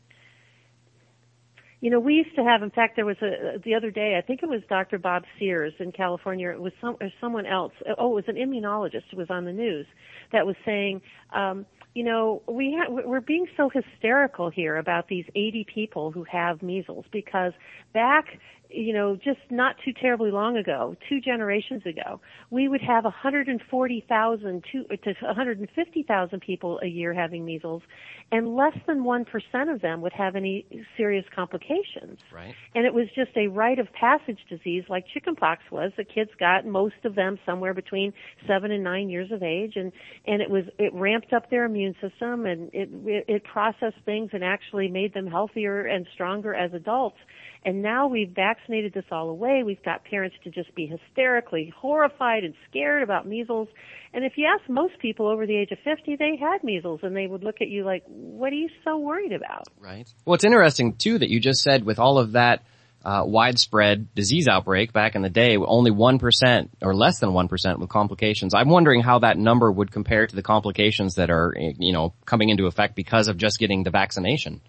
L: You know, we used to have, in fact, there was a, the other day, I think it was Doctor Bob Sears in California, it was some, or someone else, oh, it was an immunologist who was on the news that was saying, um, you know, we ha- we're being so hysterical here about these eighty people who have measles, because back you know, just not too terribly long ago, two generations ago, we would have one hundred forty thousand to one hundred fifty thousand people a year having measles, and less than one percent of them would have any serious complications.
D: Right.
L: And it was just a rite of passage disease like chickenpox was. The kids got, most of them somewhere between seven and nine years of age, and, and it was, it ramped up their immune system, and it, it, it processed things and actually made them healthier and stronger as adults. And now we've vaccinated this all away. We've got parents to just be hysterically horrified and scared about measles. And if you ask most people over the age of fifty, they had measles, and they would look at you like, what are you so worried about?
D: Right. Well, it's interesting, too, that you just said with all of that uh, widespread disease outbreak back in the day, only one percent or less than one percent with complications. I'm wondering how that number would compare to the complications that are, you know, coming into effect because of just getting the vaccination.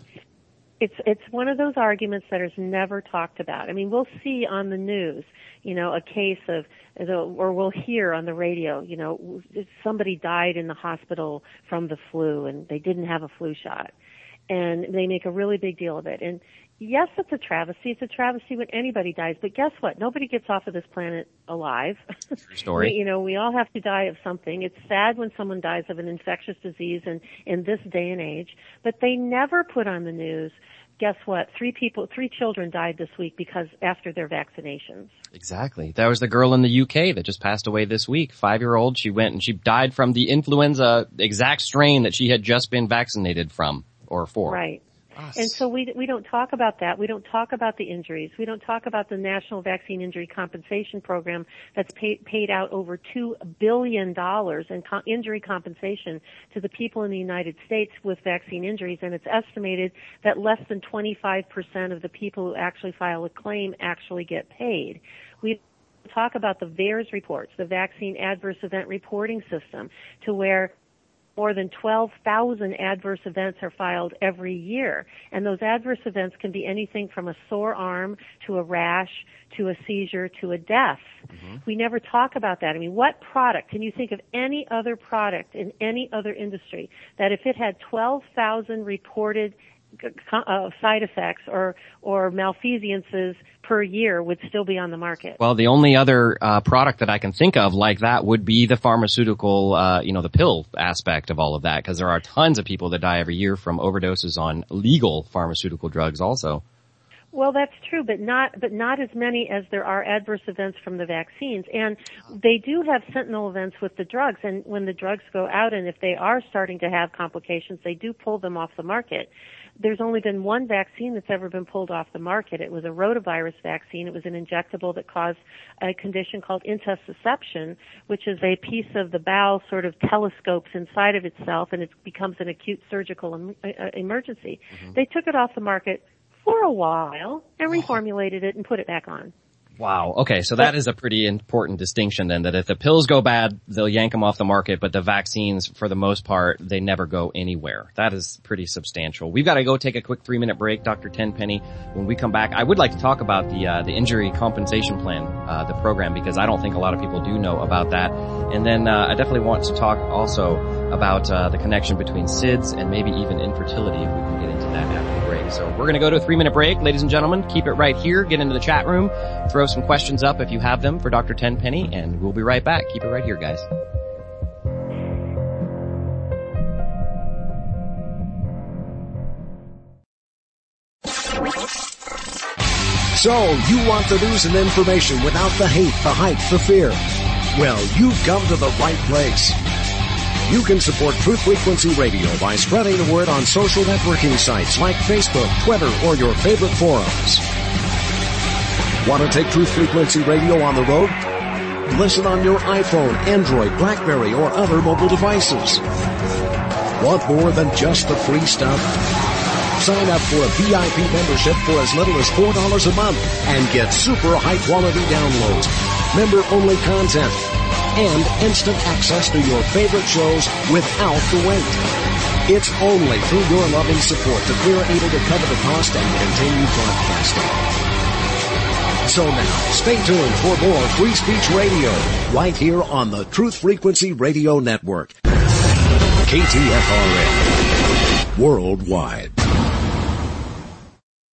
L: It's it's one of those arguments that is never talked about. I mean, we'll see on the news, you know, a case of, or we'll hear on the radio, you know, somebody died in the hospital from the flu and they didn't have a flu shot. And they make a really big deal of it. And yes, it's a travesty. It's a travesty when anybody dies. But guess what? Nobody gets off of this planet alive.
D: True story.
L: we, you know, we all have to die of something. It's sad when someone dies of an infectious disease in, in this day and age. But they never put on the news, guess what? Three people, three children died this week because after their vaccinations.
D: Exactly. That was the girl in the U K that just passed away this week. Five-year-old. She went and she died from the influenza exact strain that she had just been vaccinated from or for.
L: Right. And so we we don't talk about that. We don't talk about the injuries. We don't talk about the National Vaccine Injury Compensation Program that's paid, paid out over two billion dollars in co- injury compensation to the people in the United States with vaccine injuries, and it's estimated that less than twenty-five percent of the people who actually file a claim actually get paid. We talk about the VAERS reports, the Vaccine Adverse Event Reporting System, to where more than twelve thousand adverse events are filed every year. And those adverse events can be anything from a sore arm to a rash to a seizure to a death. Mm-hmm. We never talk about that. I mean, what product, can you think of any other product in any other industry that if it had twelve thousand reported uh, side effects or, or malfeasances per year would still be on the market?
D: Well, the only other uh, product that I can think of like that would be the pharmaceutical, uh, you know, the pill aspect of all of that, because there are tons of people that die every year from overdoses on legal pharmaceutical drugs also.
L: Well, that's true, but not but not as many as there are adverse events from the vaccines. And they do have sentinel events with the drugs, and when the drugs go out and if they are starting to have complications, they do pull them off the market. There's only been one vaccine that's ever been pulled off the market. It was a rotavirus vaccine. It was an injectable that caused a condition called intussusception, which is a piece of the bowel sort of telescopes inside of itself, and it becomes an acute surgical em- uh, emergency. Mm-hmm. They took it off the market for a while and reformulated it and put it back on.
D: Wow. Okay, so that is a pretty important distinction then, that if the pills go bad, they'll yank them off the market, but the vaccines, for the most part, they never go anywhere. That is pretty substantial. We've got to go take a quick three-minute break, Doctor Tenpenny. When we come back, I would like to talk about the uh, the injury compensation plan, uh, the program, because I don't think a lot of people do know about that. And then uh, I definitely want to talk also about uh, the connection between S I D S and maybe even infertility, if we can get into that after the break. So we're going to go to a three-minute break. Ladies and gentlemen, keep it right here. Get into the chat room. Throw some questions up if you have them for Doctor Tenpenny, and we'll be right back. Keep it right here, guys.
M: So, you want the news and information without the hate, the hype, the fear? Well, you've come to the right place. You can support Truth Frequency Radio by spreading the word on social networking sites like Facebook, Twitter, or your favorite forums. Want to take Truth Frequency Radio on the road? Listen on your iPhone, Android, BlackBerry, or other mobile devices. Want more than just the free stuff? Sign up for a V I P membership for as little as four dollars a month and get super high-quality downloads, member-only content, and instant access to your favorite shows without the wait. It's only through your loving support that we're able to cover the cost and continue broadcasting. So now, stay tuned for more Free Speech Radio, right here on the Truth Frequency Radio Network. K T F R N, worldwide.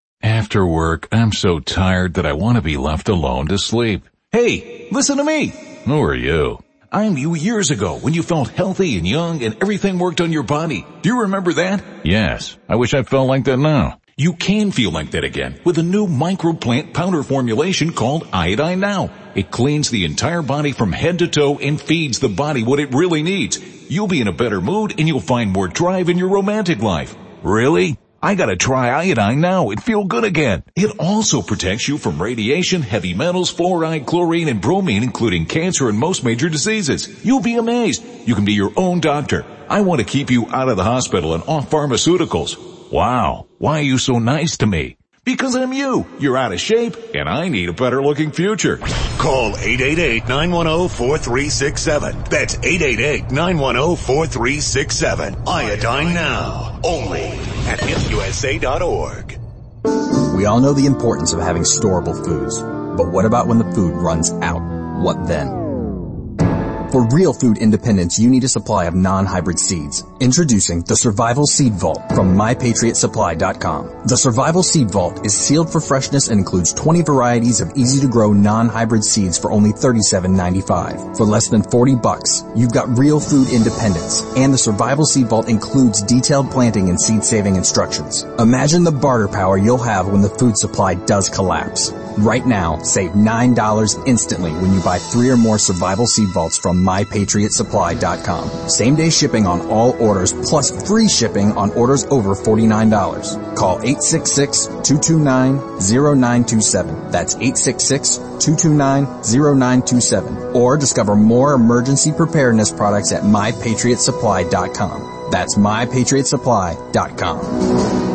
N: After work, I'm so tired that I want to be left alone to sleep.
O: Hey, listen to me.
N: Who are you?
O: I'm you years ago when you felt healthy and young and everything worked on your body. Do you remember that?
N: Yes. I wish I felt like that now.
O: You can feel like that again with a new microplant powder formulation called Iodine Now. It cleans the entire body from head to toe and feeds the body what it really needs. You'll be in a better mood and you'll find more drive in your romantic life.
N: Really? I gotta try Iodine Now. It feel good again.
O: It also protects you from radiation, heavy metals, fluoride, chlorine, and bromine, including cancer and most major diseases. You'll be amazed. You can be your own doctor. I want to keep you out of the hospital and off pharmaceuticals.
N: Wow. Why are you so nice to me?
O: Because I'm you. You're out of shape, and I need a better looking future.
G: Call eight eight eight, nine one zero, four three six seven. That's eight eight eight, nine one zero, four three six seven. Iodine Now. Only at F U S A dot org.
P: We all know the importance of having storable foods. But what about when the food runs out? What then? For real food independence, you need a supply of non-hybrid seeds. Introducing the Survival Seed Vault from my patriot supply dot com. The Survival Seed Vault is sealed for freshness and includes twenty varieties of easy-to-grow non-hybrid seeds for only thirty-seven ninety-five. For less than forty bucks, you've got real food independence. And the Survival Seed Vault includes detailed planting and seed-saving instructions. Imagine the barter power you'll have when the food supply does collapse. Right now, save nine dollars instantly when you buy three or more Survival Seed Vaults from my patriot supply dot com. Same-day shipping on all orders, plus free shipping on orders over forty-nine dollars. Call eight six six, two two nine, zero nine two seven. That's eight six six, two two nine, zero nine two seven. Or discover more emergency preparedness products at my patriot supply dot com. That's my patriot supply dot com.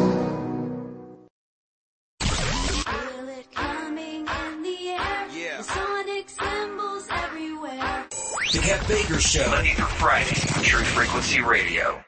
H: The Kev Baker Show.
I: Monday through Friday on True Frequency Radio.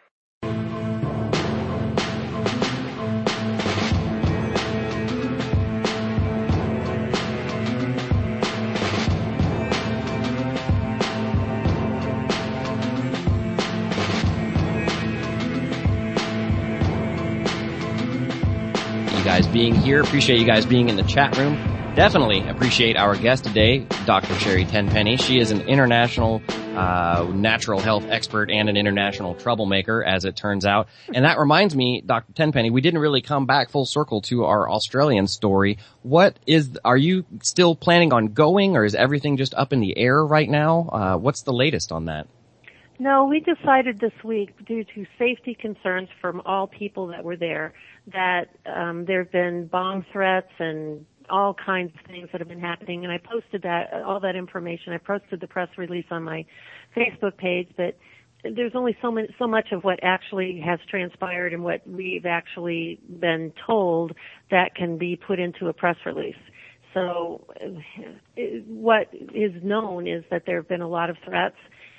D: You guys being here. Appreciate you guys being in the chat room. Definitely appreciate our guest today, Doctor Sherry Tenpenny. She is an international uh natural health expert and an international troublemaker, as it turns out. And that reminds me, Doctor Tenpenny, we didn't really come back full circle to our Australian story. What is, are you still planning on going, or is everything just up in the air right now? Uh what's the latest on that?
L: No, we decided this week, due to safety concerns from all people that were there, that um there have been bomb threats and all kinds of things that have been happening, and I posted that, all that information. I posted the press release on my Facebook page, but there's only so much, so much of what actually has transpired and what we've actually been told that can be put into a press release. So what is known is that there have been a lot of threats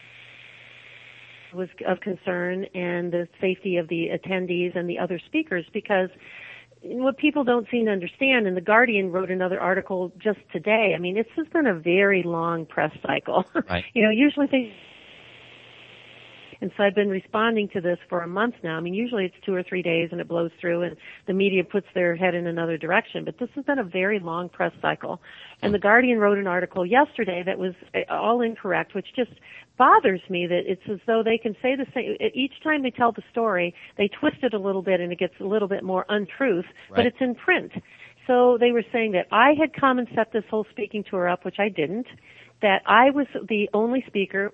L: was of concern, and the safety of the attendees and the other speakers, because what people don't seem to understand, and The Guardian wrote another article just today, I mean, it's just been a very long press cycle.
D: Right.
L: You know, usually things, and so I've been responding to this for a month now. I mean, usually it's two or three days and it blows through and the media puts their head in another direction, but this has been a very long press cycle. And The Guardian wrote an article yesterday that was all incorrect, which just bothers me, that it's as though they can say the same, each time they tell the story, they twist it a little bit and it gets a little bit more untruth, right. But it's in print. So they were saying that I had come and set this whole speaking tour up, which I didn't, that I was the only speaker.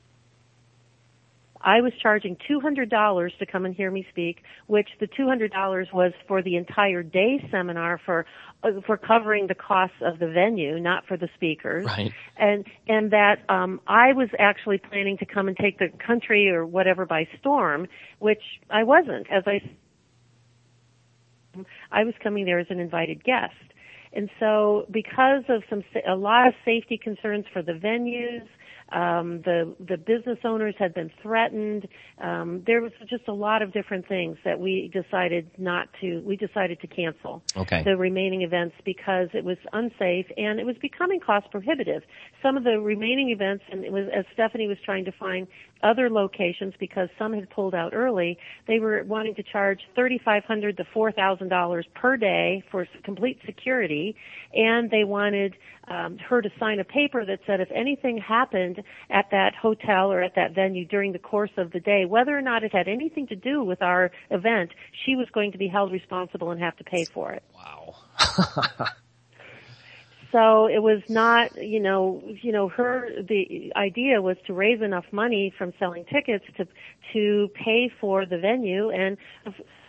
L: I was charging two hundred dollars to come and hear me speak, which the two hundred dollars was for the entire day seminar, for uh, for covering the costs of the venue, not for the speakers.
D: Right.
L: And and that um I was actually planning to come and take the country or whatever by storm, which I wasn't. As I I was coming there as an invited guest. And so because of some a lot of safety concerns for the venues, Um, the the business owners had been threatened. Um, there was just a lot of different things that we decided not to. We decided to cancel
D: okay.
L: the remaining events because it was unsafe and it was becoming cost prohibitive. Some of the remaining events, and it was, as Stephanie was trying to find other locations, because some had pulled out early, they were wanting to charge thirty-five hundred dollars to four thousand dollars per day for complete security, and they wanted um, her to sign a paper that said if anything happened at that hotel or at that venue during the course of the day, whether or not it had anything to do with our event, she was going to be held responsible and have to pay for it.
D: Wow.
L: So it was not, you know, you know, her, the idea was to raise enough money from selling tickets to, to pay for the venue, and a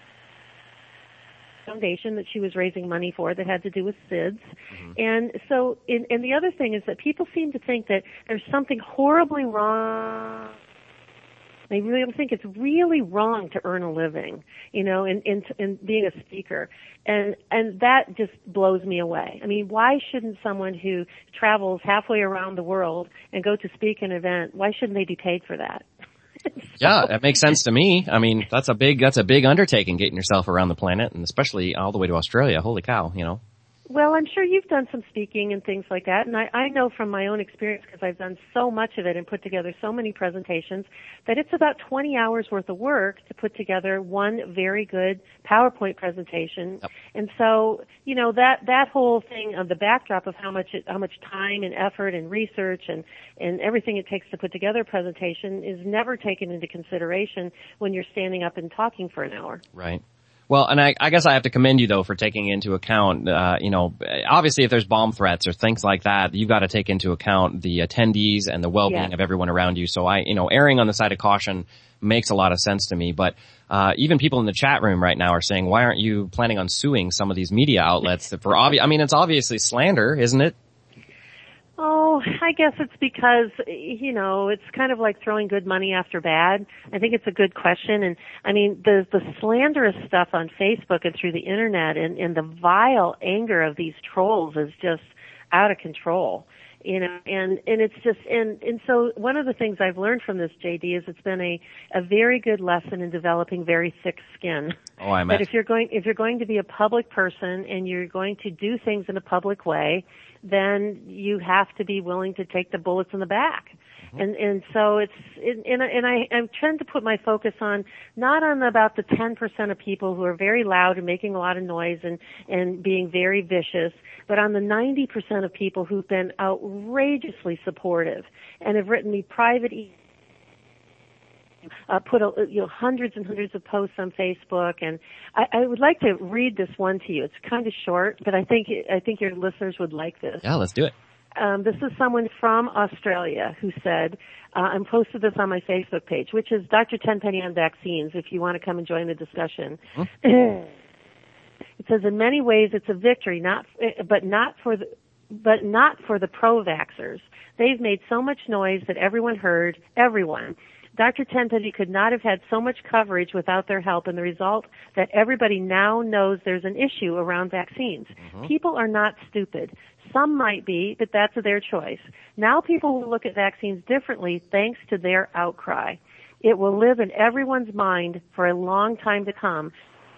L: foundation that she was raising money for that had to do with S I D S. Mm-hmm. And so, in, and the other thing is that people seem to think that there's something horribly wrong. They really think it's really wrong to earn a living, you know, in, in, in being a speaker. And, and that just blows me away. I mean, why shouldn't someone who travels halfway around the world and go to speak an event, why shouldn't they be paid for that? so,
D: yeah, that makes sense to me. I mean, that's a big, that's a big undertaking, getting yourself around the planet, and especially all the way to Australia. Holy cow, you know.
L: Well, I'm sure you've done some speaking and things like that, and I, I know from my own experience, because I've done so much of it and put together so many presentations, that it's about twenty hours worth of work to put together one very good PowerPoint presentation. Yep. And so, you know, that that whole thing of the backdrop of how much it, how much time and effort and research and and everything it takes to put together a presentation is never taken into consideration when you're standing up and talking for an hour.
D: Right. Well, and I, I guess I have to commend you, though, for taking into account, uh, you know, obviously if there's bomb threats or things like that, you've got to take into account the attendees and the well-being
L: yeah.
D: of everyone around you. So I, you know, erring on the side of caution makes a lot of sense to me. But uh even people in the chat room right now are saying, why aren't you planning on suing some of these media outlets for obvious? I mean, it's obviously slander, isn't it?
L: Oh, I guess it's because, you know, it's kind of like throwing good money after bad. I think it's a good question. And, I mean, the the slanderous stuff on Facebook and through the Internet and, and the vile anger of these trolls is just out of control. You know, and, and it's just, and, and so one of the things I've learned from this, J D, is it's been a, a very good lesson in developing very thick skin.
D: Oh, I
L: That if you're going, if you're going to be a public person and you're going to do things in a public way, then you have to be willing to take the bullets in the back. Mm-hmm. And, and so it's, and, and I, I'm trying to put my focus on, not on about the ten percent of people who are very loud and making a lot of noise and, and being very vicious, but on the ninety percent of people who've been outrageously supportive and have written me private emails, Uh, put a, you know, hundreds and hundreds of posts on Facebook, and I, I would like to read this one to you. It's kind of short, but I think I think your listeners would like this.
D: Yeah, let's do it.
L: Um, this is someone from Australia who said, uh, and posted this on my Facebook page, which is Doctor Tenpenny on vaccines. If you want to come and join the discussion, mm-hmm. It says, in many ways, it's a victory, not but not for the but not for the pro-vaxxers. They've made so much noise that everyone heard, everyone. Doctor Tenpenny could not have had so much coverage without their help, and the result that everybody now knows there's an issue around vaccines. Mm-hmm. People are not stupid. Some might be, but that's their choice. Now people will look at vaccines differently thanks to their outcry. It will live in everyone's mind for a long time to come.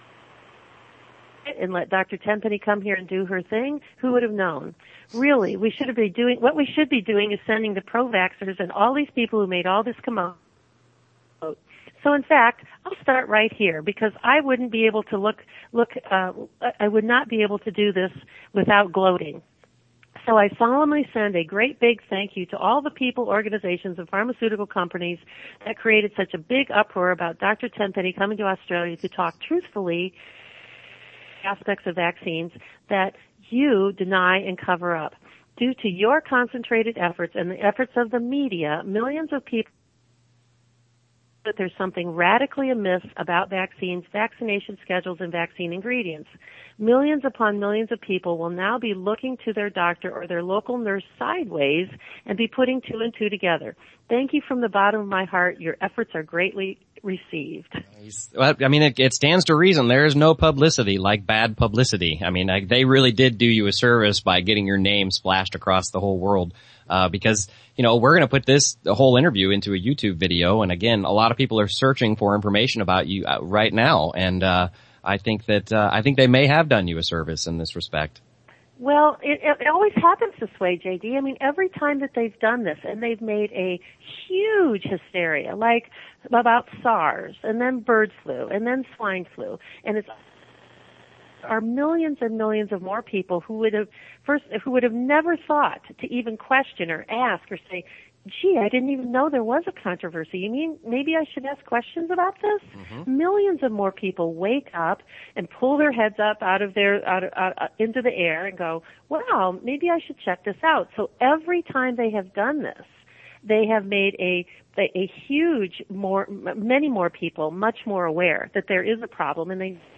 L: And let Doctor Tenpenny come here and do her thing, who would have known? Really, we should be doing, what we should be doing is sending the pro-vaxxers and all these people who made all this commotion. So in fact, I'll start right here because I wouldn't be able to look, look, uh, I would not be able to do this without gloating. So I solemnly send a great big thank you to all the people, organizations, and pharmaceutical companies that created such a big uproar about Doctor Tenpenny coming to Australia to talk truthfully aspects of vaccines that you deny and cover up. Due to your concentrated efforts and the efforts of the media, millions of people that there's something radically amiss about vaccines, vaccination schedules, and vaccine ingredients. Millions upon millions of people will now be looking to their doctor or their local nurse sideways and be putting two and two together. Thank you from the bottom of my heart. Your efforts are greatly received.
D: Well, I mean, it, it stands to reason. There is no publicity like bad publicity. I mean, I, they really did do you a service by getting your name splashed across the whole world. Uh, because, you know, we're going to put this the whole interview into a YouTube video. And again, a lot of people are searching for information about you uh, right now. And, uh, I think that, uh, I think they may have done you a service in this respect.
L: Well, it, it always happens this way, J D. I mean, every time that they've done this and they've made a huge hysteria, like about SARS and then bird flu and then swine flu, and it's are millions and millions of more people who would have first who would have never thought to even question or ask or say, gee, I didn't even know there was a controversy. You mean maybe I should ask questions about this? Mm-hmm. Millions of more people wake up and pull their heads up out of their out, of, out uh, into the air and go, wow, maybe I should check this out. So every time they have done this, they have made a a, a huge more many more people much more aware that there is a problem, and they.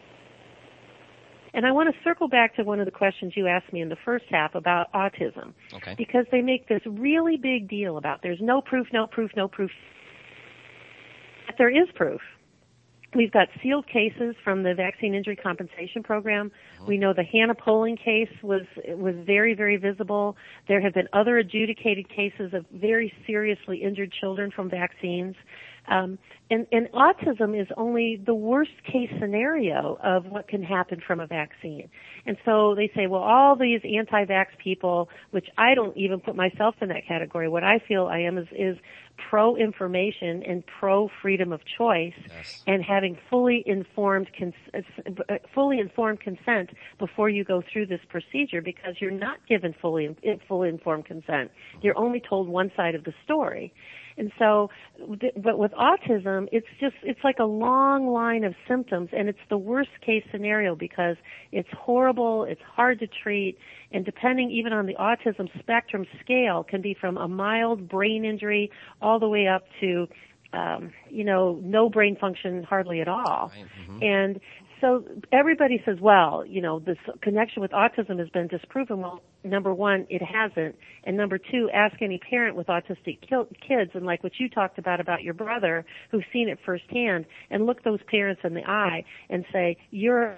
L: And I want to circle back to one of the questions you asked me in the first half about autism.
D: Okay.
L: Because they make this really big deal about there's no proof, no proof, no proof. But there is proof. We've got sealed cases from the Vaccine Injury Compensation Program. Mm-hmm. We know the Hannah Poling case was was very, very visible. There have been other adjudicated cases of very seriously injured children from vaccines. Um, and, and autism is only the worst case scenario of what can happen from a vaccine. And so they say, well, all these anti-vax people, which I don't even put myself in that category, what I feel I am is, is pro-information and pro-freedom of choice, yes, and having fully informed, cons- fully informed consent before you go through this procedure, because you're not given fully, fully informed consent. You're only told one side of the story. And so, but with autism, it's just, it's like a long line of symptoms, and it's the worst case scenario because it's horrible, it's hard to treat, and depending even on the autism spectrum scale, can be from a mild brain injury all the way up to, um, you know, no brain function hardly at all. Right. Mm-hmm. And so everybody says, well, you know, this connection with autism has been disproven. Well, number one, it hasn't. And number two, ask any parent with autistic kids, and like what you talked about about your brother who's seen it firsthand, and look those parents in the eye and say, you're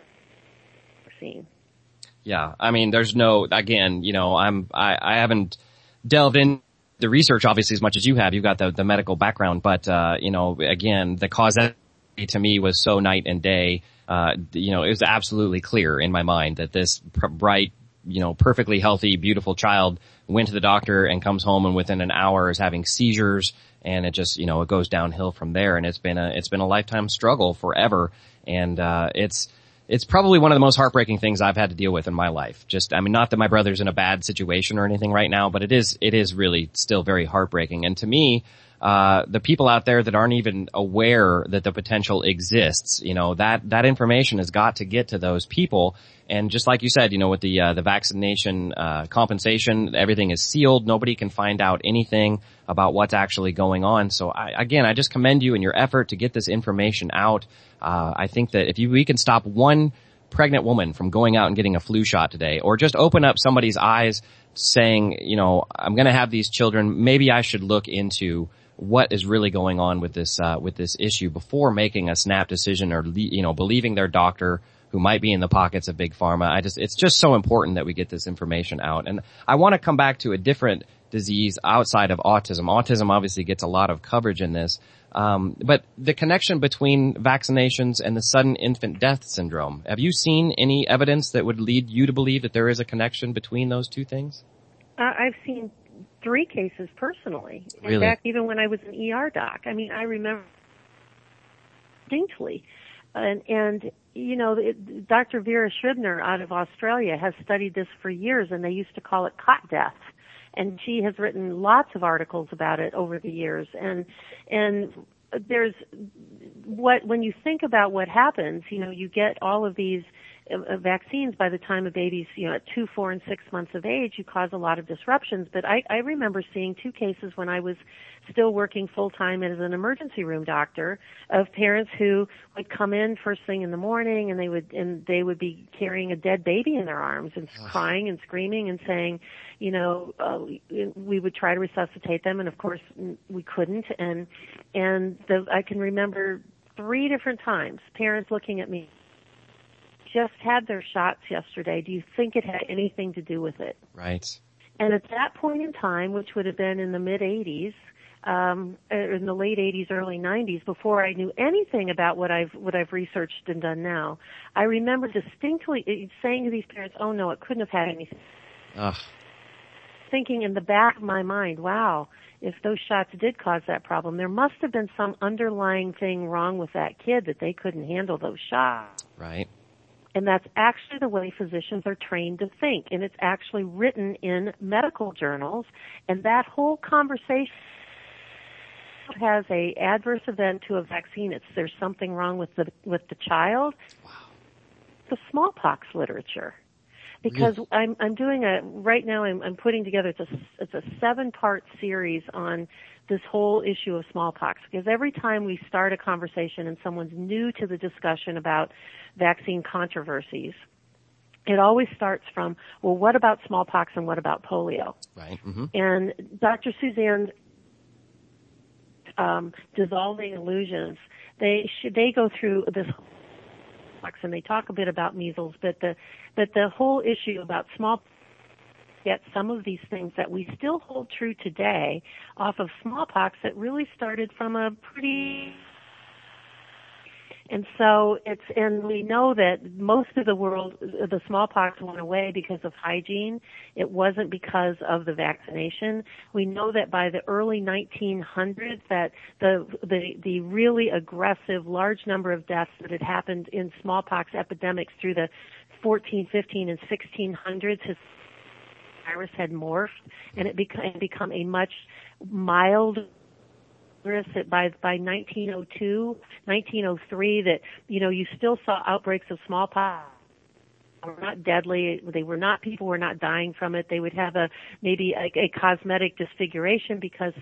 L: vaccine.
D: Yeah, I mean, there's no, again, you know, I'm, I, I haven't delved in the research obviously as much as you have. You've got the, the medical background, but, uh, you know, again, the causality to me was so night and day. Uh, you know, it was absolutely clear in my mind that this pr- bright, you know, perfectly healthy, beautiful child went to the doctor and comes home and within an hour is having seizures, and it just, you know, it goes downhill from there. And it's been a, it's been a lifetime struggle forever. And, uh, it's, it's probably one of the most heartbreaking things I've had to deal with in my life. Just, I mean, not that my brother's in a bad situation or anything right now, but it is, it is really still very heartbreaking. And to me, Uh, the people out there that aren't even aware that the potential exists, you know, that, that information has got to get to those people. And just like you said, you know, with the, uh, the vaccination, uh, compensation, everything is sealed. Nobody can find out anything about what's actually going on. So I, again, I just commend you in your effort to get this information out. Uh, I think that if you, we can stop one pregnant woman from going out and getting a flu shot today, or just open up somebody's eyes saying, you know, I'm going to have these children, maybe I should look into what is really going on with this, uh, with this issue before making a snap decision or, you know, believing their doctor who might be in the pockets of Big Pharma. I just, it's just so important that we get this information out. And I want to come back to a different disease outside of autism. Autism obviously gets a lot of coverage in this. Um, but the connection between vaccinations and the sudden infant death syndrome. Have you seen any evidence that would lead you to believe that there is a connection between those two things?
L: Uh, I've seen three cases personally.
D: Really?
L: In fact, even when I was an E R doc. I mean, I remember distinctly. And, and you know, it, Doctor Vera Shribner out of Australia has studied this for years, and they used to call it cot death. And she has written lots of articles about it over the years. And, and there's what, when you think about what happens, you know, you get all of these uh, vaccines by the time a baby's, you know, at two, four, and six months of age, you cause a lot of disruptions. But I, I remember seeing two cases when I was still working full-time as an emergency room doctor of parents who would come in first thing in the morning, and they would, and they would be carrying a dead baby in their arms and crying and screaming and saying, you know, uh, we would try to resuscitate them, and of course we couldn't. And, and the, I can remember three different times parents looking at me, just had their shots yesterday. Do you think it had anything to do with it?
D: Right.
L: And at that point in time, which would have been in the mid eighties, um, in the late eighties, early nineties, before I knew anything about what I've what I've researched and done now. I remember distinctly saying to these parents, "Oh no, it couldn't have had anything."
D: Ugh.
L: Thinking in the back of my mind, wow, if those shots did cause that problem, there must have been some underlying thing wrong with that kid that they couldn't handle those shots.
D: Right.
L: And that's actually the way physicians are trained to think, and it's actually written in medical journals. And that whole conversation has a adverse event to a vaccine. It's there's something wrong with the with the child.
D: Wow.
L: The smallpox literature. Because yes. I'm I'm doing a right now I'm I'm putting together it's a it's a seven part series on this whole issue of smallpox, because every time we start a conversation and someone's new to the discussion about vaccine controversies, it always starts from, well, what about smallpox and what about polio?
D: Right. Mm-hmm.
L: And Doctor Suzanne um, Dissolving Illusions, they sh- they go through this. And they talk a bit about measles, but the but the whole issue about smallpox, yet some of these things that we still hold true today off of smallpox that really started from a pretty. And so it's, and we know that most of the world, the smallpox went away because of hygiene. It wasn't because of the vaccination. We know that by the early nineteen hundreds that the, the, the really aggressive large number of deaths that had happened in smallpox epidemics through the fourteen, fifteen, and sixteen hundreds, his virus had morphed and it became, become a much mild by by nineteen oh two, nineteen oh three, that, you know, you still saw outbreaks of smallpox. They were not deadly. They were not, people were not dying from it. They would have a, maybe a, a cosmetic disfiguration because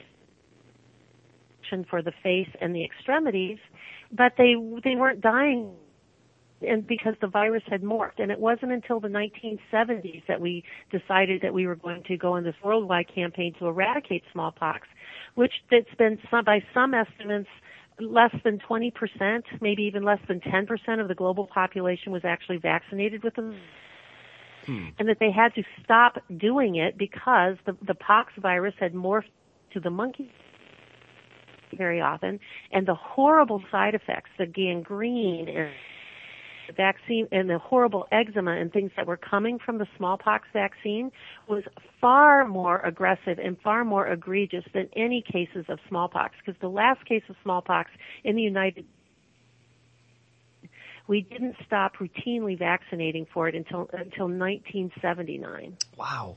L: for the face and the extremities, but they, they weren't dying. And because the virus had morphed. And it wasn't until the nineteen seventies that we decided that we were going to go on this worldwide campaign to eradicate smallpox, which that's been, some, by some estimates, less than twenty percent, maybe even less than ten percent of the global population was actually vaccinated with them. Hmm. And that they had to stop doing it because the, the pox virus had morphed to the monkey very often, and the horrible side effects, the gangrene and vaccine and the horrible eczema and things that were coming from the smallpox vaccine was far more aggressive and far more egregious than any cases of smallpox, because the last case of smallpox in the United States, we didn't stop routinely vaccinating for it until until nineteen seventy-nine.
D: Wow.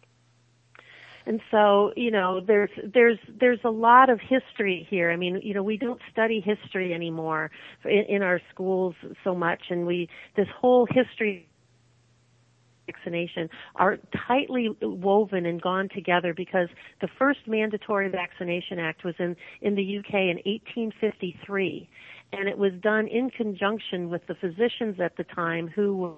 L: And so, you know, there's there's there's a lot of history here. I mean, you know, we don't study history anymore in, in our schools so much, and we this whole history of vaccination are tightly woven and gone together, because the first mandatory vaccination act was in in the U K in eighteen fifty-three, and it was done in conjunction with the physicians at the time who were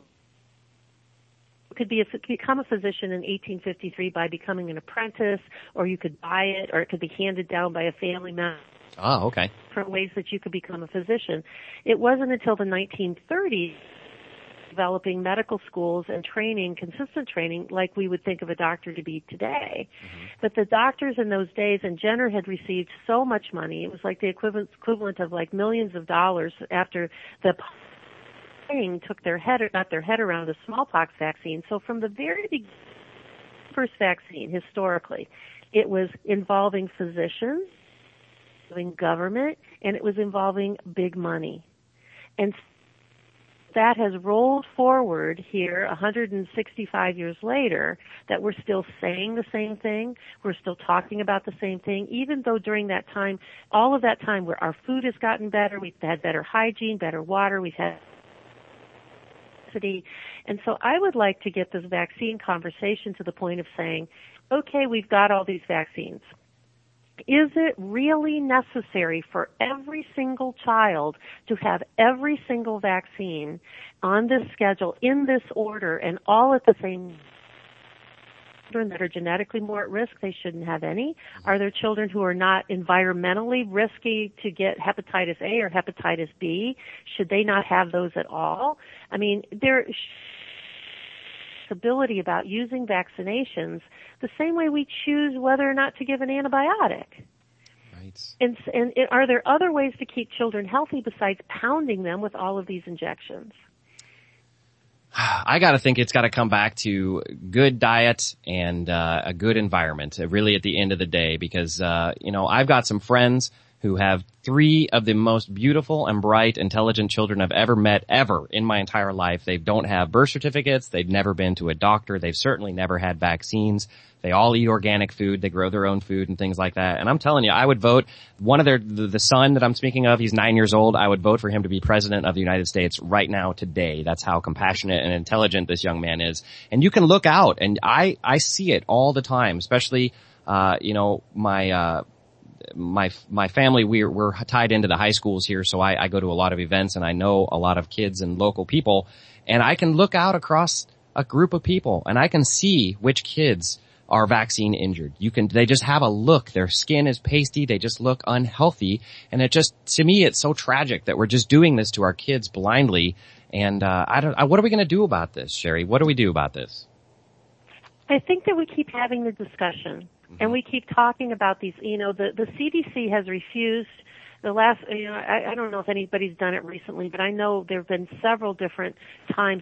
L: could be a, become a physician in eighteen fifty-three by becoming an apprentice, or you could buy it, or it could be handed down by a family member.
D: Oh, okay.
L: Different ways that you could become a physician. It wasn't until the nineteen thirties developing medical schools and training, consistent training, like we would think of a doctor to be today. Mm-hmm. But the doctors in those days, and Jenner had received so much money, it was like the equivalent, equivalent of like millions of dollars after the took their head got their head around the smallpox vaccine. So from the very beginning, first vaccine historically, it was involving physicians, involving government, and it was involving big money. And that has rolled forward here one hundred sixty-five years later, that we're still saying the same thing, we're still talking about the same thing, even though during that time, all of that time, where our food has gotten better, we've had better hygiene, better water, we've had. And so I would like to get this vaccine conversation to the point of saying, okay, we've got all these vaccines. Is it really necessary for every single child to have every single vaccine on this schedule, in this order, and all at the same time? Children that are genetically more at risk, they shouldn't have any. Are there children who are not environmentally risky to get hepatitis A or hepatitis B? Should they not have those at all? I mean, there's ability about using vaccinations the same way we choose whether or not to give an antibiotic.
D: Right.
L: And, and are there other ways to keep children healthy besides pounding them with all of these injections?
D: I got to think it's got to come back to good diet and uh, a good environment, really, at the end of the day, because, uh, you know, I've got some friends who have three of the most beautiful and bright, intelligent children I've ever met, ever, in my entire life. They don't have birth certificates. They've never been to a doctor. They've certainly never had vaccines. They all eat organic food. They grow their own food and things like that. And I'm telling you, I would vote, one of their, the, the son that I'm speaking of, he's nine years old. I would vote for him to be president of the United States right now, today. That's how compassionate and intelligent this young man is. And you can look out, and I, I see it all the time, especially, uh, you know, my, uh, my my family, we're we're tied into the high schools here, so I, I go to a lot of events and I know a lot of kids and local people, and I can look out across a group of people and I can see which kids are vaccine injured. You can, they just have a look. Their skin is pasty. They just look unhealthy, and it just, to me, it's so tragic that we're just doing this to our kids blindly. And uh, I don't. I, what are we going to do about this, Sherry? What do we do about this?
L: I think that we keep having the discussion. And we keep talking about these, you know, the, the C D C has refused the last, you know, I, I don't know if anybody's done it recently, but I know there have been several different times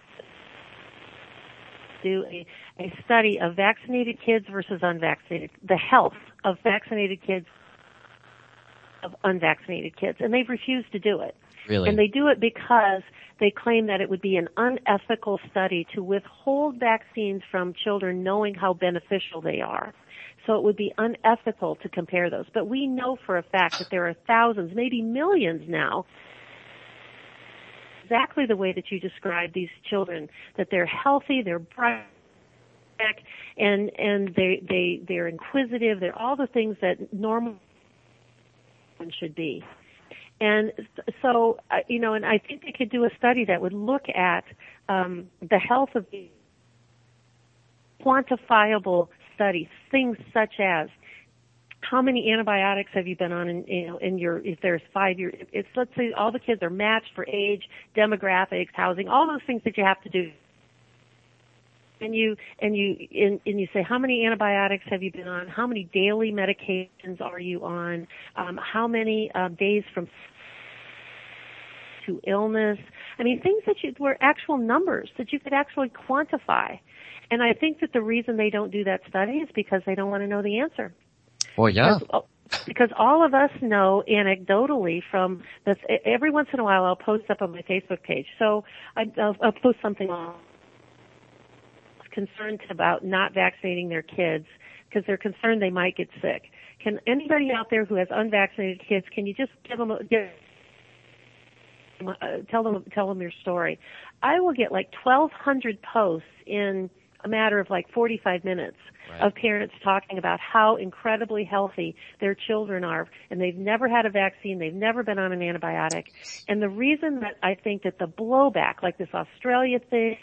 L: to do a, a study of vaccinated kids versus unvaccinated, the health of vaccinated kids, of unvaccinated kids, and they've refused to do it.
D: Really?
L: And they do it because they claim that it would be an unethical study to withhold vaccines from children knowing how beneficial they are. So it would be unethical to compare those. But we know for a fact that there are thousands, maybe millions now, exactly the way that you described these children, that they're healthy, they're bright, and and they they they're inquisitive, they're all the things that normal should be. And so, uh, you know, and I think they could do a study that would look at um, the health of the quantifiable studies, things such as how many antibiotics have you been on in, you know, in your, if there's five years, it's, let's say all the kids are matched for age, demographics, housing, all those things that you have to do. And you, and you, and, and you say, how many antibiotics have you been on? How many daily medications are you on? Um, how many uh, days from to illness? I mean, things that you, were actual numbers that you could actually quantify. And I think that the reason they don't do that study is because they don't want to know the answer.
D: Well, yeah.
L: Because, because all of us know anecdotally from this, every once in a while I'll post up on my Facebook page. So I, I'll, I'll post something on concerned about not vaccinating their kids because they're concerned they might get sick. Can anybody out there who has unvaccinated kids, can you just give them a, give, uh, tell them, tell them your story? I will get like twelve hundred posts in a matter of like forty-five minutes right. of parents talking about how incredibly healthy their children are, and they've never had a vaccine, they've never been on an antibiotic. And the reason that I think that the blowback, like this Australia thing,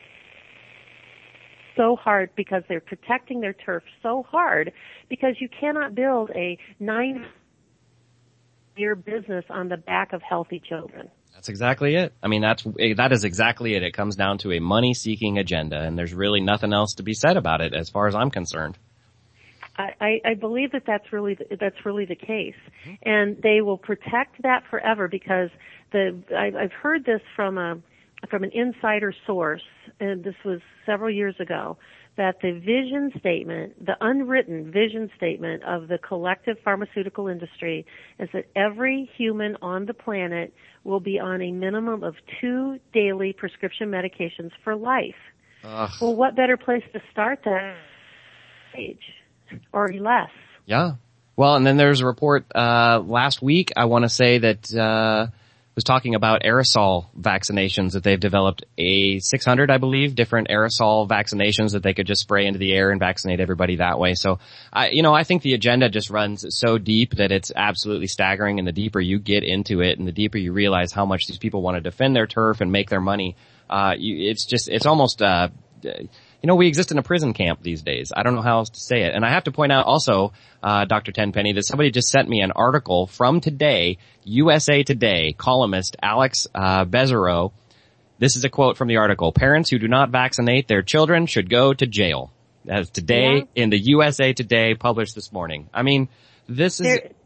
L: so hard because they're protecting their turf so hard because you cannot build a nine-year business on the back of healthy children.
D: That's exactly it. I mean, that's, that is exactly it. It comes down to a money-seeking agenda, and there's really nothing else to be said about it as far as I'm concerned.
L: I, I, I believe that that's really, that's really the case. And they will protect that forever because the, I, I've heard this from a, from an insider source, and this was several years ago, that the vision statement, the unwritten vision statement of the collective pharmaceutical industry is that every human on the planet will be on a minimum of two daily prescription medications for life. Ugh. Well, what better place to start that age or less?
D: Yeah. Well, and then there's a report uh last week, I want to say, that uh was talking about aerosol vaccinations, that they've developed a six hundred, I believe, different aerosol vaccinations that they could just spray into the air and vaccinate everybody that way. So, I, you know, I think the agenda just runs so deep that it's absolutely staggering. And the deeper you get into it and the deeper you realize how much these people want to defend their turf and make their money, uh, you, it's just, it's almost, uh, you know, we exist in a prison camp these days. I don't know how else to say it. And I have to point out also, uh, Doctor Tenpenny, that somebody just sent me an article from today, U S A Today, columnist Alex uh, Bezero. This is a quote from the article. Parents who do not vaccinate their children should go to jail. As today yeah. in the U S A Today, published this morning. I mean, this is,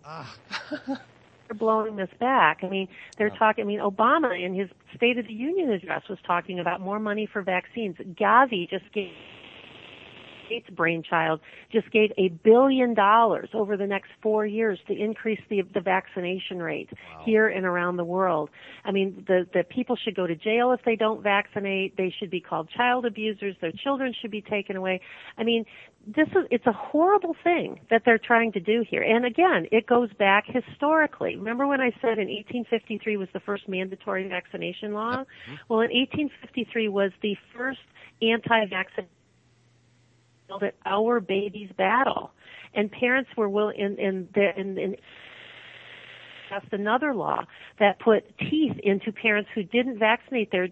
L: They're blowing this back. I mean, they're talking, I mean, Obama in his State of the Union address was talking about more money for vaccines. Gavi just gave, Gates' brainchild, just gave a billion dollars over the next four years to increase the the vaccination rate wow. here and around the world. I mean, the, the people should go to jail if they don't vaccinate. They should be called child abusers. Their children should be taken away. I mean, this is, it's a horrible thing that they're trying to do here. And again, it goes back historically. Remember when I said in eighteen fifty-three was the first mandatory vaccination law? Mm-hmm. Well, in eighteen fifty-three was the first anti-vaccination at our baby's battle, and parents were willing. In in the in, in passed another law that put teeth into parents who didn't vaccinate their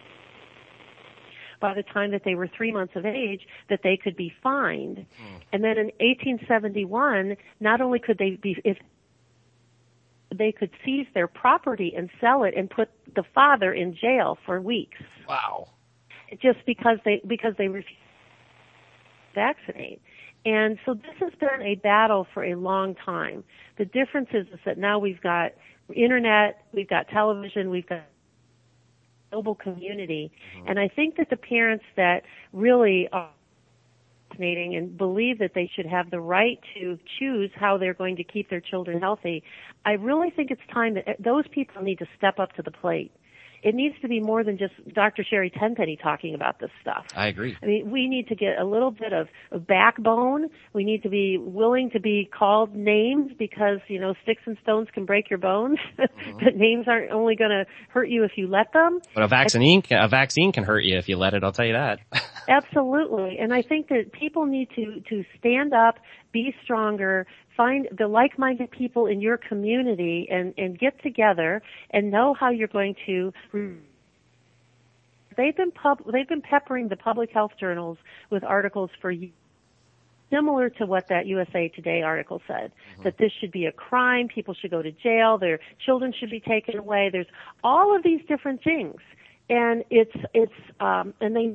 L: by the time that they were three months of age, that they could be fined. Mm. And then in eighteen seventy-one, not only could they be if they could seize their property and sell it and put the father in jail for weeks.
D: Wow!
L: Just because they because they refused vaccinate. And so this has been a battle for a long time. The difference is, is that now we've got internet, we've got television, we've got a global community. Mm-hmm. And I think that the parents that really are vaccinating and believe that they should have the right to choose how they're going to keep their children healthy, I really think it's time that those people need to step up to the plate. It needs to be more than just Doctor Sherry Tenpenny talking about this stuff.
D: I agree.
L: I mean, we need to get a little bit of, of backbone. We need to be willing to be called names because, you know, sticks and stones can break your bones. Mm-hmm. But names aren't only going to hurt you if you let them.
D: But a vaccine, a vaccine can hurt you if you let it, I'll tell you that.
L: Absolutely. And I think that people need to, to stand up, be stronger, find the like-minded people in your community and, and get together and know how you're going to. They've been pub, they've been peppering the public health journals with articles for years, similar to what that U S A Today article said, mm-hmm. that this should be a crime, people should go to jail, their children should be taken away. There's all of these different things, and it's it's um, and they.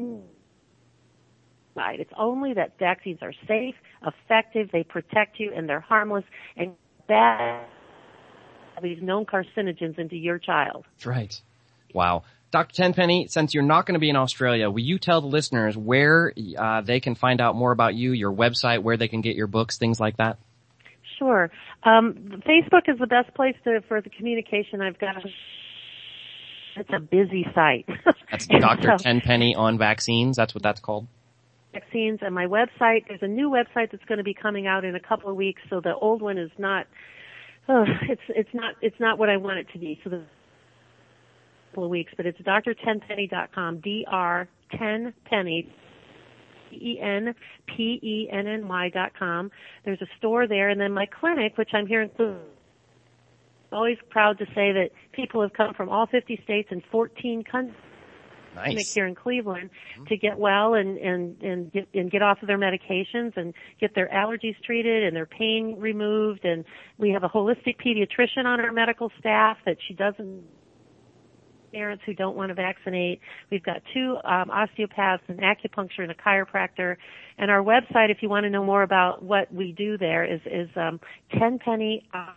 L: It's only that vaccines are safe, effective, they protect you, and they're harmless, and that these known carcinogens into your child.
D: That's right. Wow. Doctor Tenpenny, since you're not going to be in Australia, will you tell the listeners where uh, they can find out more about you, your website, where they can get your books, things like that?
L: Sure. Um, Facebook is the best place to, for the communication. I've got a it's a busy site.
D: That's Doctor So, Tenpenny on vaccines. That's what that's called.
L: Vaccines, and my website, there's a new website that's going to be coming out in a couple of weeks, so the old one is not oh, it's it's not it's not what I want it to be, so the couple of weeks, but it's D R tenpenny dot com, D R Tenpenny, E N P E N N Y dot com. There's a store there, and then my clinic, which I'm here in Cleveland. Always proud to say that people have come from all fifty states and fourteen countries.
D: Nice.
L: Here in Cleveland mm-hmm. to get well and and and get, and get off of their medications and get their allergies treated and their pain removed. And we have a holistic pediatrician on our medical staff that she doesn't parents who don't want to vaccinate. We've got two um, osteopaths, an acupuncture, and a chiropractor. And our website, if you want to know more about what we do there, is is um, Tenpenny. Uh,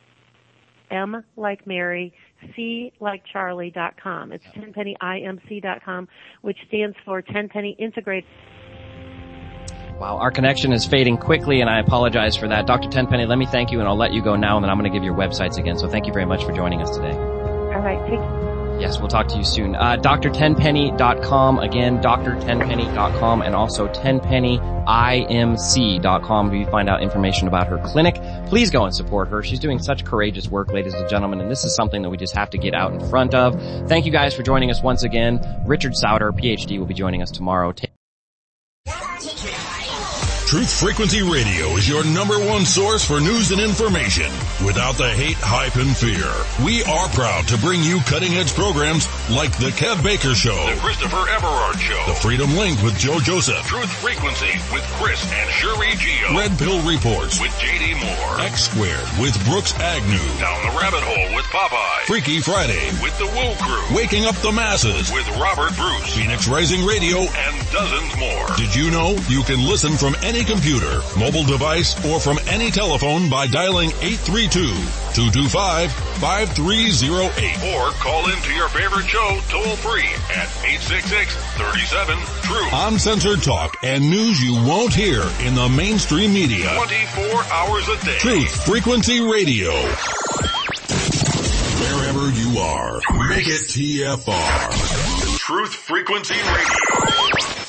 L: M like Mary, C like Charlie dot com. It's Tenpenny I M C dot com, which stands for Tenpenny Integrated.
D: Wow, our connection is fading quickly, and I apologize for that. Doctor Tenpenny, let me thank you, and I'll let you go now, and then I'm going to give your websites again. So thank you very much for joining us today.
L: All right, take care.
D: Yes, we'll talk to you soon. Uh, D R tenpenny dot com, again, D R tenpenny dot com, and also Tenpenny I M C dot com. If you find out information about her clinic, please go and support her. She's doing such courageous work, ladies and gentlemen, and this is something that we just have to get out in front of. Thank you guys for joining us once again. Richard Sauter, P H D, will be joining us tomorrow. Take
G: Truth Frequency Radio is your number one source for news and information without the hate, hype, and fear. We are proud to bring you cutting-edge programs like The Kev Baker Show,
Q: The Christopher Everard Show,
G: The Freedom Link with Joe Joseph,
Q: Truth Frequency with Chris and Shuri Gio,
G: Red Pill Reports
Q: with J D Moore,
G: X Squared with Brooks Agnew,
Q: Down the Rabbit Hole with Popeye,
G: Freaky Friday
Q: with The Woo Crew,
G: Waking Up the Masses
Q: with Robert Bruce,
G: Phoenix Rising Radio,
Q: and dozens more.
G: Did you know you can listen from any
Q: any computer, mobile device, or from any telephone by dialing eight three two, two two five, five three zero eight. Or call into your favorite show toll free at eight six six, three seven, truth. Uncensored talk and news you won't hear in the mainstream media. twenty-four hours a day. Truth Frequency Radio. Wherever you are, make it T F R. Truth Frequency Radio.